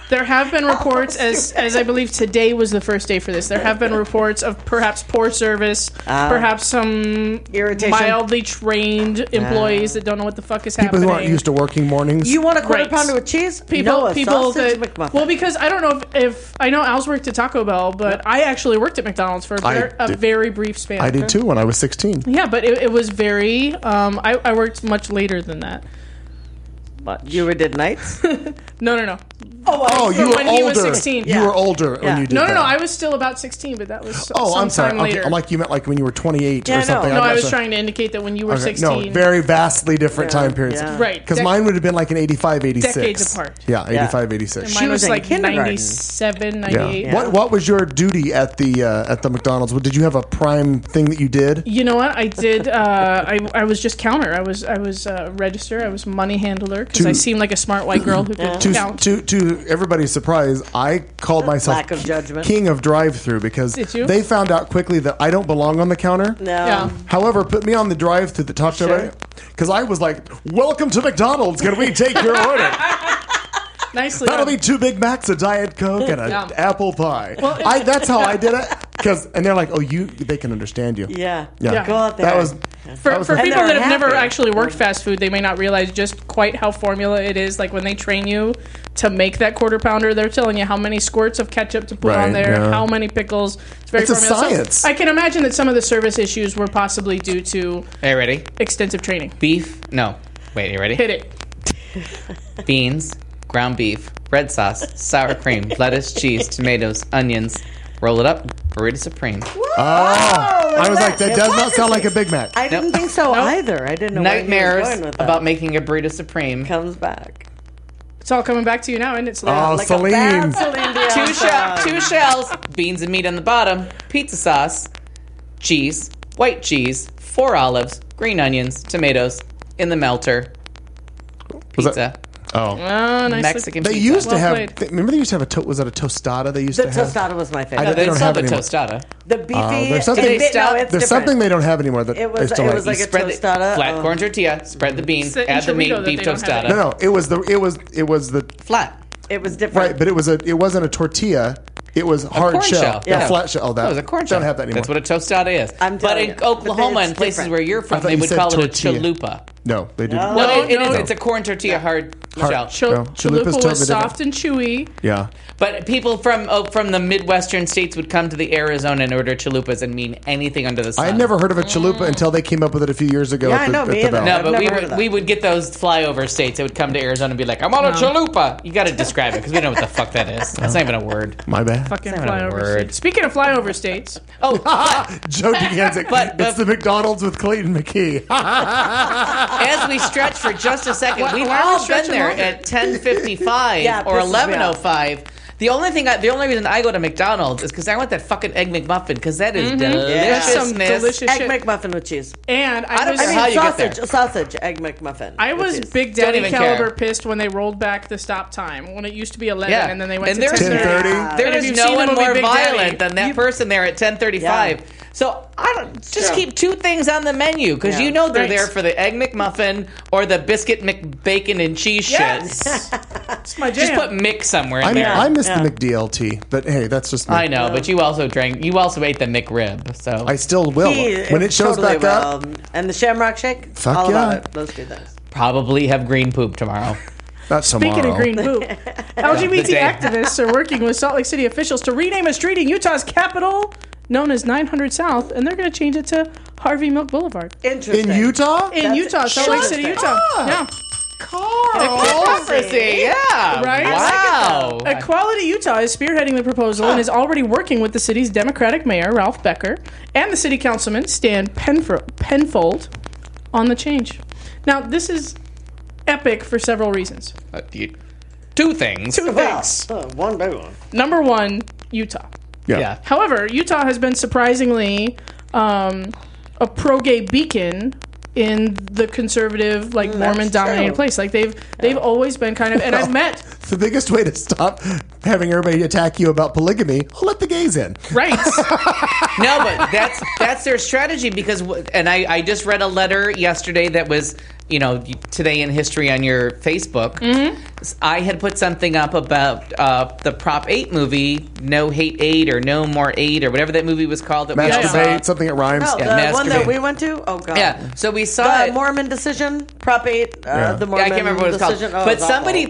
There have been reports, as I believe today was the first day for this. There have been reports of perhaps poor service, perhaps some irritation, mildly trained employees that don't know what the fuck is happening. People who aren't used to working mornings. You want a quarter pounder with cheese? People sausage that McMuffin. well, because I don't know if I know Al's worked at Taco Bell, but I actually worked at McDonald's for a very brief span. I did too when I was 16. Yeah, but it was very. I worked much later than that. Much. You did nights? No. Oh, you were when older. he was 16. You were older when you did that. No. I was still about 16, but that was I'm sorry. sometime later. I'm like you meant like when you were 28 Yeah, or something. No, I was trying to indicate that when you were 16. No, very vastly different time periods. Yeah. Right. Because mine would have been like in 85, 86. Decades apart. Yeah, 85, 86. Mine was in like kindergarten. 97, 98. Yeah. What was your duty at the McDonald's? Did you have a prime thing that you did? You know what? I did. I was just counter. I was register. I was money handler because I seemed like a smart white girl who could count. To everybody's surprise, I called myself Lack of judgment. king of drive-through because Did you? they found out quickly that I don't belong on the counter. No. Yeah. However, put me on the drive-through that talked Sure. about because I was like, "Welcome to McDonald's. Can we take your order?" Nicely That'll done. be 2 Big Macs, a Diet Coke, and an Yeah. apple pie. Well, That's how I did it. And they're like, "Oh, they can understand you." Yeah. Yeah. Go out there. That was For was people the- that they're have never happy. actually worked fast food, they may not realize just quite how formula it is. Like when they train you to make that quarter pounder, they're telling you how many squirts of ketchup to put Right, on there, yeah. how many pickles. It's very It's a formula. So science. I can imagine that some of the service issues were possibly due to Hey, ready? extensive training. Beef? No. Wait, you ready? Hit it. Beans, ground beef, red sauce, sour cream, lettuce, cheese, tomatoes, onions. Roll it up. Burrito Supreme. I was like, that It does was not sound like a interesting. Big Mac. I didn't think so either. I didn't know where he was Nightmares going with that. about making a Burrito Supreme. Comes back. It's all coming back to you now, isn't it? Celine? Oh, Like Celine. a bad Celine Dion song. Two shells, beans and meat on the bottom, pizza sauce, cheese, white cheese, 4 olives, green onions, tomatoes in the melter. Was Pizza. that- Oh. Nicely. Mexican They pizza. used to Well have. played. Remember, they used to have was it a tostada? They used The to have. tostada was my I favorite. don't- they They don't sell have the anymore. tostada. The beefy. there's something- no, it's There's different. something they don't have anymore that It I was. still It like. was like a Spread the tostada. flat corn tortilla, spread the bean, It's the add the meat, enchilada that beef they don't have tostada. No, it was the Flat. It was different. right, but it wasn't a tortilla. It was hard corn shell. shell. Yeah, Yeah. flat shell. Oh, that That was a corn shell. Don't have that anymore. That's what a tostada is. I'm but telling in you. Oklahoma But and it's places different. where you're I from, thought they you would said call it a tortilla. chalupa. No, they didn't. No, No, it is. no. It's a corn tortilla hard shell. chalupa's Chalupa totally was soft different. and chewy. Yeah. But people from the Midwestern states would come to the Arizona and order chalupas and mean anything under the sun. I had never heard of a chalupa until they came up with it a few years ago. Yeah, at I the, know, at me the either. Bell. No, I've but never heard of that. we would get those flyover states that would come to Arizona and be like, "I'm on a chalupa." You got to describe it because we don't know what the fuck that is. That's not even a word. My bad. Fucking not a flyover word. states. Speaking of flyover states, Oh, Joe DeGanzik. But- It's the McDonald's with Clayton McKee. as we stretch for just a second, we've why are we all been stretching there longer? at 10:55 Yeah, it or pisses me off. 11:05. The only reason I go to McDonald's is because I want that fucking egg McMuffin because that is That's some deliciousness. delicious Egg shit. McMuffin with cheese. And I don't was, care how you get there. sausage egg McMuffin. I with was cheese. Big Don't Daddy even caliber care. pissed when they rolled back the stop time when it used to be 11 Yeah, and then they went and to there's 10:30. There And if is you've no seen the one movie more Big Daddy, violent than that person there at 10:35. Yeah. So I don't just True. keep 2 things on the menu because Yeah. you know they're Right. there for the egg McMuffin or the biscuit McBacon and cheese Yes. shit. It's my Just jam. put Mick somewhere in there. I miss Yeah. the McDLT, but hey, that's just me. I know, but you also ate the McRib. So I still will. When it shows totally back up, will. And the Shamrock Shake? Fuck all yeah. about it. Those 2 things. probably have green poop tomorrow. not tomorrow. Speaking of green poop, LGBT The day. activists are working with Salt Lake City officials to rename a street in Utah's capital known as 900 South, and they're going to change it to Harvey Milk Boulevard. Interesting. In Utah? In That's Utah, Salt Lake City, interesting. Utah. Yeah. Hypocrisy, yeah. Right? Wow. Equality Utah is spearheading the proposal and is already working with the city's Democratic mayor, Ralph Becker, and the city councilman, Stan Penfold, on the change. Now, this is epic for several reasons. 2 things. Two Well, things. one big one. Number one, Utah. Yeah. However, Utah has been surprisingly a pro-gay beacon in the conservative, like Mormon-dominated true. place. Like they've always been kind of. And I've met The biggest way to stop having everybody attack you about polygamy, let the gays in. Right. No, but that's their strategy because, and I just read a letter yesterday that was, Today in History on your Facebook. Mm-hmm. I had put something up about the Prop 8 movie, No Hate 8 or No More 8 or whatever that movie was called. That Masturbate, something that rhymes. Oh, the one that we went to? Oh, God. Yeah, so we saw the Mormon decision, Prop 8, the Mormon I can't remember what it's called. decision. Oh, but somebody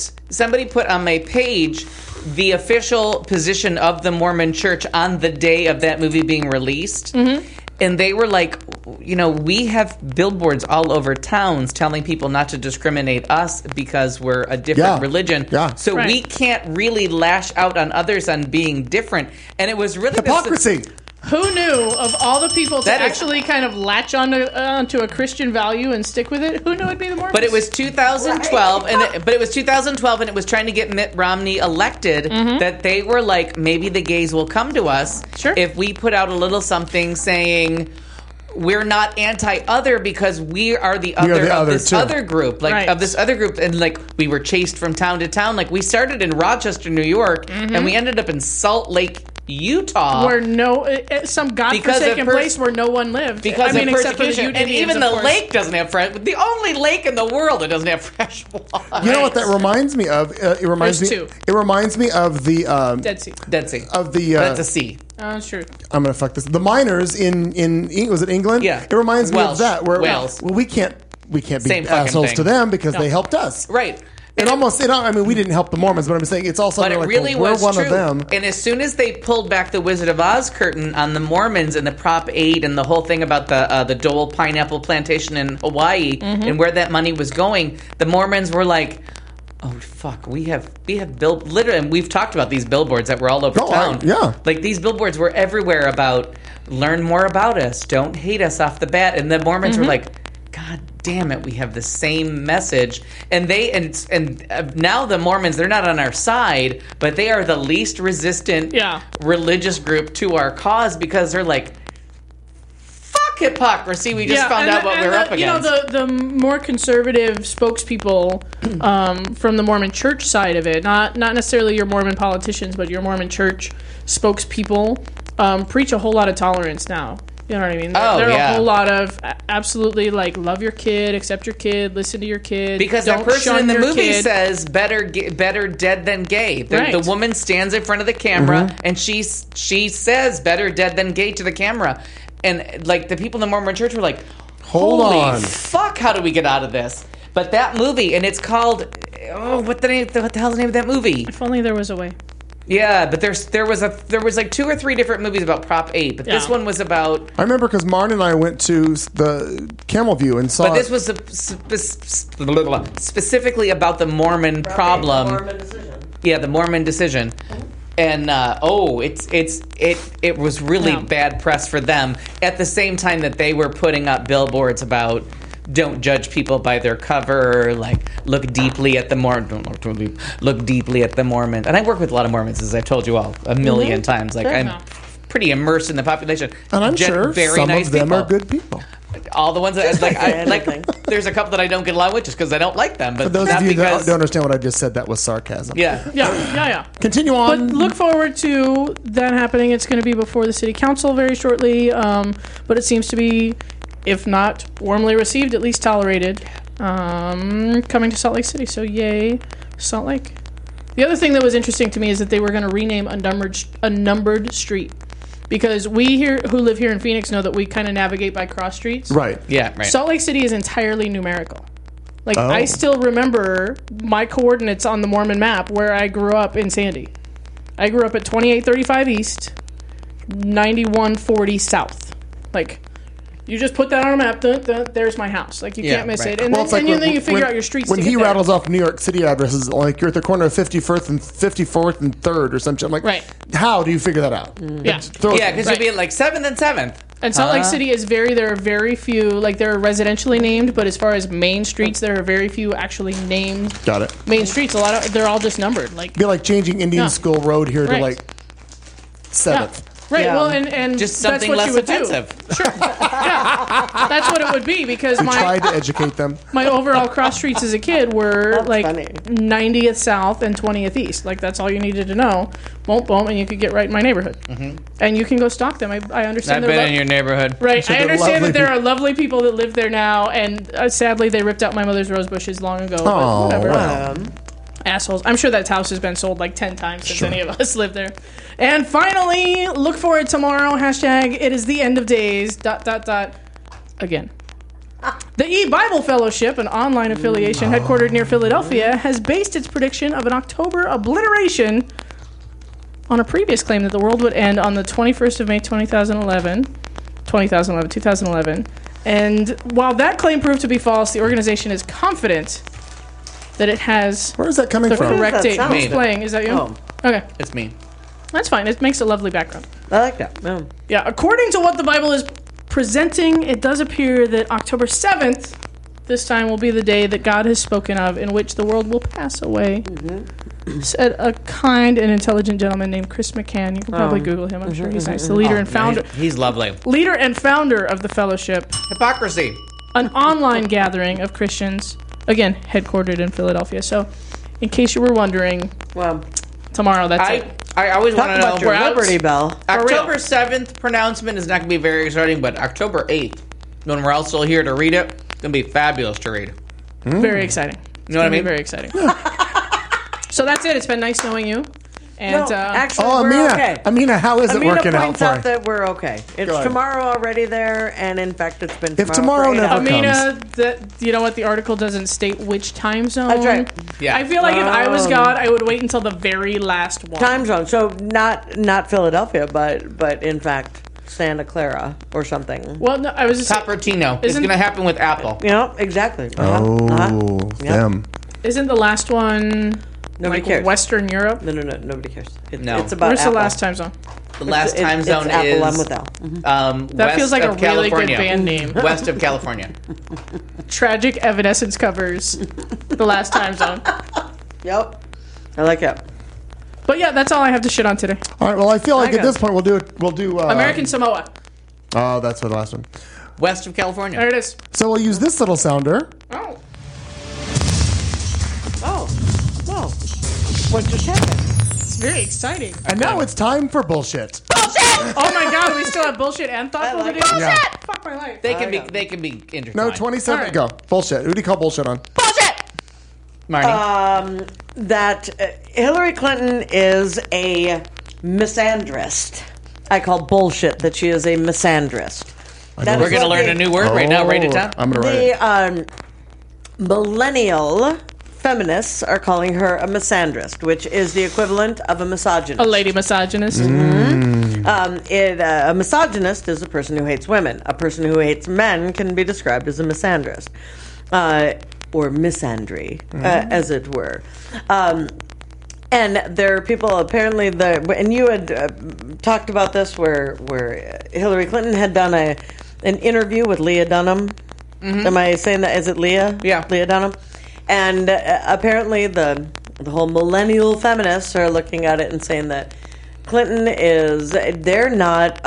put on my page the official position of the Mormon Church on the day of that movie being released. Mm-hmm. And they were like, we have billboards all over towns telling people not to discriminate us because we're a different religion. Yeah. So we can't really lash out on others on being different. And it was really hypocrisy. Who knew of all the people to actually kind of latch onto a Christian value and stick with it? Who knew it'd be the Mormons? But it was 2012, right. But it was 2012, and it was trying to get Mitt Romney elected. Mm-hmm. That they were like, maybe the gays will come to us if we put out a little something saying we're not anti-other because we are the other of this other group, of this other group, and like we were chased from town to town. Like we started in Rochester, New York, mm-hmm. and we ended up in Salt Lake, Utah, where some godforsaken place where no one lived because of except for the persecution, and even the lake doesn't have fresh. The only lake in the world that doesn't have fresh water. You know what that reminds me of? It reminds me of the Dead Sea. Of the that's a sea. Oh, sure. I'm gonna fuck this. The miners in was it England? Yeah. It reminds me of that. Where Wales. Well, we can't be Same assholes to them because they helped us. Right. We didn't help the Mormons, but I'm saying it's also but it like, really we're was one true. of them. And as soon as they pulled back the Wizard of Oz curtain on the Mormons and the Prop 8 and the whole thing about the Dole pineapple plantation in Hawaii mm-hmm. and where that money was going, the Mormons were like, oh fuck, we have literally, and we've talked about these billboards that were all over town. Like these billboards were everywhere about learn more about us, don't hate us off the bat, and the Mormons mm-hmm. were like, God damn it, we have the same message. And now the Mormons, they're not on our side, but they are the least resistant religious group to our cause because they're like, fuck hypocrisy. We just found out what we're up against. The more conservative spokespeople from the Mormon church side of it, not necessarily your Mormon politicians, but your Mormon church spokespeople, preach a whole lot of tolerance now. You know what I mean? There are a whole lot of absolutely like love your kid, accept your kid, listen to your kid. Because don't the person shun in the your movie kid. says better dead than gay. The woman stands in front of the camera mm-hmm. and she says better dead than gay to the camera. And like the people in the Mormon church were like, holy fuck, how do we get out of this? But that movie, and it's called what the hell's the name of that movie? If only there was a way. Yeah, but there was like 2 or 3 different movies about Prop 8, but this one was about. I remember because Marn and I went to the Camel View and saw. But this was specifically about the Mormon problem. The Mormon decision. Yeah, the Mormon decision. And it was really bad press for them at the same time that they were putting up billboards about don't judge people by their cover, like look deeply at the look deeply at the Mormons. And I work with a lot of Mormons, as I've told you all a million times. Like I'm pretty immersed in the population. And I'm sure very some nice of them people. are good people. All the ones that like there's a couple that I don't get along with just because I don't like them. But for those not of you because, that don't understand what I just said, that was sarcasm. Yeah. Continue on. But look forward to that happening. It's going to be before the city council very shortly. But it seems to be, if not warmly received, at least tolerated. Coming to Salt Lake City. So yay, Salt Lake. The other thing that was interesting to me is that they were going to rename Unnumbered Street. Because we who live here in Phoenix know that we kind of navigate by cross streets. Right. Yeah, right. Salt Lake City is entirely numerical. Like, I still remember my coordinates on the Mormon map where I grew up in Sandy. I grew up at 2835 East, 9140 South. Like, you just put that on a map, there's my house. Like, you can't miss it. And then you figure out your streets when he rattles off New York City addresses, like you're at the corner of 54th and 3rd or something. I'm like, how do you figure that out? Yeah, because you'll be at like 7th and 7th. And Salt Lake City is there are very few, like they're residentially named, but as far as main streets, there are very few actually named. Got it. Main streets, they're all just numbered. Like, be like changing Indian School Road here to like 7th. Right. Yeah. Well, and just something that's what less you would offensive. Do. Sure. Yeah. That's what it would be because We tried to educate them. my overall cross streets as a kid were That's like funny. 90th South and 20th East. Like that's all you needed to know. Boom, boom, and you could get right in my neighborhood. And you can go stalk them. I understand. I've they're been in your neighborhood. Right, So I they're understand lovely that there are lovely people that live there now, and sadly they ripped out my mother's rose bushes long ago. Oh, but whatever. wow. Assholes. I'm sure that house has been sold like 10 times since any of us lived there. And finally, look for it tomorrow. Hashtag it is the end of days. ... Again. The E-Bible Fellowship, an online affiliation headquartered near Philadelphia, has based its prediction of an October obliteration on a previous claim that the world would end on the 21st of May 2011. And while that claim proved to be false, the organization is confident that it has Where is that coming the from? correct that date. sound? Who's playing? Is that you? Oh. Okay, It's me. that's fine. It makes a lovely background. I like that. Yeah. Yeah, according to what the Bible is presenting, it does appear that October 7th, this time, will be the day that God has spoken of, in which the world will pass away. Said a kind and intelligent gentleman named Chris McCann. You can probably Google him. I'm sure he's nice. The leader and founder, He's lovely. leader and founder of the fellowship, Hypocrisy. an online gathering of Christians, again headquartered in Philadelphia. So, in case you were wondering, Well, tomorrow that's it. I always talk want to know. about your we're out. Liberty Bell. October 7th pronouncement is not going to be very exciting, but October 8th, when we're all still here to read it, it's going to be fabulous to read. Very exciting. You know what I mean? Very exciting. So that's it. It's been nice knowing you. And No, actually, Oh, we're Amina. okay. Amina, how is it Amina working out points for out you? that we're okay. It's Good. tomorrow already there, and in fact, it's been If tomorrow. tomorrow for 8 never hours. Amina, you know what? The article doesn't state which time zone. That's right. Yeah. I feel like if I was God, I would wait until the very last one. Time zone. So not Philadelphia, but in fact Santa Clara or something. Well, no, I was just Cupertino. It's Isn't- going to happen with Apple. You know exactly. Oh, Yeah. them. isn't the last one Nobody like cares. Western Europe? No, nobody cares. No. It's about Where's Apple. the last time zone? The last It's- time zone it's Apple. is I'm with Al. That west feels like a of really good California. band name. West of California. Tragic Evanescence covers the last time zone. Yep. I like it. But yeah, that's all I have to shit on today. All right. Well, I feel like Okay. at this point we'll do American Samoa. Oh, that's for the last one. West of California. There it is. So we'll use this little sounder. Oh. Oh. Whoa. What just happened? It's very exciting. And now it's time for bullshit. Oh my god, we still have bullshit and thoughtful like to do? it. Yeah. Fuck my life. They can be intertwined. No, 27. All right. Go. Bullshit. Who do you call bullshit on? Marnie. That Hillary Clinton is a misandrist. I call bullshit that she is a misandrist. That We're is going to what learn the- a new word right now. Write it down. I'm going to write it. The millennial feminists are calling her a misandrist, which is the equivalent of a misogynist. A lady misogynist. A misogynist is a person who hates women. A person who hates men can be described as a misandrist, or misandry, as it were. And there are people apparently and you had talked about this where Hillary Clinton had done an interview with Leah Dunham. Am I saying that? Is it Leah? Yeah. Leah Dunham. And apparently the whole millennial feminists are looking at it and saying that Clinton they're not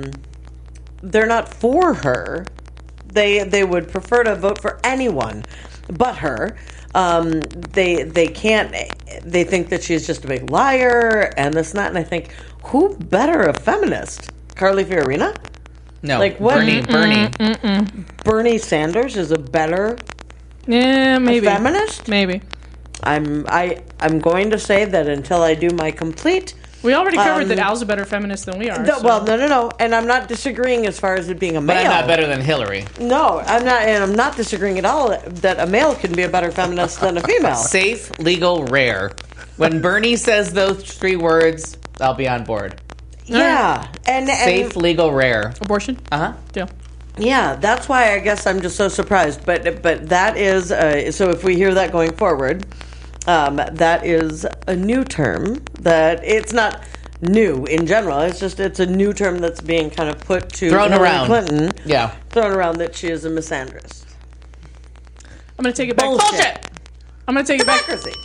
for her. They would prefer to vote for anyone but her. They can't. They think that she's just a big liar and this and that. And I think, who better a feminist? Carly Fiorina? No. Like what? Bernie. Bernie Sanders is a better Yeah, maybe. feminist? Maybe. I'm going to say that until I do my complete. We already covered that Al's a better feminist than we are. so- Well, no, and I'm not disagreeing as far as it being a But male. I'm not better than Hillary. No, I'm not, and I'm not disagreeing at all that a male can be a better feminist than a female. Safe, legal, rare. When Bernie says those three words, I'll be on board. Yeah, and Safe, legal, rare. Abortion? Uh-huh. Deal. yeah, that's why I guess I'm just so surprised. But that is so. If we hear that going forward, that is a new term. That it's not new in general. It's a new term that's being kind of put to Thrown Hillary around. Clinton. Yeah. Thrown around that she is a misandrist. I'm going to take it back. Bullshit. I'm going to take it back. Hypocrisy.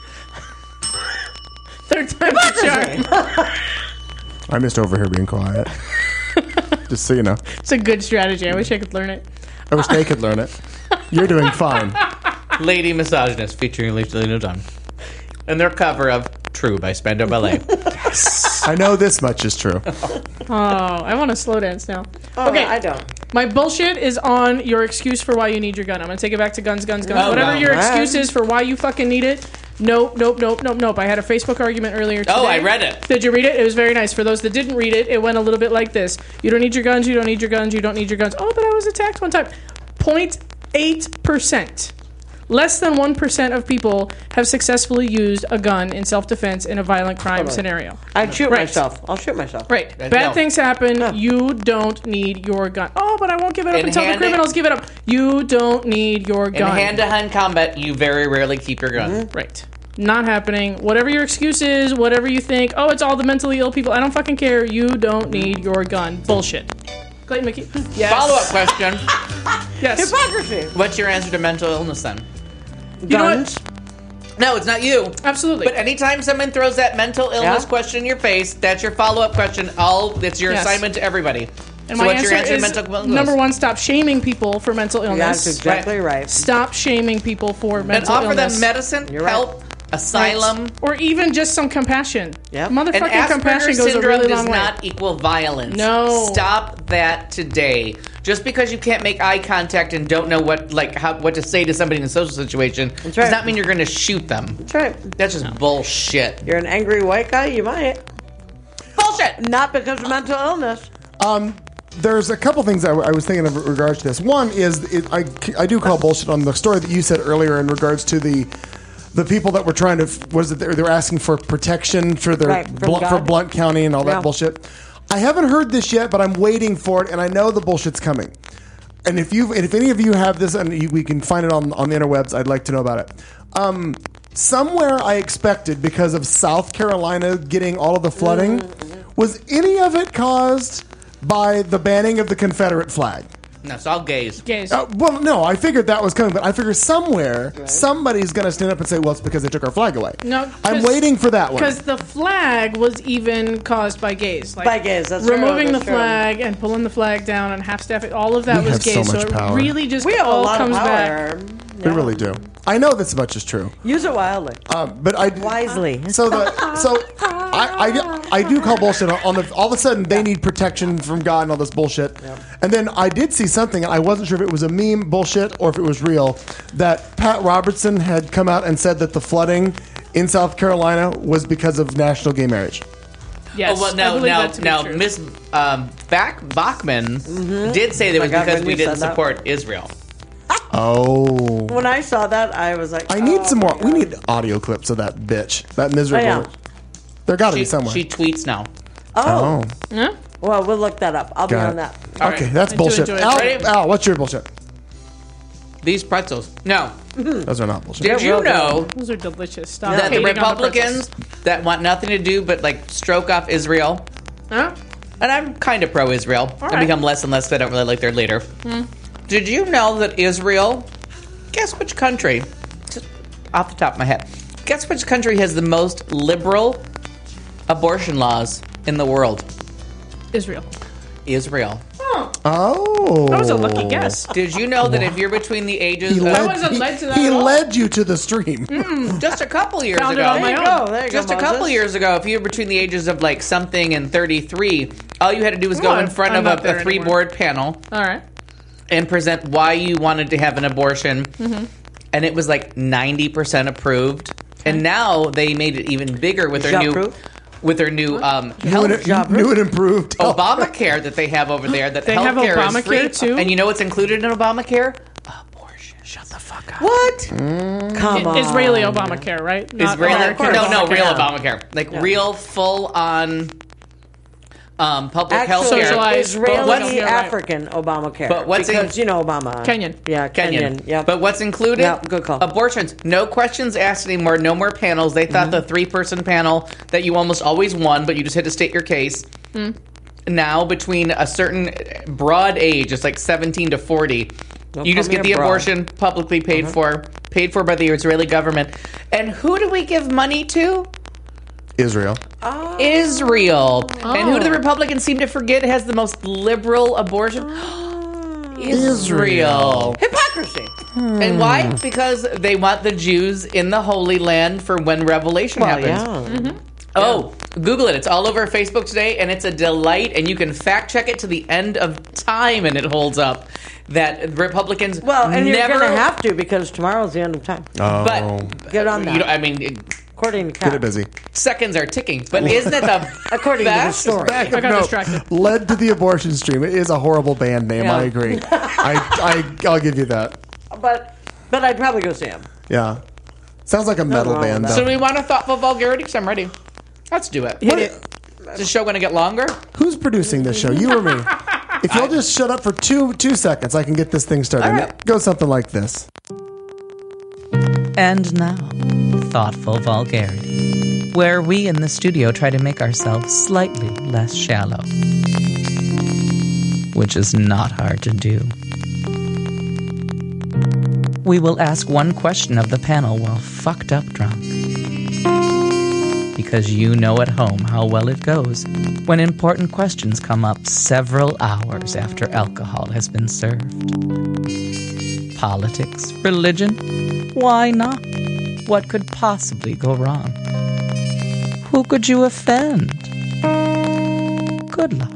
Third time's the charm. I'm just over here being quiet. Just so you know. It's a good strategy. I wish I could learn it. I wish they could learn it. You're doing fine. Lady Misogynist featuring Lena Dunham. And their cover of True by Spandau Ballet. I know this much is true. Oh, I want to slow dance now. Oh, Okay. I don't. My bullshit is on your excuse for why you need your gun. I'm going to take it back to guns. Oh, Whatever no. your excuse is for why you fucking need it. Nope. I had a Facebook argument earlier today. Oh, I read it. Did you read it? It was very nice. For those that didn't read it, it went a little bit like this. You don't need your guns, you don't need your guns, you don't need your guns. Oh, but I was attacked one time. 0.8%. Less than 1% of people have successfully used a gun in self-defense in a violent crime scenario. I'd shoot Right. myself. I'll shoot myself. Right. No. Bad things happen. You don't need your gun. Oh, but I won't give it up In until the hand- criminals give it up. You don't need your In gun. hand-to-hand combat, you very rarely keep your gun. Right. Not happening. Whatever your excuse is, whatever you think, oh, it's all the mentally ill people. I don't fucking care. You don't need your gun. Bullshit. Clayton Mickey. Yes. Follow-up question. Yes. Hypocrisy. What's your answer to mental illness then? You know what? Guns. No, it's not you. Absolutely. But anytime someone throws that mental illness Yeah. question in your face, that's your follow-up question. It's your Yes. assignment to everybody. And So my what's your answer to is, mental illness? number one, stop shaming people for mental illness. That's exactly right. Stop shaming people for And mental offer illness. them medicine, You're right. help, asylum. Or even just some compassion. Yep. And Motherfucking compassion Asperger's goes a syndrome really does long way. not equal violence. No. Stop that today. Just because you can't make eye contact and don't know what to say to somebody in a social situation does right. not mean you're going to shoot them. That's right. That's just bullshit. You're an angry white guy, you might. Bullshit. Not because of mental illness. There's a couple things I was thinking of in regards to this. One is I do call bullshit on the story that you said earlier in regards to the people that were trying to they were asking for protection for their Right, from for God. Blount County and all Yeah. that bullshit. I haven't heard this yet, but I'm waiting for it, and I know the bullshit's coming. And if any of you have this, and we can find it on the interwebs, I'd like to know about it. Somewhere I expected, because of South Carolina getting all of the flooding, was any of it caused by the banning of the Confederate flag? No, it's all gays. Gays. Well, no, I figured that was coming, but I figured somewhere somebody's going to stand up and say, well, it's because they took our flag away. No, I'm waiting for that one. Because the flag was even caused by gays. Like By gays, that's true, removing that's the true. flag and pulling the flag down and half staffing, all of that We was have so gays. much it power. really just We have a all lot of comes back. power. We really do. I know this much is true. Use it wildly. But I Wisely. I do call bullshit on the all of a sudden they need protection from God and all this bullshit. And then I did see something, and I wasn't sure if it was a meme bullshit or if it was real, that Pat Robertson had come out and said that the flooding in South Carolina was because of national gay marriage. Yes. Oh, well, I believe that to be now, true. Miss Bachman did say that it was God, because when we you didn't said that. support Israel. Oh. When I saw that, I was like, I need some my more. We God. need audio clips of that bitch. That miserable. Oh, yeah. There got to She, be somewhere. she tweets now. Oh. Huh? Well, we'll look that up. I'll be Got on it. that. All Okay, right. that's I do bullshit. enjoy it. Al, Ready? Al, what's your bullshit? These pretzels. No. Those are not bullshit. Did you real good. know Those are delicious. Stop that the hating on Republicans that want nothing to do but like stroke off Israel, Huh? and I'm kind of pro-Israel. I right. become less and less. I don't really like their leader. Did you know that Israel? Guess which country? Just off the top of my head. Guess which country has the most liberal abortion laws in the world? Israel. Israel. Oh. That was a lucky guess. Did you know that if you're between the ages He of led, wasn't he, led to that he at all. led you to the stream. just a couple years Found it ago, on my There you own. go. There you just go, a couple Moses. years ago, if you were between the ages of like something and 33, all you had to do was go Oh, in front I'm of not a there anymore. three-board panel All right. and present why you wanted to have an abortion, and it was like 90% approved. And now they made it even bigger with their new Approved? health New and improved. Obamacare that they have over there. That They have healthcare is Obamacare, free. too? And you know what's included in Obamacare? Abortion. Shut the fuck up. What? Come on. Israeli Obamacare, right? Not Israeli? American No, Obamacare. real Obamacare. Like real, full-on public health Actually, care. Socialized Israeli What's- yeah, right. African Obamacare. But what's because in- you know Obama. Kenyan. Yeah, Kenyan. Kenyan. Yeah. But what's included? Yeah, good call. Abortions. No questions asked anymore. No more panels. They thought the 3-person panel that you almost always won, but you just had to state your case. Now, between a certain broad age, it's like 17 to 40, you just call get me the a broad. abortion publicly paid for by the Israeli government. And who do we give money to? Israel. Israel. And who do the Republicans seem to forget has the most liberal abortion? Israel. Hypocrisy. And why? Because they want the Jews in the Holy Land for when Revelation happens. Oh, Google it. It's all over Facebook today, and it's a delight. And you can fact check it to the end of time, and it holds up that Republicans Well, and never you're going to have to because tomorrow's the end of time. But Get on that. you know, I mean, According to Get Kat. it busy. seconds are ticking. But isn't it the According to the best? story. I got distracted. Led to the abortion stream. It is a horrible band name. Yeah. I agree. I'll give you that. But I'd probably go see him. Yeah. Sounds like a metal wrong band, with though. So do we want a thoughtful vulgarity? Because I'm ready. Let's do it. Is the show going to get longer? Who's producing this show? You or me? If you'll just shut up for two seconds, I can get this thing started. All right. Go something like this. And now, Thoughtful Vulgarity, where we in the studio try to make ourselves slightly less shallow. Which is not hard to do. We will ask one question of the panel while fucked up drunk. Because you know at home how well it goes when important questions come up several hours after alcohol has been served. Politics, religion, why not? What could possibly go wrong? Who could you offend? Good luck.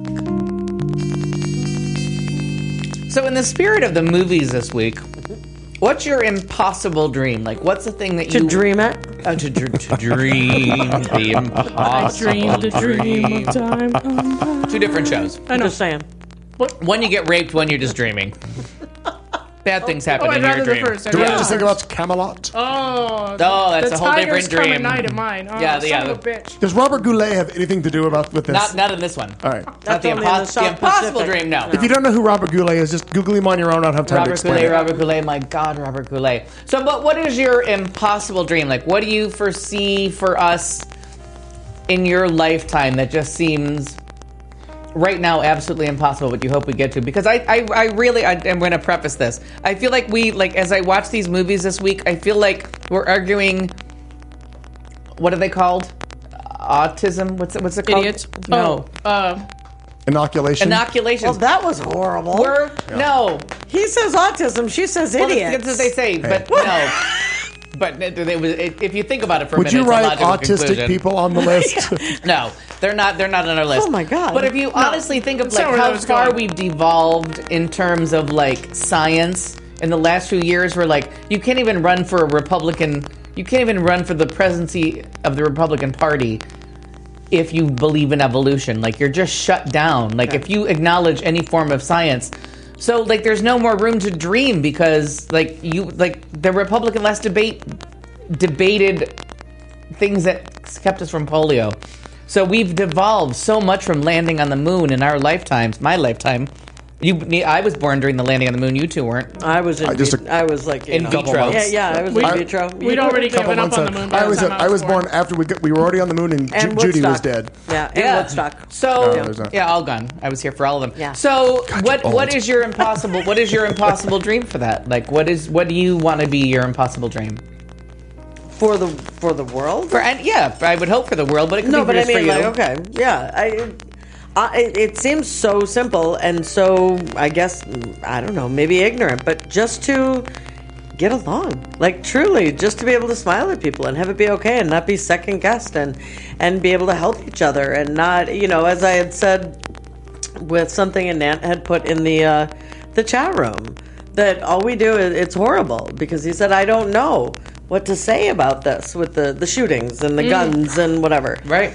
So in the spirit of the movies this week, what's your impossible dream? Like, what's the thing that To you... dream it. To dream the impossible I dreamed a dream of time. Two different shows. I know. Just saying. One you get raped, one you're just dreaming. Bad things happen I'd in your rather the dream. first. I'd Do we rather just the think first. about Camelot? Oh, that's the a whole tigers different dream. come at night of mine. Oh, Yeah, son yeah. of a bitch. Does Robert Goulet have anything to do with this? Not in this one. All right. Not the, only in the South impossible Pacific. dream, no. If you don't know who Robert Goulet is, just Google him on your own. I don't have time to explain it. Robert Goulet, my God, Robert Goulet. So, but what is your impossible dream? Like, what do you foresee for us in your lifetime that just seems right now absolutely impossible, but you hope we get to? Because I am going to preface this. I feel like as I watch these movies this week, I feel like we're arguing, what are they called? Autism? What's it called? Idiots. No. Inoculation. Inoculations. Well, that was horrible. No. He says autism. She says Well, idiot. that's what they say, but no. But if you think about it for a Would minute, you it's a write logical autistic conclusion. people on the list? No, they're not. They're not on our list. Oh, my God. But if you honestly think of that's not where how that was far going. we've devolved in terms of like science in the last few years, where like you can't even run for a Republican. You can't even run for the presidency of the Republican Party if you believe in evolution. Like, you're just shut down. Like, if you acknowledge any form of science. So, like, there's no more room to dream because, the Republican last debated things that kept us from polio. So we've devolved so much from landing on the moon in our lifetimes. My lifetime. I was born during the landing on the moon. You two weren't. I was in. I was like In vitro. Yeah, I was in vitro. We'd already Couple given up months on out. the moon. by I the was time I was born after we were already on the moon and And Judy was Woodstock. dead. Yeah, and Woodstock. So No, there's not. all gone. I was here for all of them. Yeah. So what old. is your impossible? What is your impossible dream for that? Like, what do you want to be your impossible dream? For the world. I would hope for the world, but it could No, be but I just for mean, you. like, okay, yeah. It seems so simple and so, I guess, I don't know, maybe ignorant, but just to get along, like truly, just to be able to smile at people and have it be okay and not be second guessed and be able to help each other and not, as I had said with something Anant had put in the chat room, that all we do is it's horrible because he said, I don't know what to say about this with the shootings and the guns and whatever. Right.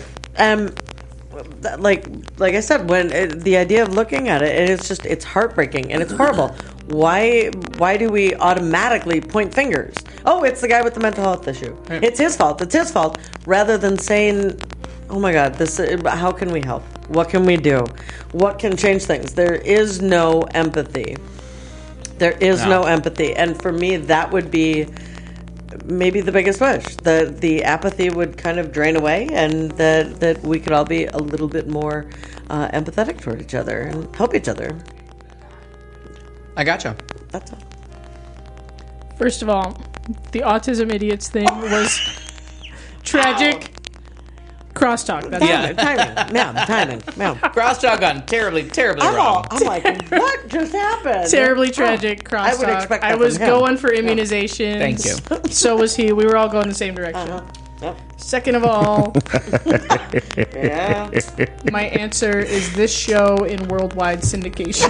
Like I said, when the idea of looking at it, it's heartbreaking and it's horrible. Why do we automatically point fingers? Oh, it's the guy with the mental health issue. Right. It's his fault. It's his fault. Rather than saying, oh my God, how can we help? What can we do? What can change things? There is no empathy. There is no empathy. And for me, that would be maybe the biggest wish. The apathy would kind of drain away and that we could all be a little bit more empathetic toward each other and help each other. I gotcha. That's all. First of all, the autism idiots thing was tragic. Crosstalk. That's Yeah. it. Timing. Crosstalk gone terribly wrong. I'm like, what just happened? Terribly tragic crosstalk. I would expect that I was from him. going for immunizations. Thank you. So was he. We were all going the same direction. Yep. Second of all, Yeah. my answer is this show in worldwide syndication.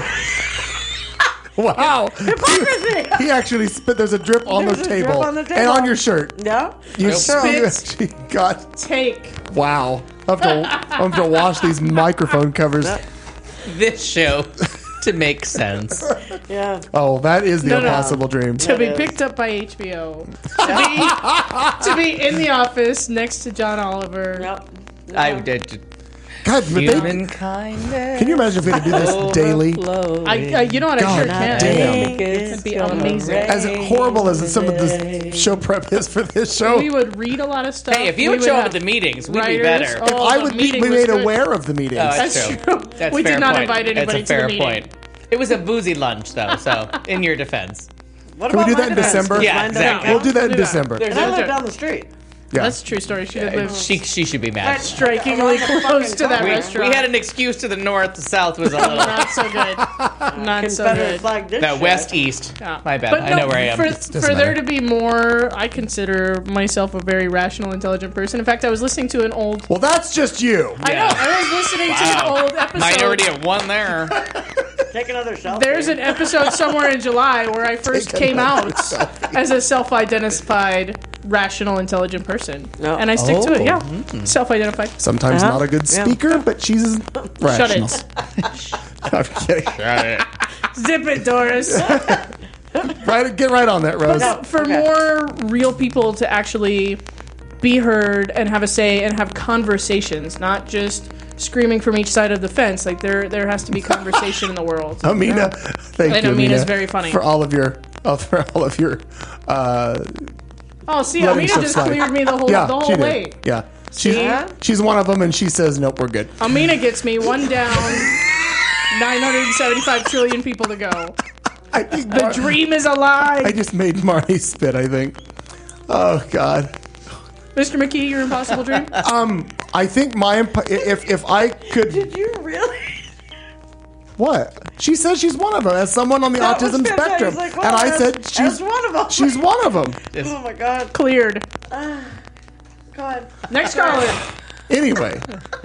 Wow. He actually spit. There's a drip on the There's a drip table. on the And table. on your shirt. Yeah. You, Spit. you actually got. Take. Wow. I have to wash these microphone covers. This show to make sense. Yeah. Oh, that is the No. impossible dream. To be is. picked up by HBO. To be in the office next to John Oliver. Yep. I did. God, but they, Humankind. can you imagine if we had to do this daily? I you know what? I sure God can. damn. It'd be amazing. As horrible as some of the show prep is for this show, We would read a lot of stuff. Hey, if you We would show up have at the meetings, we'd be writers. better. Oh, I the would be meeting was made good. aware of the meetings. That's true. That's We fair did not point. invite anybody That's a to fair the meeting. point. It was a boozy lunch, though. So, in your defense, What Can we about do my that in defense? December? Yeah, Mine doesn't exactly. We'll count? do that in do that. December. There's And I no live joke. down the street. Yeah. That's a true story. She did live she should be mad. strikingly close to that We restaurant. had an excuse to the north. The south was a little. Not so good. Not so Confederate good. flag dish. No, west east. Yeah. My bad. But I know where I am. For there matter. to be more, I consider myself a very rational, intelligent person. In fact, I was listening to an old. Well, that's just you. I know. I was listening to an old episode. Minority of one there. Take another shot. There's an episode somewhere in July where I first came out as a self-identified, rational, intelligent person, No. and I stick to it. Yeah, self-identified. Sometimes Uh-huh. not a good Yeah. speaker, but she's Shut rational. it. I'm kidding. Zip it, Doris. Right, get right on that, Rose. For more real people to actually be heard and have a say and have conversations, not just screaming from each side of the fence. Like there has to be conversation in the world. Amina, thank And you, Amina's Amina, very funny. for all of your Oh, see, letting Amina stuff just slide. cleared me the whole yeah, the she whole did. way. Yeah, See? she's one of them, and she says, "Nope, we're good." Amina gets me one down, 975 trillion people to go. I think The dream is alive. I just made Marty spit. I think. Oh God. Mr. McKee, your impossible dream? I think if I could. Did you really? What? She says she's one of them, as someone on the That was autism fantastic. spectrum. He's like, And well, I as- said she's as one of them. She's one of them. Oh my God. Cleared. God. Next caller. Anyway,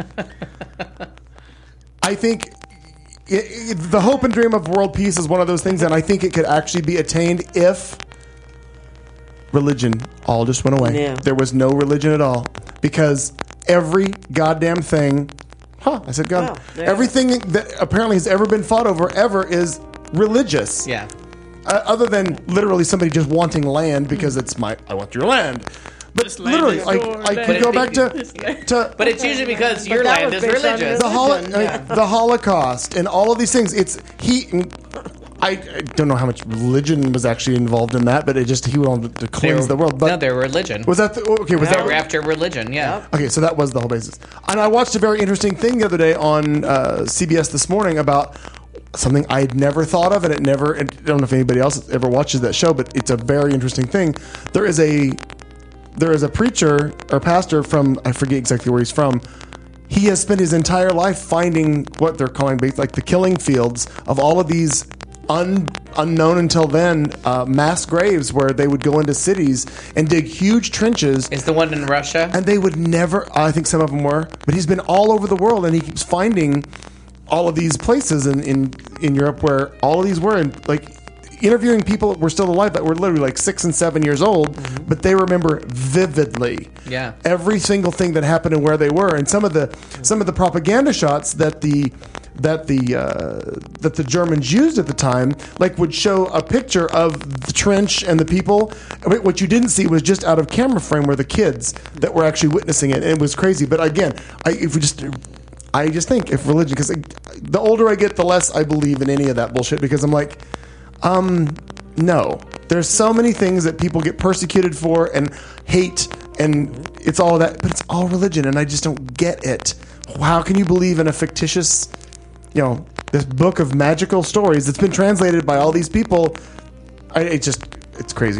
I think the hope and dream of world peace is one of those things, and I think it could actually be attained if religion all just went away. Yeah. There was no religion at all, because every goddamn thing. I said God. Wow, yeah. Everything that apparently has ever been fought over ever is religious. Yeah. Other than literally somebody just wanting land because it's I want your land. But This land literally, is I your could land. go back This to But it's usually because your that land was is based on religious. the Holocaust and all of these things. I don't know how much religion was actually involved in that, but he wanted to cleanse the world. But no, their religion. was that okay? Was They that were after religion, yeah. okay? So that was the whole basis. And I watched a very interesting thing the other day on CBS this morning about something I had never thought of, and I don't know if anybody else ever watches that show, but it's a very interesting thing. There is a preacher or pastor from, I forget exactly where he's from. He has spent his entire life finding what they're calling like the killing fields of all of these unknown until then mass graves where they would go into cities and dig huge trenches. Is the one in Russia? And they would never, I think some of them were, but he's been all over the world, and he keeps finding all of these places in Europe where all of these were, and like interviewing people that were still alive that were literally like 6 and 7 years old, but they remember vividly every single thing that happened and where they were. And some of the propaganda shots that the Germans used at the time, like, would show a picture of the trench and the people. What you didn't see was just out of camera frame were the kids that were actually witnessing it, and it was crazy. But again, I just think if religion, because the older I get, the less I believe in any of that bullshit, because I'm like, no. There's so many things that people get persecuted for and hate, and it's all that, but it's all religion, and I just don't get it. How can you believe in a fictitious, this book of magical stories that's been translated by all these people? It's crazy.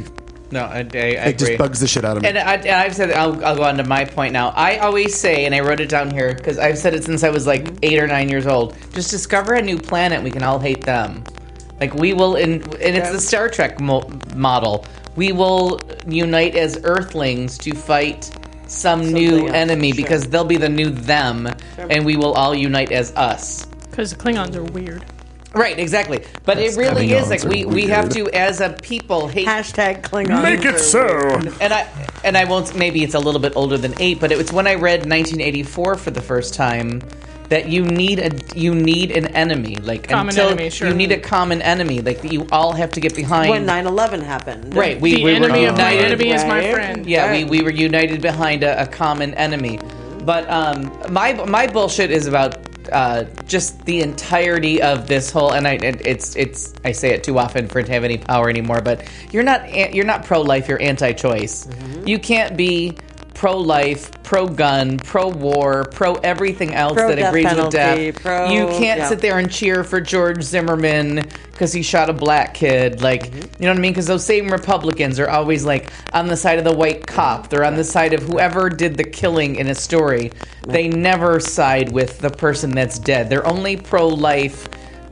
No, I It agree. just bugs the shit out of me. And I've said, I'll go on to my point now. I always say, and I wrote it down here because I've said it since I was like 8 or 9 years old. Just discover a new planet, we can all hate them. Like we will, and it's the Star Trek model. We will unite as Earthlings to fight some new else, enemy sure. because they'll be the new them, and we will all unite as us. Because the Klingons are weird. Right, exactly. But it really Klingons is like are we have weird. to, as a people, hate. Hashtag Klingon. Make it so. And I won't. Maybe it's a little bit older than 8, but it was when I read 1984 for the first time that you need an enemy, like Common enemy, sure. you need a common enemy, like you all have to get behind. When 9/11 happened. Right, The enemy of my united. enemy is my Right. friend. Yeah, Right. we were united behind a common enemy. But my bullshit is about just the entirety of this whole, and I say it too often for it to have any power anymore. But you're not pro-life. You're anti-choice. You can't be pro-life, pro-gun, pro-war, pro-everything else that Pro-death agrees with penalty, death. You can't sit there and cheer for George Zimmerman because he shot a black kid. Like, you know what I mean? Because those same Republicans are always like on the side of the white cop. They're on the side of whoever did the killing in a story. They never side with the person that's dead. They're only pro-life.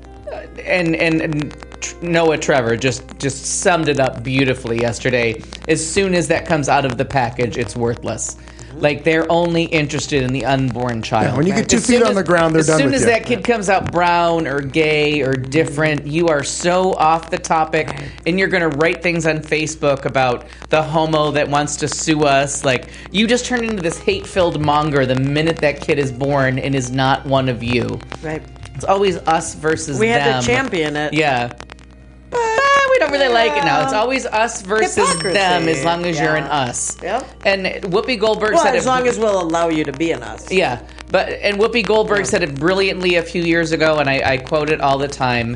And Noah Trevor just summed it up beautifully yesterday. As soon as that comes out of the package, it's worthless. Like, they're only interested in the unborn child. Yeah, when you get 2 As feet soon on the ground, they're done As soon with as you. that kid comes out brown or gay or different, you are so off the topic, and you're going to write things on Facebook about the homo that wants to sue us. Like, you just turn into this hate-filled monger the minute that kid is born and is not one of you. Right. It's always us versus We them. had to champion it. Yeah. But we don't really like it now. It's always us versus Hypocrisy. them as long as you're an Yeah. us. Yep. And Whoopi Goldberg Well, said as it. long as we'll allow you to be an us. Yeah. And Whoopi Goldberg said it brilliantly a few years ago, and I quote it all the time.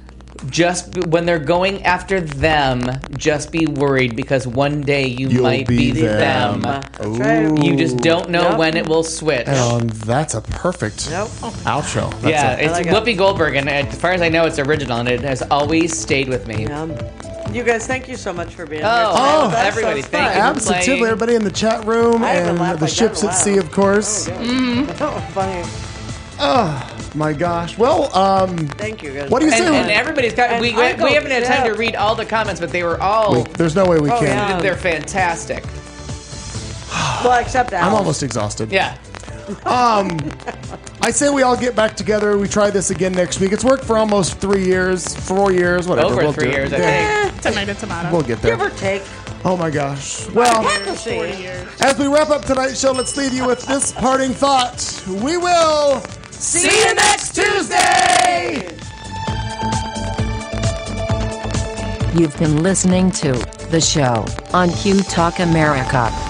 When they're going after them, just be worried because one day You'll might be them. That's right. You just don't know Yep. when it will switch. And that's a perfect Yep. outro. That's Yeah, it. it's like it. Whoopi Goldberg, and as far as I know, it's original, and it has always stayed with me. You guys, thank you so much for being here. Oh, tonight oh, with us. everybody, That was thank fun. you. Absolutely, playing. everybody in the chat room I haven't and laughed the like ships that in a at sea, while. of course. Oh, funny. My gosh. Well, Thank you guys. what do you say? And everybody's got. And We Uncle haven't had time to Jeff. read all the comments, but they were all. There's no way we can. yeah. They're fantastic. Well, except Al. I'm almost exhausted. Yeah. I say we all get back together. We try this again next week. It's worked for almost 3 years, 4 years, whatever. Over We'll 3 do it. years, I Yeah, think. Tomato, tomato. We'll get there. Give or take. Oh my gosh. Well, Hypocrisy. as we wrap up tonight's show, let's leave you with this parting thought. We will see you next Tuesday! You've been listening to The Show on Q Talk America.